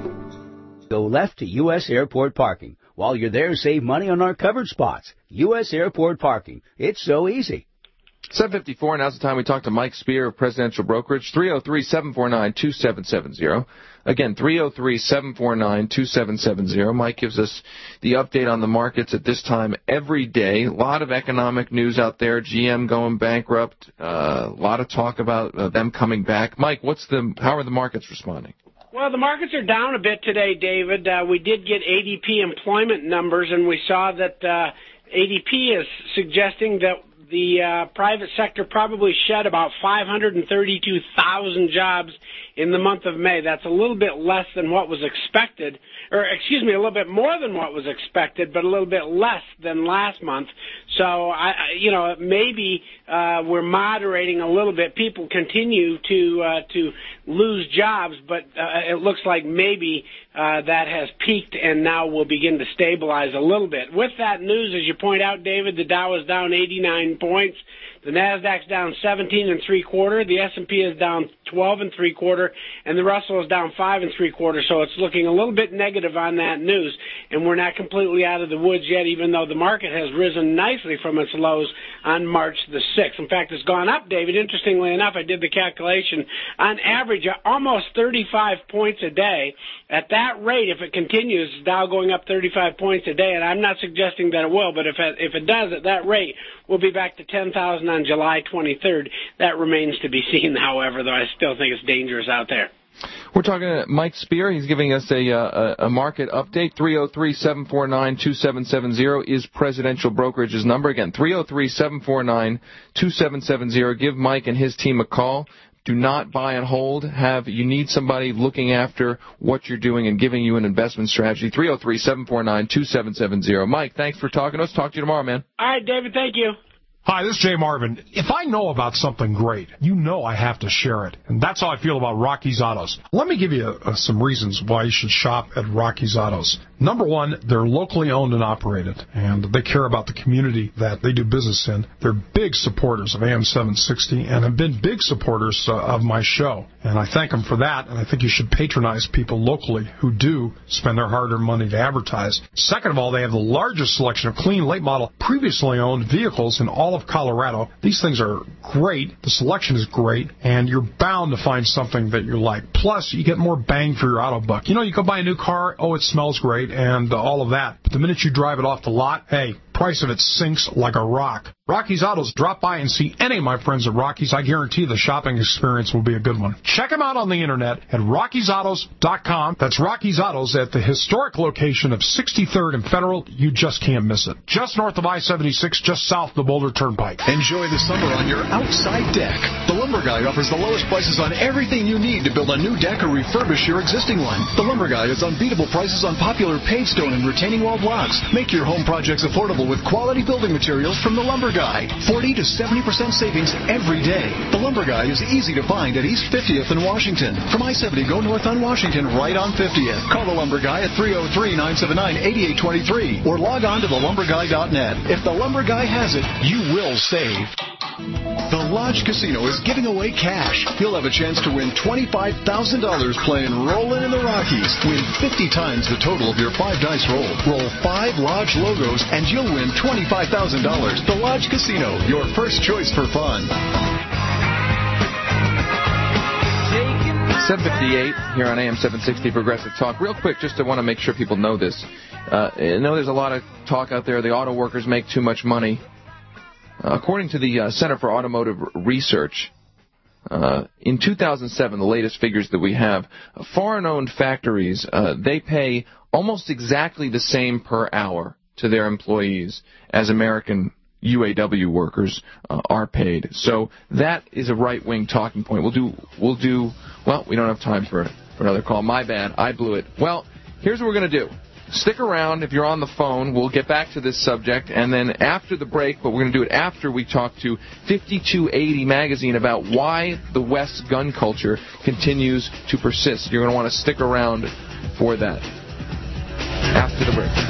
com. Go left to U S Airport Parking. While you're there, save money on our covered spots. U S Airport Parking. It's so easy. seven fifty-four, now's the time we talk to Mike Spear of Presidential Brokerage, three oh three, seven four nine, two seven seven zero. Again, three oh three, seven four nine, two seven seven zero. Mike gives us the update on the markets at this time every day. A lot of economic news out there, G M going bankrupt, uh, a lot of talk about uh, them coming back. Mike, what's the? How are the markets responding? Well, the markets are down a bit today, David. Uh, we did get A D P employment numbers, and we saw that uh, A D P is suggesting that the uh, private sector probably shed about five hundred thirty-two thousand jobs in the month of May. That's a little bit less than what was expected, or excuse me, a little bit more than what was expected, but a little bit less than last month. So, I, you know, maybe uh, we're moderating a little bit. People continue to uh, to lose jobs, but uh, it looks like maybe uh, that has peaked and now will begin to stabilize a little bit. With that news, as you point out, David, the Dow is down eighty-nine points. The Nasdaq's down seventeen and three quarter. The S and P is down twelve and three quarter, and the Russell is down five and three quarter. So it's looking a little bit negative on that news, and we're not completely out of the woods yet, even though the market has risen nicely from its lows on March the sixth. In fact, it's gone up, David. Interestingly enough, I did the calculation. On average, almost thirty-five points a day. At that rate, if it continues, Dow going up thirty-five points a day, and I'm not suggesting that it will, but if it, if it does at that rate, we'll be back to ten thousand on July twenty-third. That remains to be seen, however, though I still think it's dangerous out there. We're talking to Mike Spear. He's giving us a, uh, a market update. three oh three, seven four nine, two seven seven zero is Presidential Brokerage's number. Again, three oh three, seven four nine, two seven seven zero. Give Mike and his team a call. Do not buy and hold. Have you need somebody looking after what you're doing and giving you an investment strategy. three oh three, seven four nine, two seven seven zero. Mike, thanks for talking to us. Talk to you tomorrow, man. All right, David, thank you. Hi, this is Jay Marvin. If I know about something great, you know I have to share it. And that's how I feel about Rocky's Autos. Let me give you uh, some reasons why you should shop at Rocky's Autos. Number one, they're locally owned and operated, and they care about the community that they do business in. They're big supporters of A M seven sixty and have been big supporters uh, of my show. And I thank them for that, and I think you should patronize people locally who do spend their hard-earned money to advertise. Second of all, they have the largest selection of clean, late-model, previously owned vehicles in all of Colorado. These things are great. The selection is great, and you're bound to find something that you like. Plus, you get more bang for your auto buck. You know, you go buy a new car, oh, it smells great, and uh, all of that. But the minute you drive it off the lot, hey, price of it sinks like a rock. Rocky's Autos, drop by and see any of my friends at Rocky's. I guarantee the shopping experience will be a good one. Check them out on the internet at rockies autos dot com. That's Rocky's Autos at the historic location of sixty-third and Federal. You just can't miss it. Just north of I seventy-six, just south of the Boulder Turnpike. Enjoy the summer on your outside deck. The Lumber Guy offers the lowest prices on everything you need to build a new deck or refurbish your existing one. The Lumber Guy has unbeatable prices on popular paved stone and retaining wall blocks. Make your home projects affordable with quality building materials from The Lumber Guy. forty to seventy percent savings every day. The Lumber Guy is easy to find at East fiftieth in Washington. From I seventy, go north on Washington, right on fiftieth. Call The Lumber Guy at three oh three, nine seven nine, eight eight two three or log on to the lumber guy dot net. If The Lumber Guy has it, you will save. The Lodge Casino is giving away cash. You'll have a chance to win twenty-five thousand dollars playing Rollin' in the Rockies. Win fifty times the total of your five dice roll. Roll five Lodge logos and you'll win twenty-five thousand dollars. The Lodge Casino, your first choice for fun. Taking seven fifty-eight here on A M seven sixty Progressive Talk. Real quick, just to want to make sure people know this. Uh, I know there's a lot of talk out there. The auto workers make too much money. Uh, according to the uh, Center for Automotive Research, uh, in two thousand seven, the latest figures that we have, uh, foreign-owned factories, uh, they pay almost exactly the same per hour to their employees as American U A W workers uh, are paid. So that is a right-wing talking point. We'll do, we'll do, well, we don't have time for, for another call. My bad. I blew it. Well, here's what we're going to do. Stick around if you're on the phone. We'll get back to this subject. And then after the break, but we're going to do it after we talk to fifty-two eighty Magazine about why the West's gun culture continues to persist. You're going to want to stick around for that. After the break.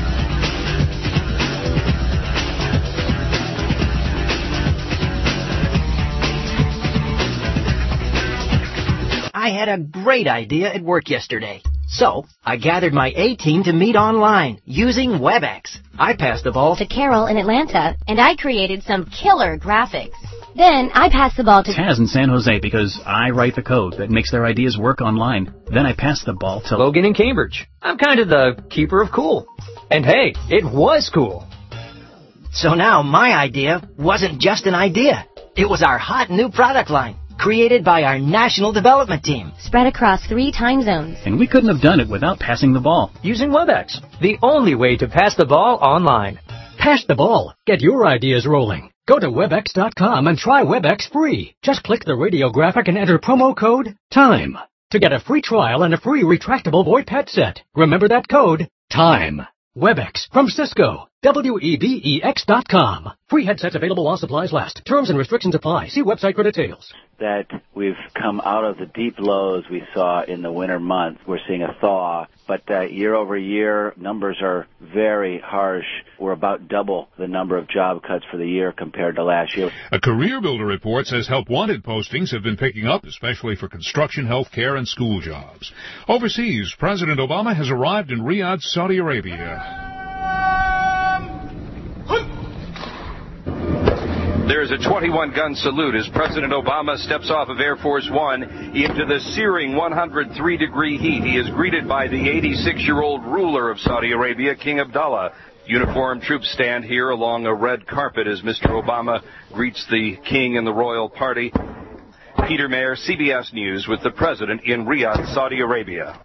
I had a great idea at work yesterday. So, I gathered my A-team to meet online, using WebEx. I passed the ball to Carol in Atlanta, and I created some killer graphics. Then, I passed the ball to Taz in San Jose because I write the code that makes their ideas work online. Then I passed the ball to Logan in Cambridge. I'm kind of the keeper of cool. And hey, it was cool. So now, my idea wasn't just an idea. It was our hot new product line, created by our national development team. Spread across three time zones. And we couldn't have done it without passing the ball. Using WebEx, the only way to pass the ball online. Pass the ball. Get your ideas rolling. Go to webex dot com and try WebEx free. Just click the radio graphic and enter promo code TIME to get a free trial and a free retractable VoIP headset. Remember that code, TIME. WebEx from Cisco. W E B E X dot com. Free headsets available while supplies last. Terms and restrictions apply. See website for details. That we've come out of the deep lows we saw in the winter months. We're seeing a thaw, but uh, year over year, numbers are very harsh. We're about double the number of job cuts for the year compared to last year. A Career Builder report says help wanted postings have been picking up, especially for construction, health care, and school jobs. Overseas, President Obama has arrived in Riyadh, Saudi Arabia. There's a twenty-one gun salute as President Obama steps off of Air Force One into the searing one hundred three degree heat. He is greeted by the eighty-six-year-old ruler of Saudi Arabia, King Abdullah. Uniformed troops stand here along a red carpet as Mister Obama greets the king and the royal party. Peter Mayer, C B S News, with the president in Riyadh, Saudi Arabia.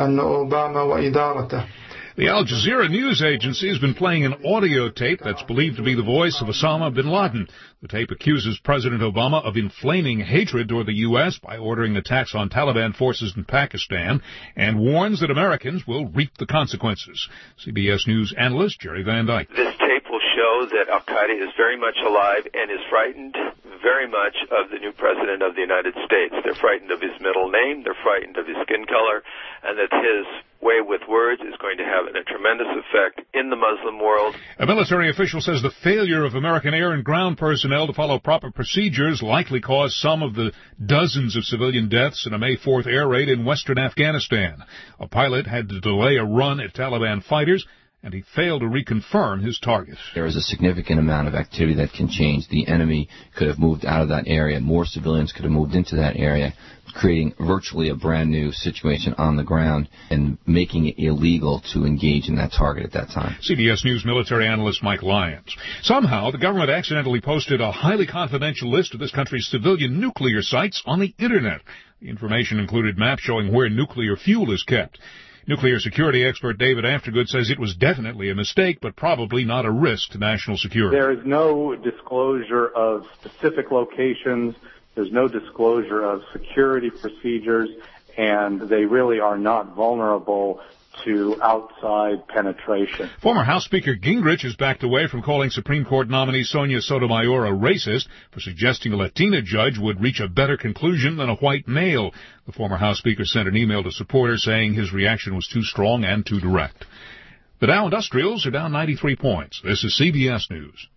The Al Jazeera news agency has been playing an audio tape that's believed to be the voice of Osama bin Laden. The tape accuses President Obama of inflaming hatred toward the U S by ordering attacks on Taliban forces in Pakistan and warns that Americans will reap the consequences. C B S News analyst Jerry Van Dyke. This tape will show that Al-Qaeda is very much alive and is frightened very much of the new president of the United States. They're frightened of his middle name, they're frightened of his skin color, and that his way with words is going to have a tremendous effect in the Muslim world. A military official says the failure of American air and ground personnel to follow proper procedures likely caused some of the dozens of civilian deaths in a May fourth air raid in western Afghanistan. A pilot had to delay a run at Taliban fighters, and he failed to reconfirm his target. There is a significant amount of activity that can change. The enemy could have moved out of that area. More civilians could have moved into that area, creating virtually a brand new situation on the ground and making it illegal to engage in that target at that time. C B S News military analyst Mike Lyons. Somehow, the government accidentally posted a highly confidential list of this country's civilian nuclear sites on the Internet. The information included maps showing where nuclear fuel is kept. Nuclear security expert David Aftergood says it was definitely a mistake, but probably not a risk to national security. There is no disclosure of specific locations. There's no disclosure of security procedures, and they really are not vulnerable to outside penetration. Former House Speaker Gingrich has backed away from calling Supreme Court nominee Sonia Sotomayor a racist for suggesting a Latina judge would reach a better conclusion than a white male. The former House Speaker sent an email to supporters saying his reaction was too strong and too direct. The Dow Industrials are down ninety-three points. This is C B S News.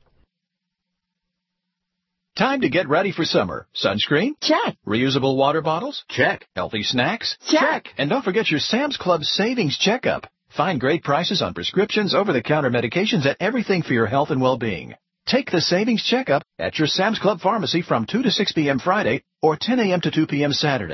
Time to get ready for summer. Sunscreen? Check. Reusable water bottles? Check. Healthy snacks? Check. And don't forget your Sam's Club Savings Checkup. Find great prices on prescriptions, over-the-counter medications, and everything for your health and well-being. Take the Savings Checkup at your Sam's Club pharmacy from two to six p.m. Friday or ten a.m. to two p.m. Saturday.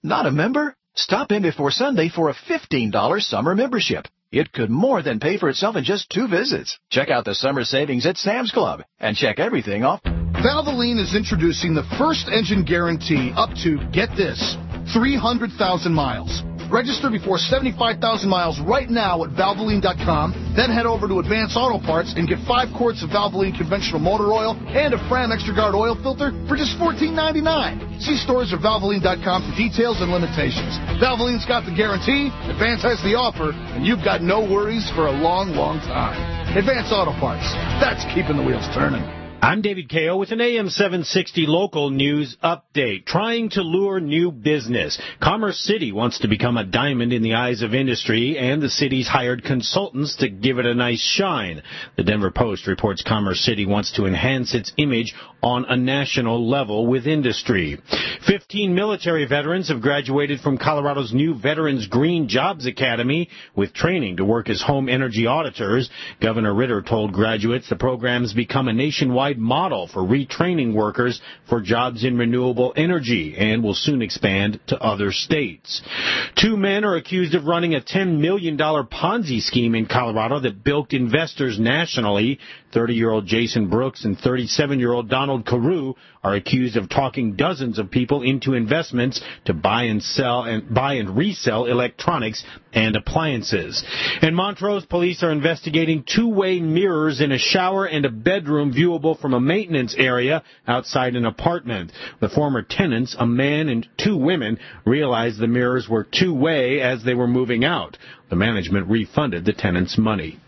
Not a member? Stop in before Sunday for a fifteen dollars summer membership. It could more than pay for itself in just two visits. Check out the summer savings at Sam's Club and check everything off. Valvoline is introducing the first engine guarantee up to, get this, three hundred thousand miles. Register before seventy-five thousand miles right now at Valvoline dot com. Then head over to Advance Auto Parts and get five quarts of Valvoline conventional motor oil and a Fram Extra Guard oil filter for just fourteen ninety-nine. See stores or Valvoline dot com for details and limitations. Valvoline's got the guarantee, Advance has the offer, and you've got no worries for a long, long time. Advance Auto Parts. That's keeping the wheels turning. I'm David K O with an A M seven sixty local news update. Trying to lure new business. Commerce City wants to become a diamond in the eyes of industry, and the city's hired consultants to give it a nice shine. The Denver Post reports Commerce City wants to enhance its image on a national level with industry. Fifteen military veterans have graduated from Colorado's new Veterans Green Jobs Academy with training to work as home energy auditors. Governor Ritter told graduates the program's become a nationwide model for retraining workers for jobs in renewable energy and will soon expand to other states. Two men are accused of running a ten million dollars Ponzi scheme in Colorado that bilked investors nationally. thirty-year-old Jason Brooks and thirty-seven-year-old Donald Carew are accused of talking dozens of people into investments to buy and sell and buy and resell electronics and appliances. In Montrose, police are investigating two-way mirrors in a shower and a bedroom viewable from a maintenance area outside an apartment. The former tenants, a man and two women, realized the mirrors were two-way as they were moving out. The management refunded the tenants' money.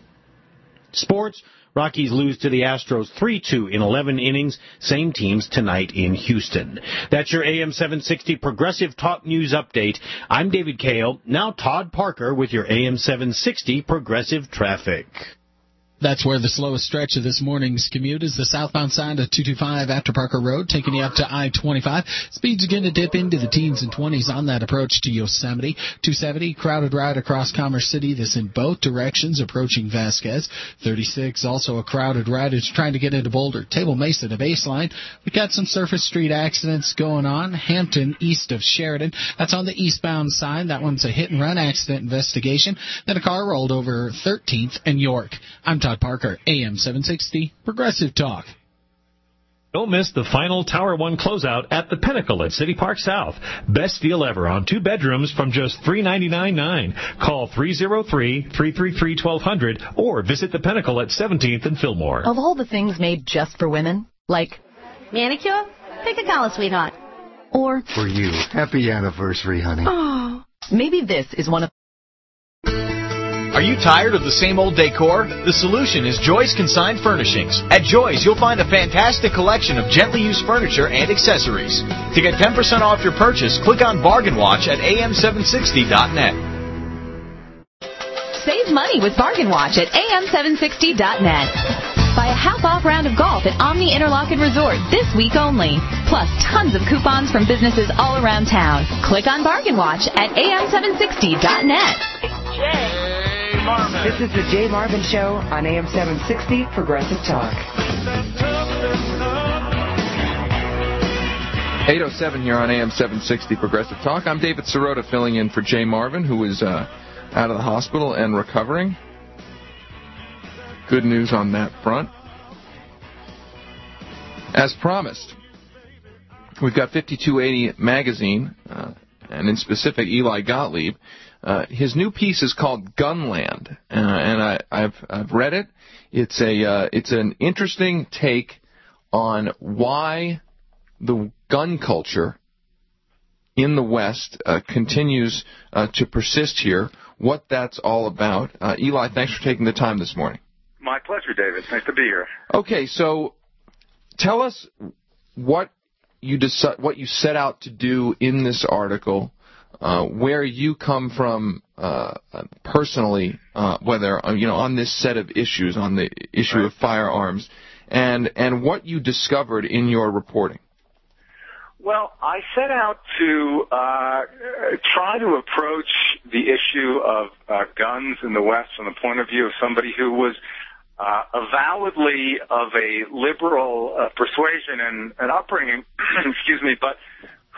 Sports. Rockies lose to the Astros three two in eleven innings. Same teams tonight in Houston. That's your A M seven sixty Progressive Talk News Update. I'm David Kale. Now Todd Parker with your A M seven sixty Progressive Traffic. That's where the slowest stretch of this morning's commute is the southbound side of two twenty-five after Parker Road, taking you up to I twenty-five. Speeds begin to dip into the teens and twenties on that approach to Yosemite. two seventy, crowded ride across Commerce City. This in both directions, approaching Vasquez. thirty-six, also a crowded ride. It's trying to get into Boulder. Table Mesa to Baseline. We've got some surface street accidents going on. Hampton, east of Sheridan. That's on the eastbound side. That one's a hit-and-run accident investigation. Then a car rolled over thirteenth and York. I'm Todd Parker, A M seven sixty, Progressive Talk. Don't miss the final Tower One closeout at the Pinnacle at City Park South. Best deal ever on two bedrooms from just three hundred ninety-nine dollars and nine cents. Call three oh three, three three three, one two zero zero or visit the Pinnacle at seventeenth and Fillmore. Of all the things made just for women, like manicure, pick a color, sweetheart. Or for you, happy anniversary, honey. Oh, maybe this is one of. Are you tired of the same old decor? The solution is Joy's Consigned Furnishings. At Joy's, you'll find a fantastic collection of gently used furniture and accessories. To get ten percent off your purchase, click on Bargain Watch at A M seven sixty dot net. Save money with Bargain Watch at A M seven sixty dot net. Buy a half-off round of golf at Omni Interlochen Resort this week only. Plus tons of coupons from businesses all around town. Click on Bargain Watch at A M seven sixty dot net. This is the Jay Marvin Show on A M seven sixty Progressive Talk. eight oh seven here on A M seven sixty Progressive Talk. I'm David Sirota filling in for Jay Marvin, who is uh, out of the hospital and recovering. Good news on that front. As promised, we've got fifty-two eighty magazine, uh, and in specific, Eli Gottlieb. Uh, his new piece is called Gunland, uh, and I, I've, I've read it. It's a uh, it's an interesting take on why the gun culture in the West uh, continues uh, to persist here, what that's all about. Uh, Eli, thanks for taking the time this morning. My pleasure, David. Nice to be here. Okay, so tell us what you deci- what you set out to do in this article. Uh, where you come from uh, personally, uh, whether uh, you know on this set of issues, on the issue right. of firearms, and and what you discovered in your reporting. Well, I set out to uh, try to approach the issue of uh, guns in the West from the point of view of somebody who was uh, avowedly of a liberal uh, persuasion and, and upbringing, excuse me, but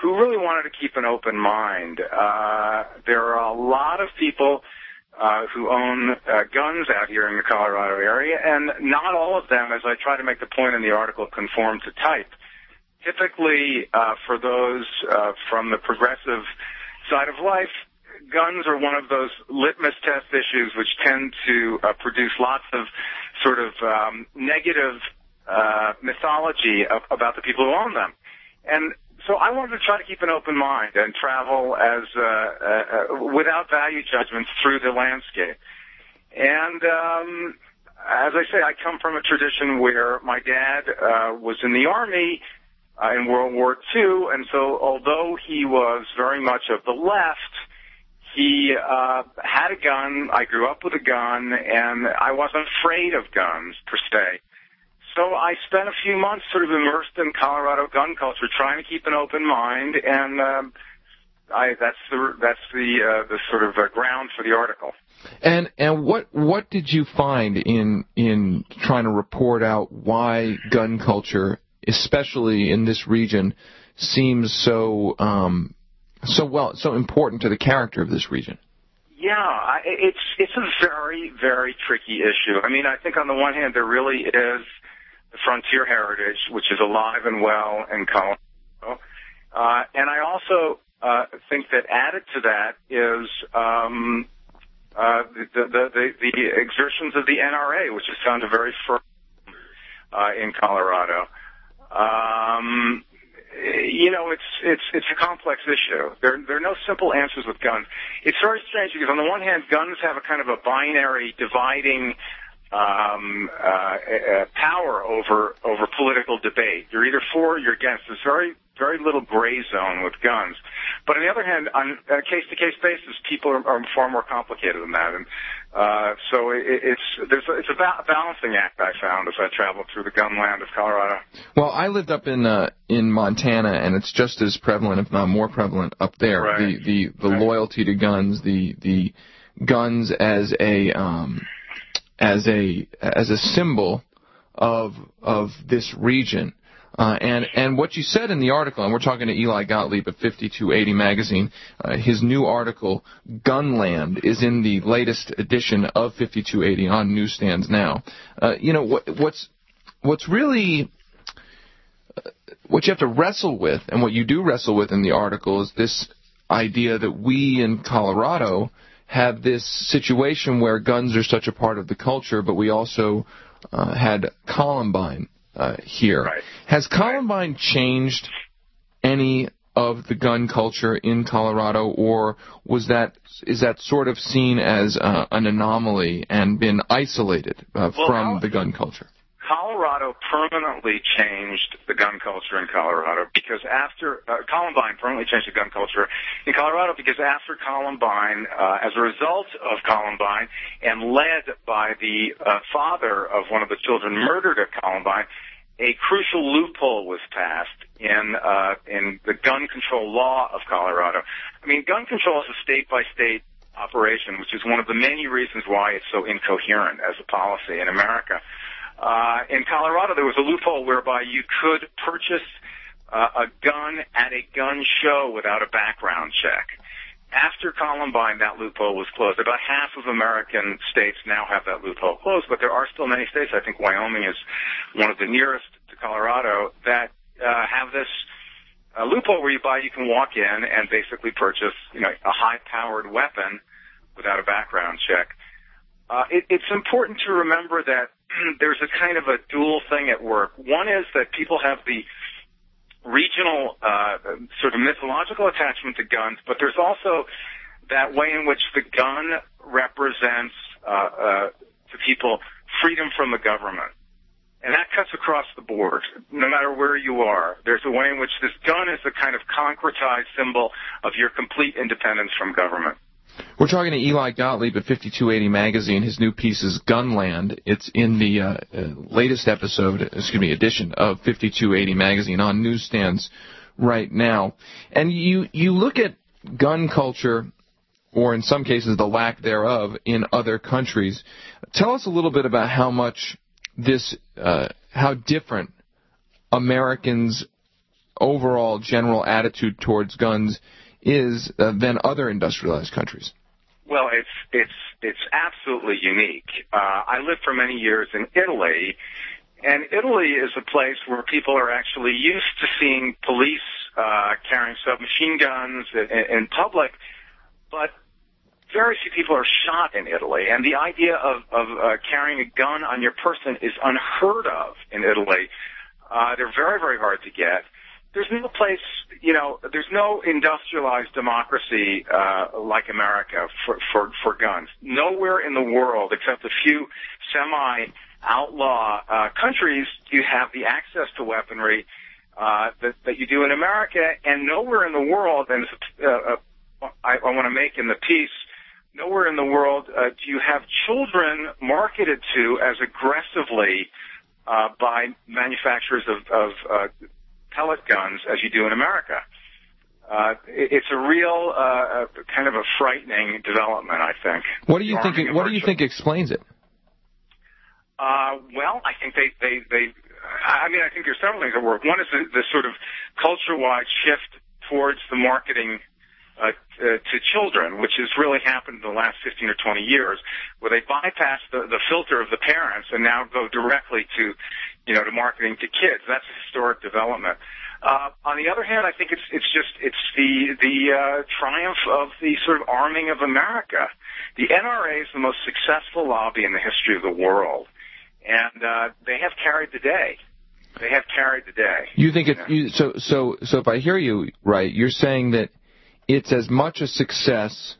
who really wanted to keep an open mind. Uh, there are a lot of people uh, who own uh, guns out here in the Colorado area, and not all of them, as I try to make the point in the article, conform to type. Typically, uh, for those uh, from the progressive side of life, guns are one of those litmus test issues which tend to uh, produce lots of sort of um, negative uh, mythology of, about the people who own them. And so I wanted to try to keep an open mind and travel as uh, uh, without value judgments through the landscape. And um, as I say, I come from a tradition where my dad uh, was in the Army uh, in World War Two, and so although he was very much of the left, he uh, had a gun. I grew up with a gun, and I wasn't afraid of guns per se. So I spent a few months sort of immersed in Colorado gun culture, trying to keep an open mind, and um, I, that's the that's the uh, the sort of uh, ground for the article. And and what what did you find in in trying to report out why gun culture, especially in this region, seems so um, so well so important to the character of this region? Yeah, I, it's it's a very very tricky issue. I mean, I think on the one hand there really is the frontier heritage, which is alive and well in Colorado. Uh, and I also uh, think that added to that is um, uh, the, the, the, the exertions of the N R A, which has found a very firm uh, in Colorado. Um, you know, it's it's it's a complex issue. There there are no simple answers with guns. It's very strange because on the one hand, guns have a kind of a binary dividing Um, uh, uh, power over over political debate. You're either for or you're against. There's very very little gray zone with guns. But on the other hand, on a case-to-case basis, people are, are far more complicated than that. And uh, so it, it's there's a, it's a ba- balancing act I found as I traveled through the gun land of Colorado. Well, I lived up in uh, in Montana, and it's just as prevalent, if not more prevalent, up there. Right. The the the right. loyalty to guns, the the guns as a um, as a as a symbol of of this region. Uh, and and what you said in the article, and we're talking to Eli Gottlieb at fifty-two eighty magazine, uh, his new article, Gunland, is in the latest edition of fifty-two eighty on newsstands now. Uh, you know, what, what's what's really uh, what you have to wrestle with, and what you do wrestle with in the article, is this idea that we in Colorado have this situation where guns are such a part of the culture, but we also uh, had Columbine uh, here. Right. Has Columbine changed any of the gun culture in Colorado, or was that is that sort of seen as uh, an anomaly and been isolated uh, well, from Col- the gun culture? Colorado permanently changed the gun culture in Colorado because after uh, Columbine permanently changed the gun culture in Colorado because after Columbine, uh, as a result of Columbine, and led by the uh, father of one of the children murdered at Columbine, a crucial loophole was passed in uh, in the gun control law of Colorado. I mean, gun control is a state-by-state operation, which is one of the many reasons why it's so incoherent as a policy in America. Uh, in Colorado, there was a loophole whereby you could purchase uh, a gun at a gun show without a background check. After Columbine, that loophole was closed. About half of American states now have that loophole closed, but there are still many states, I think Wyoming is one of the nearest to Colorado, that uh, have this uh, loophole where you buy, you can walk in and basically purchase, you know, a high-powered weapon without a background check. Uh, it, it's important to remember that there's a kind of a dual thing at work. One is that people have the regional uh, sort of mythological attachment to guns, but there's also that way in which the gun represents uh, uh, to people freedom from the government. And that cuts across the board, no matter where you are. There's a way in which this gun is a kind of concretized symbol of your complete independence from government. We're talking to Eli Gottlieb at fifty-two eighty magazine. His new piece is Gunland. It's in the uh, uh, latest episode, excuse me, edition of fifty-two eighty magazine on newsstands right now. And you you look at gun culture, or in some cases the lack thereof, in other countries. Tell us a little bit about how much this, uh, how different Americans overall general attitude towards guns is uh, than other industrialized countries? Well, it's it's it's absolutely unique. Uh, I lived for many years in Italy, and Italy is a place where people are actually used to seeing police uh, carrying submachine guns in, in public, but very few people are shot in Italy, and the idea of, of uh, carrying a gun on your person is unheard of in Italy. Uh, they're very, very hard to get. There's no place, you know, there's no industrialized democracy uh, like America for, for, for guns. Nowhere in the world, except a few semi-outlaw uh, countries, do you have the access to weaponry uh, that, that you do in America, and nowhere in the world, and uh, uh, I, I want to make in the piece, nowhere in the world uh, do you have children marketed to as aggressively uh, by manufacturers of, of uh, pellet guns as you do in America. Uh, it's a real uh, kind of a frightening development, I think. What do you think? It, what do you think explains it? Uh, well, I think they, they, they. I mean, I think there's several things that work. One is the, the sort of culture-wide shift towards the marketing Uh, uh, to children, which has really happened in the last fifteen or twenty years, where they bypass the, the filter of the parents and now go directly to, you know, to marketing to kids. That's a historic development. Uh, on the other hand, I think it's it's just it's the the uh, triumph of the sort of arming of America. The N R A is the most successful lobby in the history of the world, and uh, they have carried the day. They have carried the day. You think it's you, so so so? If I hear you right, you're saying that it's as much a success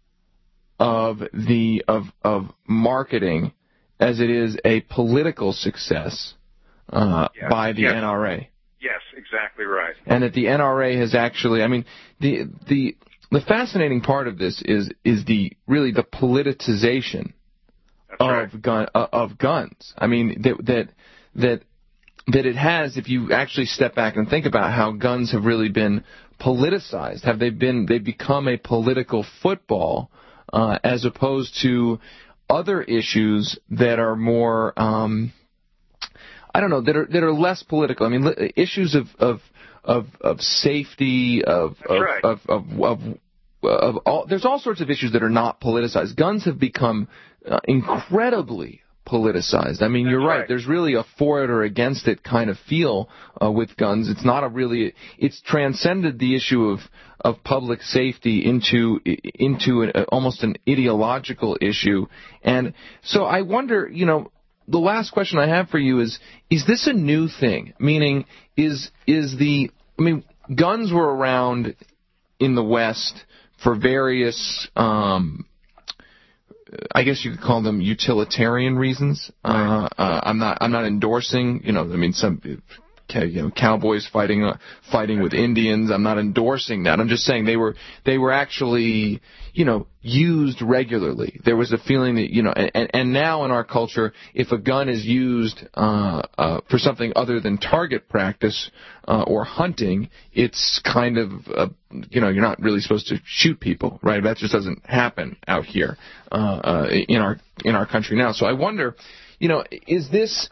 of the of of marketing as it is a political success uh, yes. by the yes. N R A. Yes, exactly right. And that the N R A has actually, I mean, the the the fascinating part of this is is the really the politicization That's of right. gun uh, of guns. I mean that that that that it has. If you actually step back and think about how guns have really been politicized, have they been? They've become a political football uh, as opposed to other issues that are more, um, I don't know, that are that are less political. I mean, li- issues of of of, of safety, of of, right. of of of of all. There's all sorts of issues that are not politicized. Guns have become uh, incredibly politicized. I mean, That's you're right. right. There's really a for it or against it kind of feel uh, with guns. It's not a really. It's transcended the issue of of public safety into into an, almost an ideological issue. And so I wonder, you know, the last question I have for you is: is this a new thing? Meaning, is is the I mean, guns were around in the West for various. Um, I guess you could call them utilitarian reasons. Uh, uh, I'm not. I'm not endorsing. You know. I mean, some. You know, cowboys fighting uh, fighting with Indians. I'm not endorsing that. I'm just saying they were they were actually, you know, used regularly. There was a feeling that, you know, and, and now in our culture, if a gun is used uh, uh, for something other than target practice uh, or hunting, it's kind of, uh, you know, you're not really supposed to shoot people, right? That just doesn't happen out here uh, uh, in our in our country now. So I wonder, you know, is this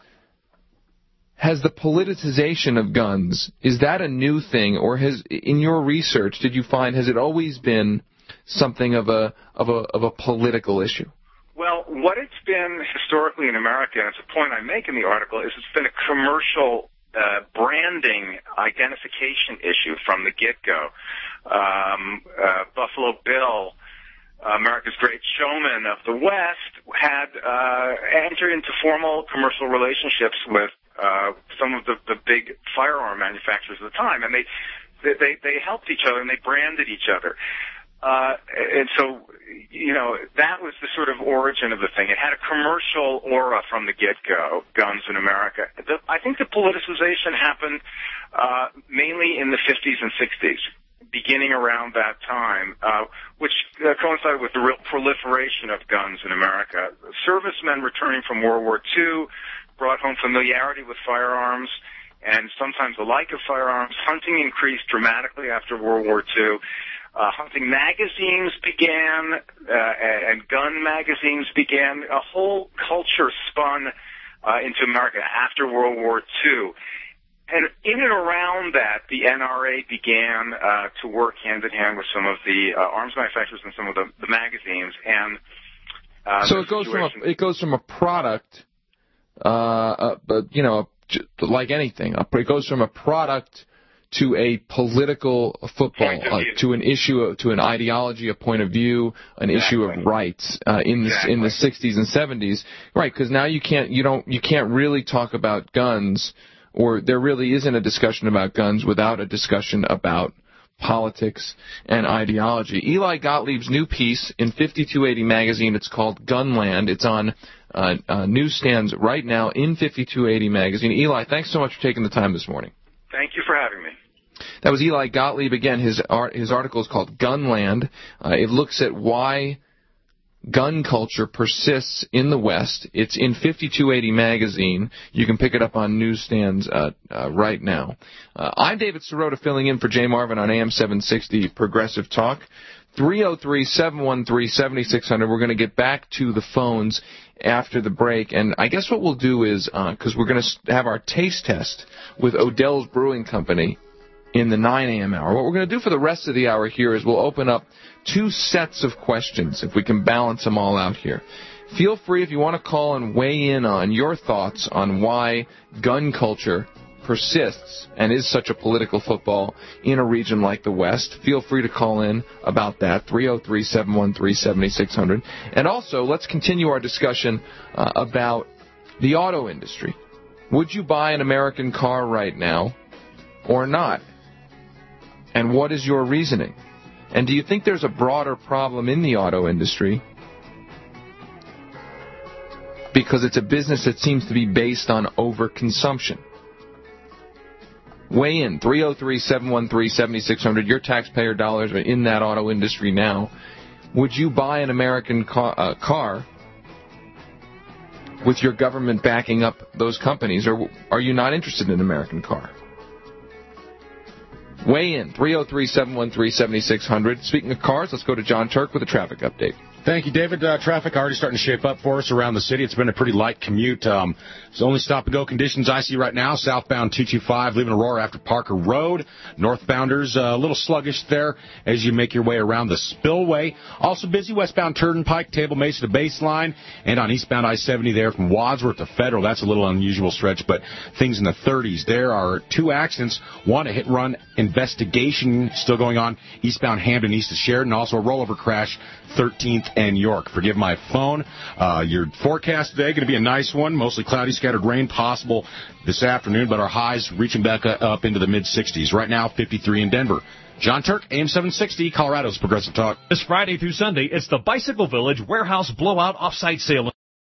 Has the politicization of guns, is that a new thing, or has, in your research, did you find, has it always been something of a of a of a political issue? Well, what it's been historically in America, and it's a point I make in the article, is it's been a commercial uh, branding identification issue from the get-go. Um, uh, Buffalo Bill, America's Great Showman of the West, had uh, entered into formal commercial relationships with Uh, some of the, the big firearm manufacturers at the time, and they they they helped each other and they branded each other, uh, and so you know that was the sort of origin of the thing. It had a commercial aura from the get-go. Guns in America. The, I think the politicization happened uh, mainly in the fifties and sixties, beginning around that time, uh, which uh, coincided with the real proliferation of guns in America. Servicemen returning from World War Two brought home familiarity with firearms and sometimes the like of firearms. Hunting increased dramatically after World War Two. Uh, hunting magazines began, uh, and gun magazines began. A whole culture spun uh, into America after World War Two. and in and around that, the N R A began uh, to work hand in hand with some of the uh, arms manufacturers and some of the, the magazines. And uh, so it goes from a, it goes from a product, uh, uh, you know, like anything, it goes from a product to a political football, uh, to an issue, to an ideology, a point of view, an exactly. issue of rights uh, in the exactly. in the sixties and seventies, right? Because now you can't you don't you can't really talk about guns, or there really isn't a discussion about guns without a discussion about politics and ideology. Eli Gottlieb's new piece in fifty-two eighty magazine, it's called Gunland. It's on uh, uh, newsstands right now in fifty-two eighty magazine. Eli, thanks so much for taking the time this morning. Thank you for having me. That was Eli Gottlieb. Again, his art, his article is called Gunland. Uh, it looks at why gun culture persists in the West. It's in fifty-two eighty magazine. You can pick it up on newsstands uh, uh, right now. Uh, I'm David Sirota, filling in for Jay Marvin on A M seven sixty Progressive Talk. three oh three, seven one three, seven six zero zero. We're going to get back to the phones after the break. And I guess what we'll do is, because uh, we're going to have our taste test with Odell's Brewing Company in the nine a.m. hour. What we're going to do for the rest of the hour here is we'll open up two sets of questions, if we can balance them all out here. Feel free, if you want to call and weigh in on your thoughts on why gun culture persists and is such a political football in a region like the West. Feel free to call in about that, three oh three, seven one three, seven six zero zero. And also, let's continue our discussion uh, about the auto industry. Would you buy an American car right now or not? And what is your reasoning? And do you think there's a broader problem in the auto industry because it's a business that seems to be based on overconsumption? Weigh in, three oh three, seven one three, seven six zero zero. Your taxpayer dollars are in that auto industry now. Would you buy an American car, uh, car with your government backing up those companies, or are you not interested in an American car? Weigh in, three oh three, seven one three, seven six zero zero. Speaking of cars, let's go to John Turk with a traffic update. Thank you, David. Uh, traffic already starting to shape up for us around the city. It's been a pretty light commute. Um, it's only stop-and-go conditions I see right now. Southbound two two five, leaving Aurora after Parker Road. Northbounders uh, a little sluggish there as you make your way around the spillway. Also busy westbound Turnpike, Table Mesa to Baseline, and on eastbound I seventy there from Wadsworth to Federal. That's a little unusual stretch, but things in the thirties. There are two accidents. One, a hit-and-run investigation still going on eastbound Hamden east of Sheridan. Also a rollover crash, thirteenth and York. Forgive my phone. Uh, your forecast today going to be a nice one. Mostly cloudy, scattered rain possible this afternoon, but our highs reaching back up into the mid-sixties. Right now, fifty-three in Denver. John Turk, A M seven sixty, Colorado's Progressive Talk. This Friday through Sunday, it's the Bicycle Village Warehouse Blowout Offsite Sale.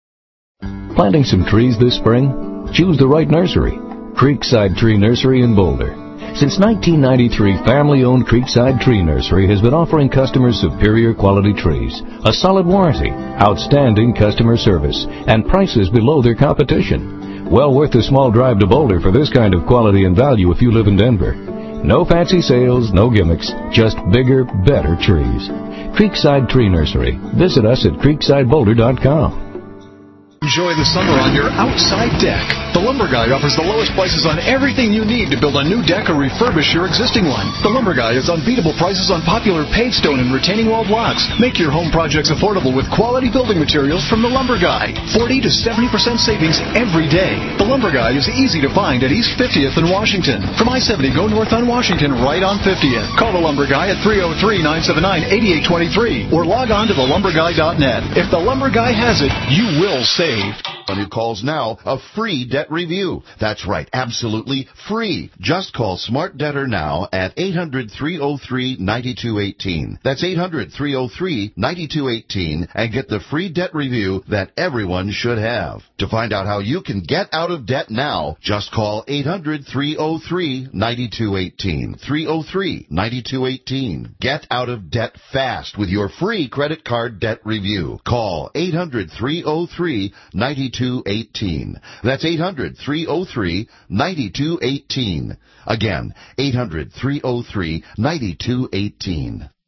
Planting some trees this spring? Choose the right nursery. Creekside Tree Nursery in Boulder. Since nineteen ninety-three, family-owned Creekside Tree Nursery has been offering customers superior quality trees, a solid warranty, outstanding customer service, and prices below their competition. Well worth the small drive to Boulder for this kind of quality and value if you live in Denver. No fancy sales, no gimmicks, just bigger, better trees. Creekside Tree Nursery. Visit us at creekside boulder dot com. Enjoy the summer on your outside deck. The Lumber Guy offers the lowest prices on everything you need to build a new deck or refurbish your existing one. The Lumber Guy has unbeatable prices on popular paved stone and retaining wall blocks. Make your home projects affordable with quality building materials from The Lumber Guy. forty to seventy percent savings every day. The Lumber Guy is easy to find at East fiftieth and Washington. From I seventy, go north on Washington, right on fiftieth. Call The Lumber Guy at three oh three, nine seven nine, eight eight two three or log on to the lumber guy dot net. If The Lumber Guy has it, you will save. On who calls now, a free debt review. That's right, absolutely free. Just call Smart Debtor now at eight hundred, three oh three, nine two one eight. That's eight hundred, three oh three, nine two one eight and get the free debt review that everyone should have. To find out how you can get out of debt now, just call eight hundred, three oh three, nine two one eight. three oh three, nine two one eight. Get out of debt fast with your free credit card debt review. Call eight hundred, three oh three, nine two one eight. That's eight hundred, three oh three, nine two one eight. Again, eight hundred, three oh three, nine two one eight.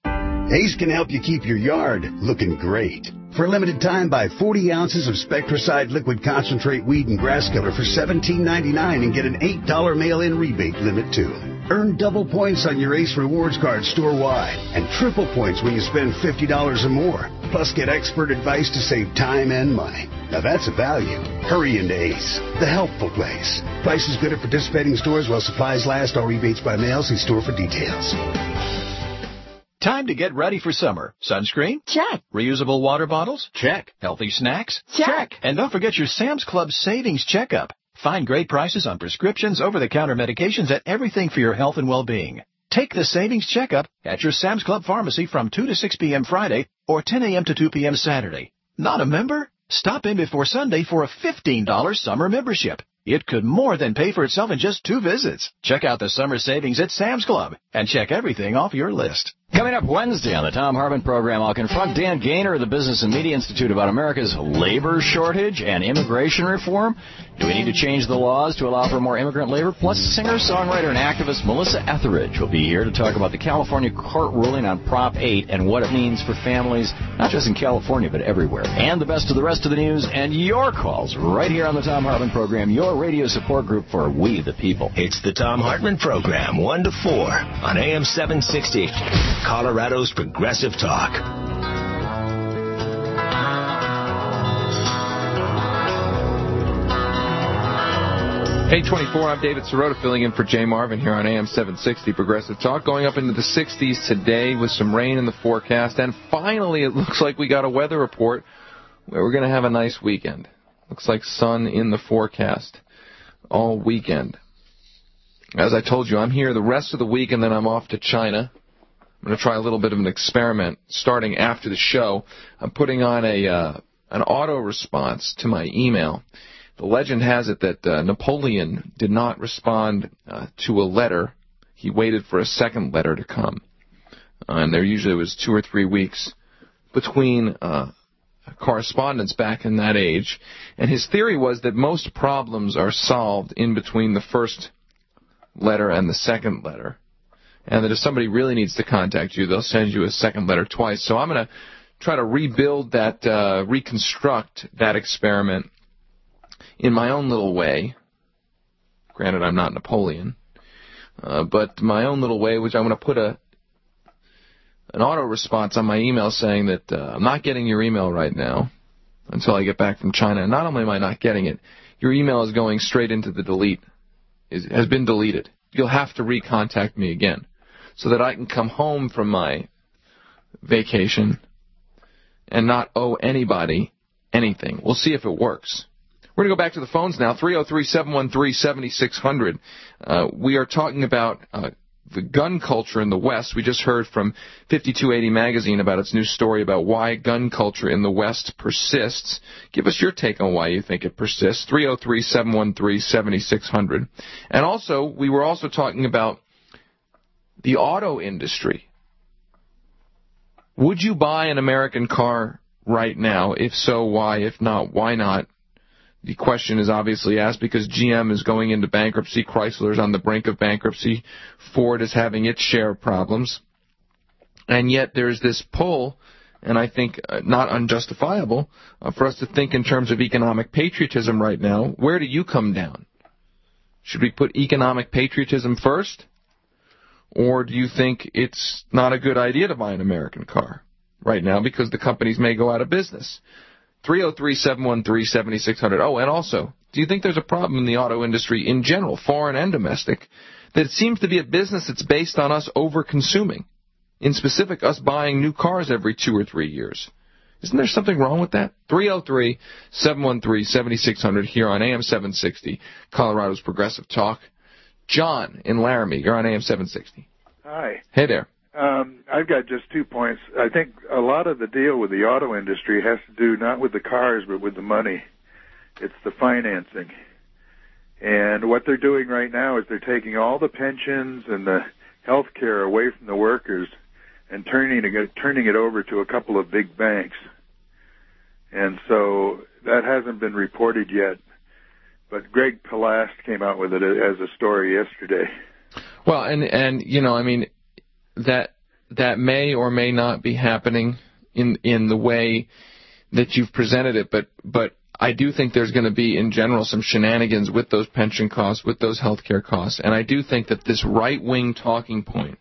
Ace can help you keep your yard looking great. For a limited time, buy forty ounces of Spectracide Liquid Concentrate Weed and Grass Killer for seventeen ninety-nine and get an eight dollars mail-in rebate limit, too. Earn double points on your Ace Rewards card store-wide and triple points when you spend fifty dollars or more. Plus, get expert advice to save time and money. Now, that's a value. Hurry into Ace, the helpful place. Prices good at participating stores while supplies last. All rebates by mail. See store for details. Time to get ready for summer. Sunscreen? Check. Reusable water bottles? Check. Healthy snacks? Check. And don't forget your Sam's Club Savings Checkup. Find great prices on prescriptions, over-the-counter medications, and everything for your health and well-being. Take the Savings Checkup at your Sam's Club pharmacy from two to six p.m. Friday or ten a.m. to two p.m. Saturday. Not a member? Stop in before Sunday for a fifteen dollars summer membership. It could more than pay for itself in just two visits. Check out the summer savings at Sam's Club and check everything off your list. Coming up Wednesday on the Tom Hartman program, I'll confront Dan Gaynor of the Business and Media Institute about America's labor shortage and immigration reform. Do we need to change the laws to allow for more immigrant labor? Plus, singer, songwriter, and activist Melissa Etheridge will be here to talk about the California court ruling on Prop eight and what it means for families, not just in California, but everywhere. And the best of the rest of the news and your calls right here on the Tom Hartman program, your radio support group for We the People. It's the Tom Hartman program, one to four on A M seven sixty, Colorado's Progressive Talk. eight twenty-four, I'm David Sirota filling in for Jay Marvin here on A M seven sixty Progressive Talk. Going up into the sixties today with some rain in the forecast. And finally, it looks like we got a weather report where we're going to have a nice weekend. Looks like sun in the forecast all weekend. As I told you, I'm here the rest of the week, and then I'm off to China. I'm going to try a little bit of an experiment starting after the show. I'm putting on a uh, an auto response to my email. The legend has it that uh, Napoleon did not respond uh, to a letter. He waited for a second letter to come. Uh, and there usually was two or three weeks between uh, correspondence back in that age. And his theory was that most problems are solved in between the first letter and the second letter. And that if somebody really needs to contact you, they'll send you a second letter twice. So I'm going to try to rebuild that, uh, reconstruct that experiment in my own little way. Granted, I'm not Napoleon, uh, but my own little way, which I'm going to put a an auto response on my email saying that uh, I'm not getting your email right now until I get back from China. And not only am I not getting it, your email is going straight into the delete. It has been deleted. You'll have to recontact me again so that I can come home from my vacation and not owe anybody anything. We'll see if it works. We're going to go back to the phones now, three oh three, seven one three, seven six zero zero. Uh, we are talking about uh, the gun culture in the West. We just heard from fifty-two eighty Magazine about its new story about why gun culture in the West persists. Give us your take on why you think it persists, three oh three, seven one three, seven six zero zero. And also, we were also talking about the auto industry. Would you buy an American car right now? If so, why? If not, why not? The question is obviously asked because G M is going into bankruptcy, Chrysler is on the brink of bankruptcy, Ford is having its share of problems, and yet there's this pull, and I think uh, not unjustifiable, uh, for us to think in terms of economic patriotism right now. Where do you come down? Should we put economic patriotism first, or do you think it's not a good idea to buy an American car right now because the companies may go out of business? three oh three, seven one three, seven six zero zero. Oh, and also, do you think there's a problem in the auto industry in general, foreign and domestic, that it seems to be a business that's based on us over-consuming? In specific, us buying new cars every two or three years. Isn't there something wrong with that? three oh three, seven one three, seven six zero zero here on A M seven sixty, Colorado's Progressive Talk. John in Laramie, you're on A M seven sixty. Hi. Hey there. Um, I've got just two points. I think a lot of the deal with the auto industry has to do not with the cars, but with the money. It's the financing. And what they're doing right now is they're taking all the pensions and the health care away from the workers and turning it, turning it over to a couple of big banks. And so that hasn't been reported yet. But Greg Palast came out with it as a story yesterday. Well, and, and you know, I mean, that that may or may not be happening in in the way that you've presented it, but but I do think there's going to be, in general, some shenanigans with those pension costs, with those health care costs. And I do think that this right-wing talking point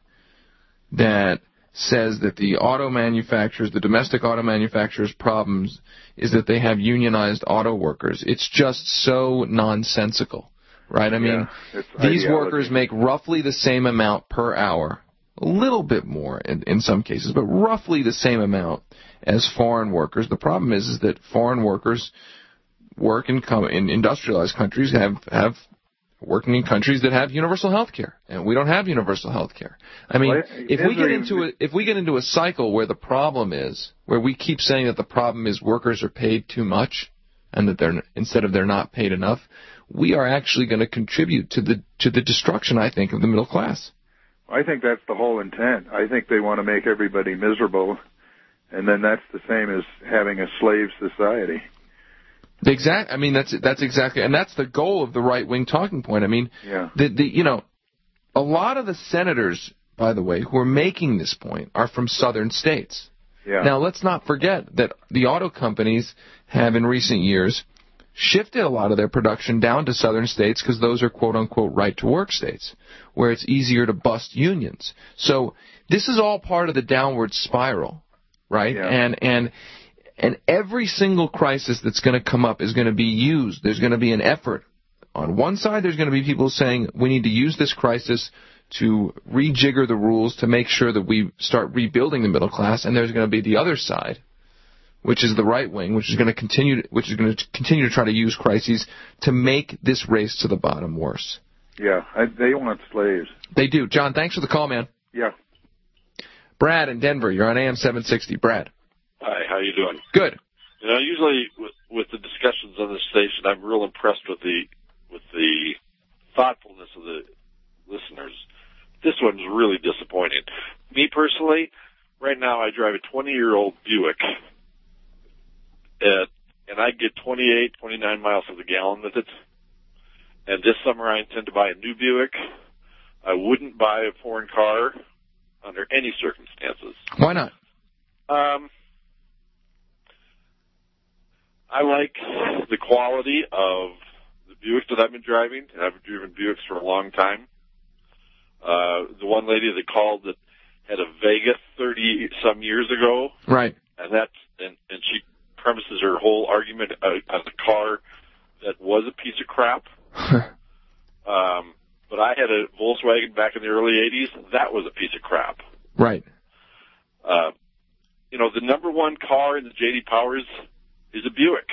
that says that the auto manufacturers, the domestic auto manufacturers' problems is that they have unionized auto workers. It's just so nonsensical, right? I mean, yeah, these ideology. workers make roughly the same amount per hour, a little bit more in, in some cases, but roughly the same amount as foreign workers. The problem is, is that foreign workers work in, com- in industrialized countries, have have working in countries that have universal health care, and we don't have universal health care. I mean, well, if we get into a, if we get into a cycle where the problem is, where we keep saying that the problem is workers are paid too much, and that they're instead of they're not paid enough, we are actually going to contribute to the to the destruction, I think, of the middle class. I think that's the whole intent. I think they want to make everybody miserable, and then that's the same as having a slave society. The exact. I mean, that's that's exactly, and that's the goal of the right-wing talking point. I mean, yeah. the the you know, a lot of the senators, by the way, who are making this point are from southern states. Yeah. Now, let's not forget that the auto companies have, in recent years, shifted a lot of their production down to southern states because those are quote-unquote right-to-work states, where it's easier to bust unions. So this is all part of the downward spiral, right? Yeah. And and. And every single crisis that's going to come up is going to be used. There's going to be an effort. On one side, there's going to be people saying we need to use this crisis to rejigger the rules to make sure that we start rebuilding the middle class. And there's going to be the other side, which is the right wing, which is going to continue, which is going to continue to try to use crises to make this race to the bottom worse. Yeah, I, they want slaves. They do. John, thanks for the call, man. Yeah. Brad in Denver, you're on A M seven sixty. Brad. Hi, how you doing? Good. You know, usually with, with the discussions on this station, I'm real impressed with the with the thoughtfulness of the listeners. This one's really disappointing. Me personally, right now I drive a twenty-year-old Buick, at, and I get twenty-eight, twenty-nine miles to the gallon with it. And this summer I intend to buy a new Buick. I wouldn't buy a foreign car under any circumstances. Why not? Um. I like the quality of the Buicks that I've been driving, and I've driven Buicks for a long time. Uh, the one lady that called that had a Vega thirty-some years ago. Right. And that's, and, and she premises her whole argument on a car that was a piece of crap. um, but I had a Volkswagen back in the early eighties. That was a piece of crap. Right. Uh, you know, the number one car in the J D Powers is a Buick.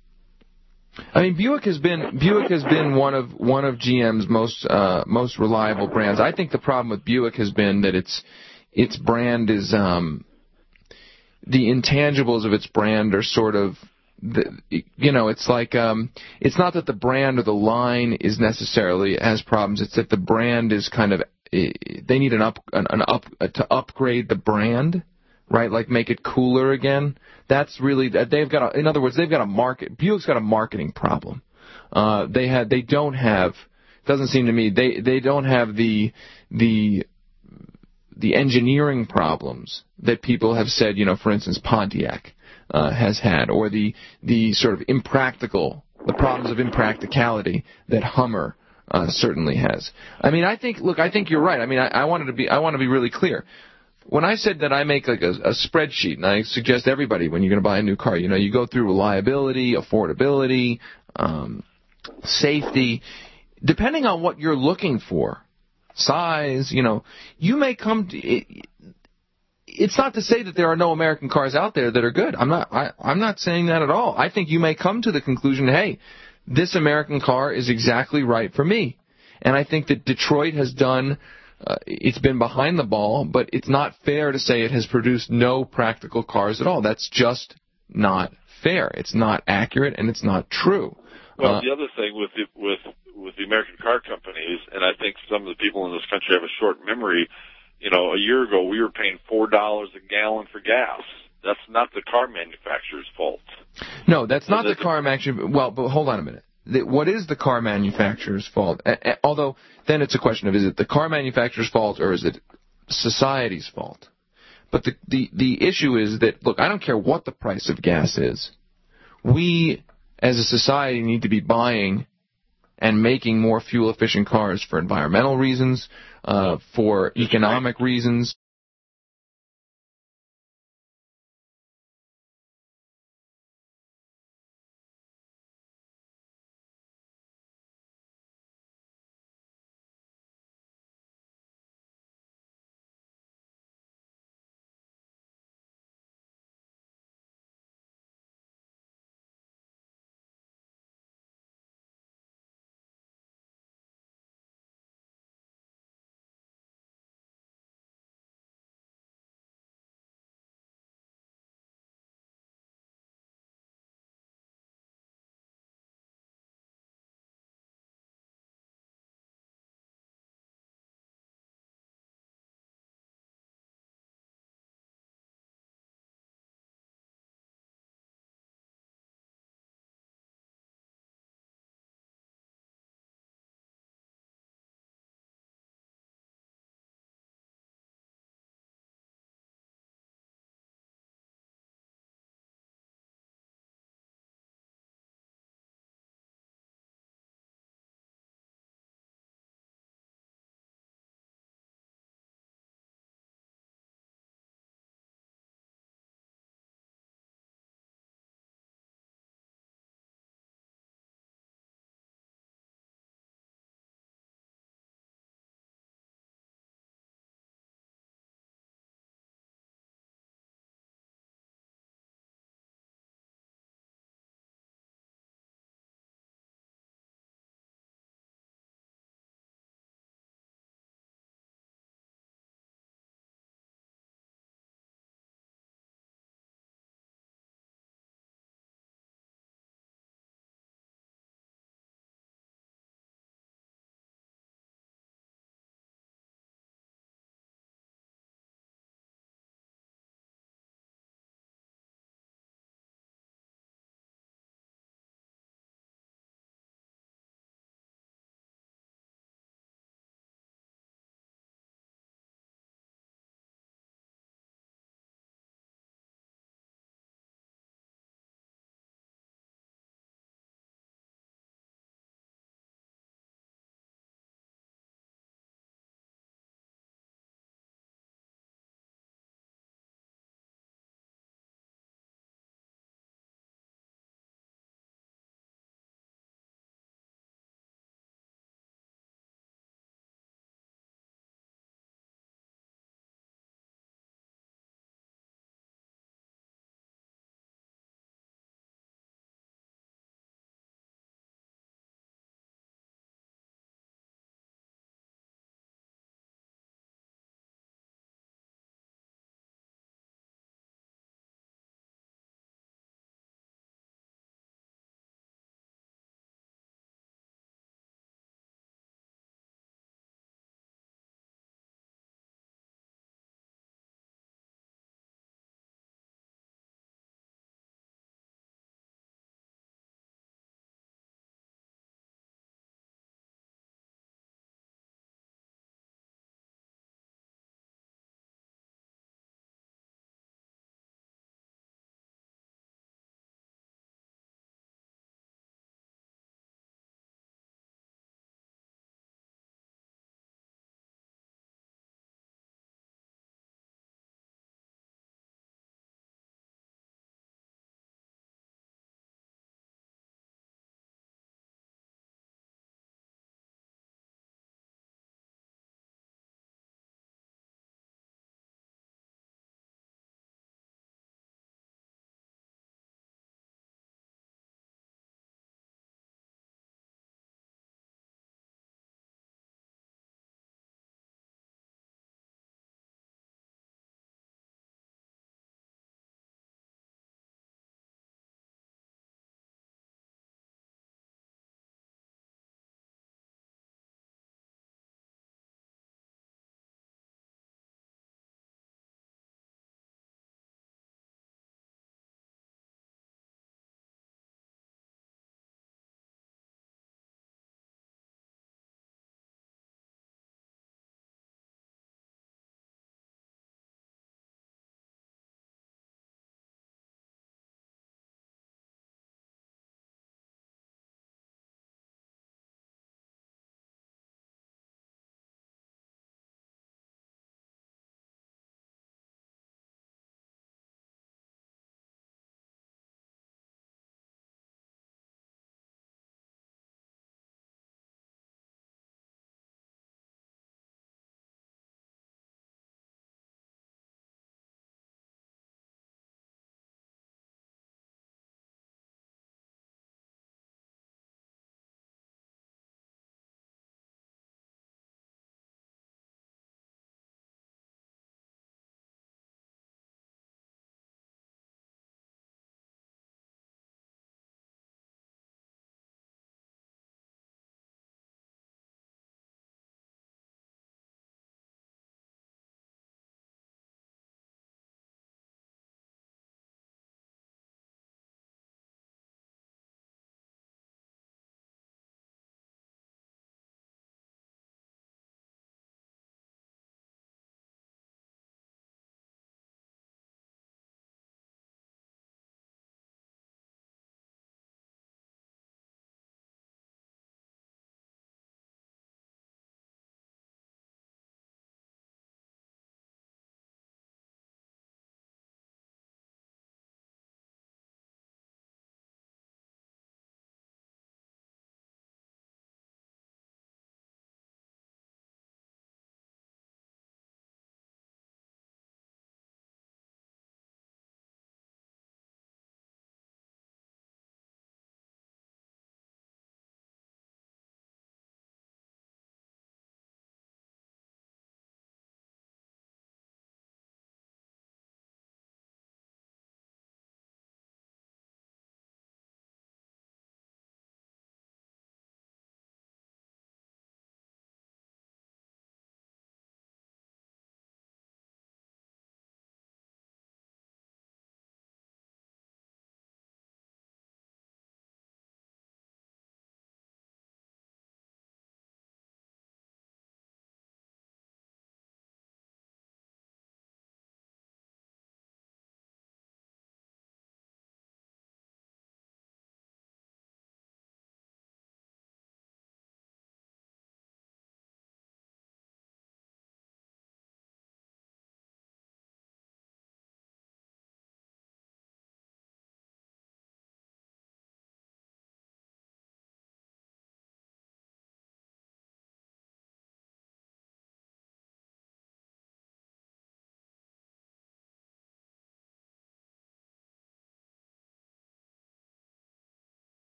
I mean, Buick has been Buick has been one of one of G M's most uh, most reliable brands. I think the problem with Buick has been that its its brand is um, the intangibles of its brand are sort of the, you know, it's like um, it's not that the brand or the line is necessarily has problems. It's that the brand is kind of they need an up an, an up to upgrade the brand. Right, like make it cooler again. That's really they've got. A, in other words, they've got a market. Buick's got a marketing problem. Uh, they had. They don't have. Doesn't seem to me. They they don't have the the the engineering problems that people have said. You know, for instance, Pontiac uh, has had, or the the sort of impractical, the problems of impracticality that Hummer uh, certainly has. I mean, I think. Look, I think you're right. I mean, I, I wanted to be. I want to be really clear. When I said that I make like a, a spreadsheet, and I suggest everybody when you're going to buy a new car, you know, you go through reliability, affordability, um, safety, depending on what you're looking for, size, you know, you may come to. It, it's not to say that there are no American cars out there that are good. I'm not. I, I'm not saying that at all. I think you may come to the conclusion, hey, this American car is exactly right for me, and I think that Detroit has done. Uh, it's been behind the ball, but it's not fair to say it has produced no practical cars at all. That's just not fair. It's not accurate, and it's not true. Well, uh, the other thing with the, with with the American car companies, and I think some of the people in this country have a short memory. You know, a year ago we were paying four dollars a gallon for gas. That's not the car manufacturer's fault. No, that's not the car manufacturer. Well, but hold on a minute. What is the car manufacturer's fault? Although, then it's a question of, is it the car manufacturer's fault or is it society's fault? But the, the, the issue is that, look, I don't care what the price of gas is. We, as a society, need to be buying and making more fuel-efficient cars for environmental reasons, uh, for economic reasons.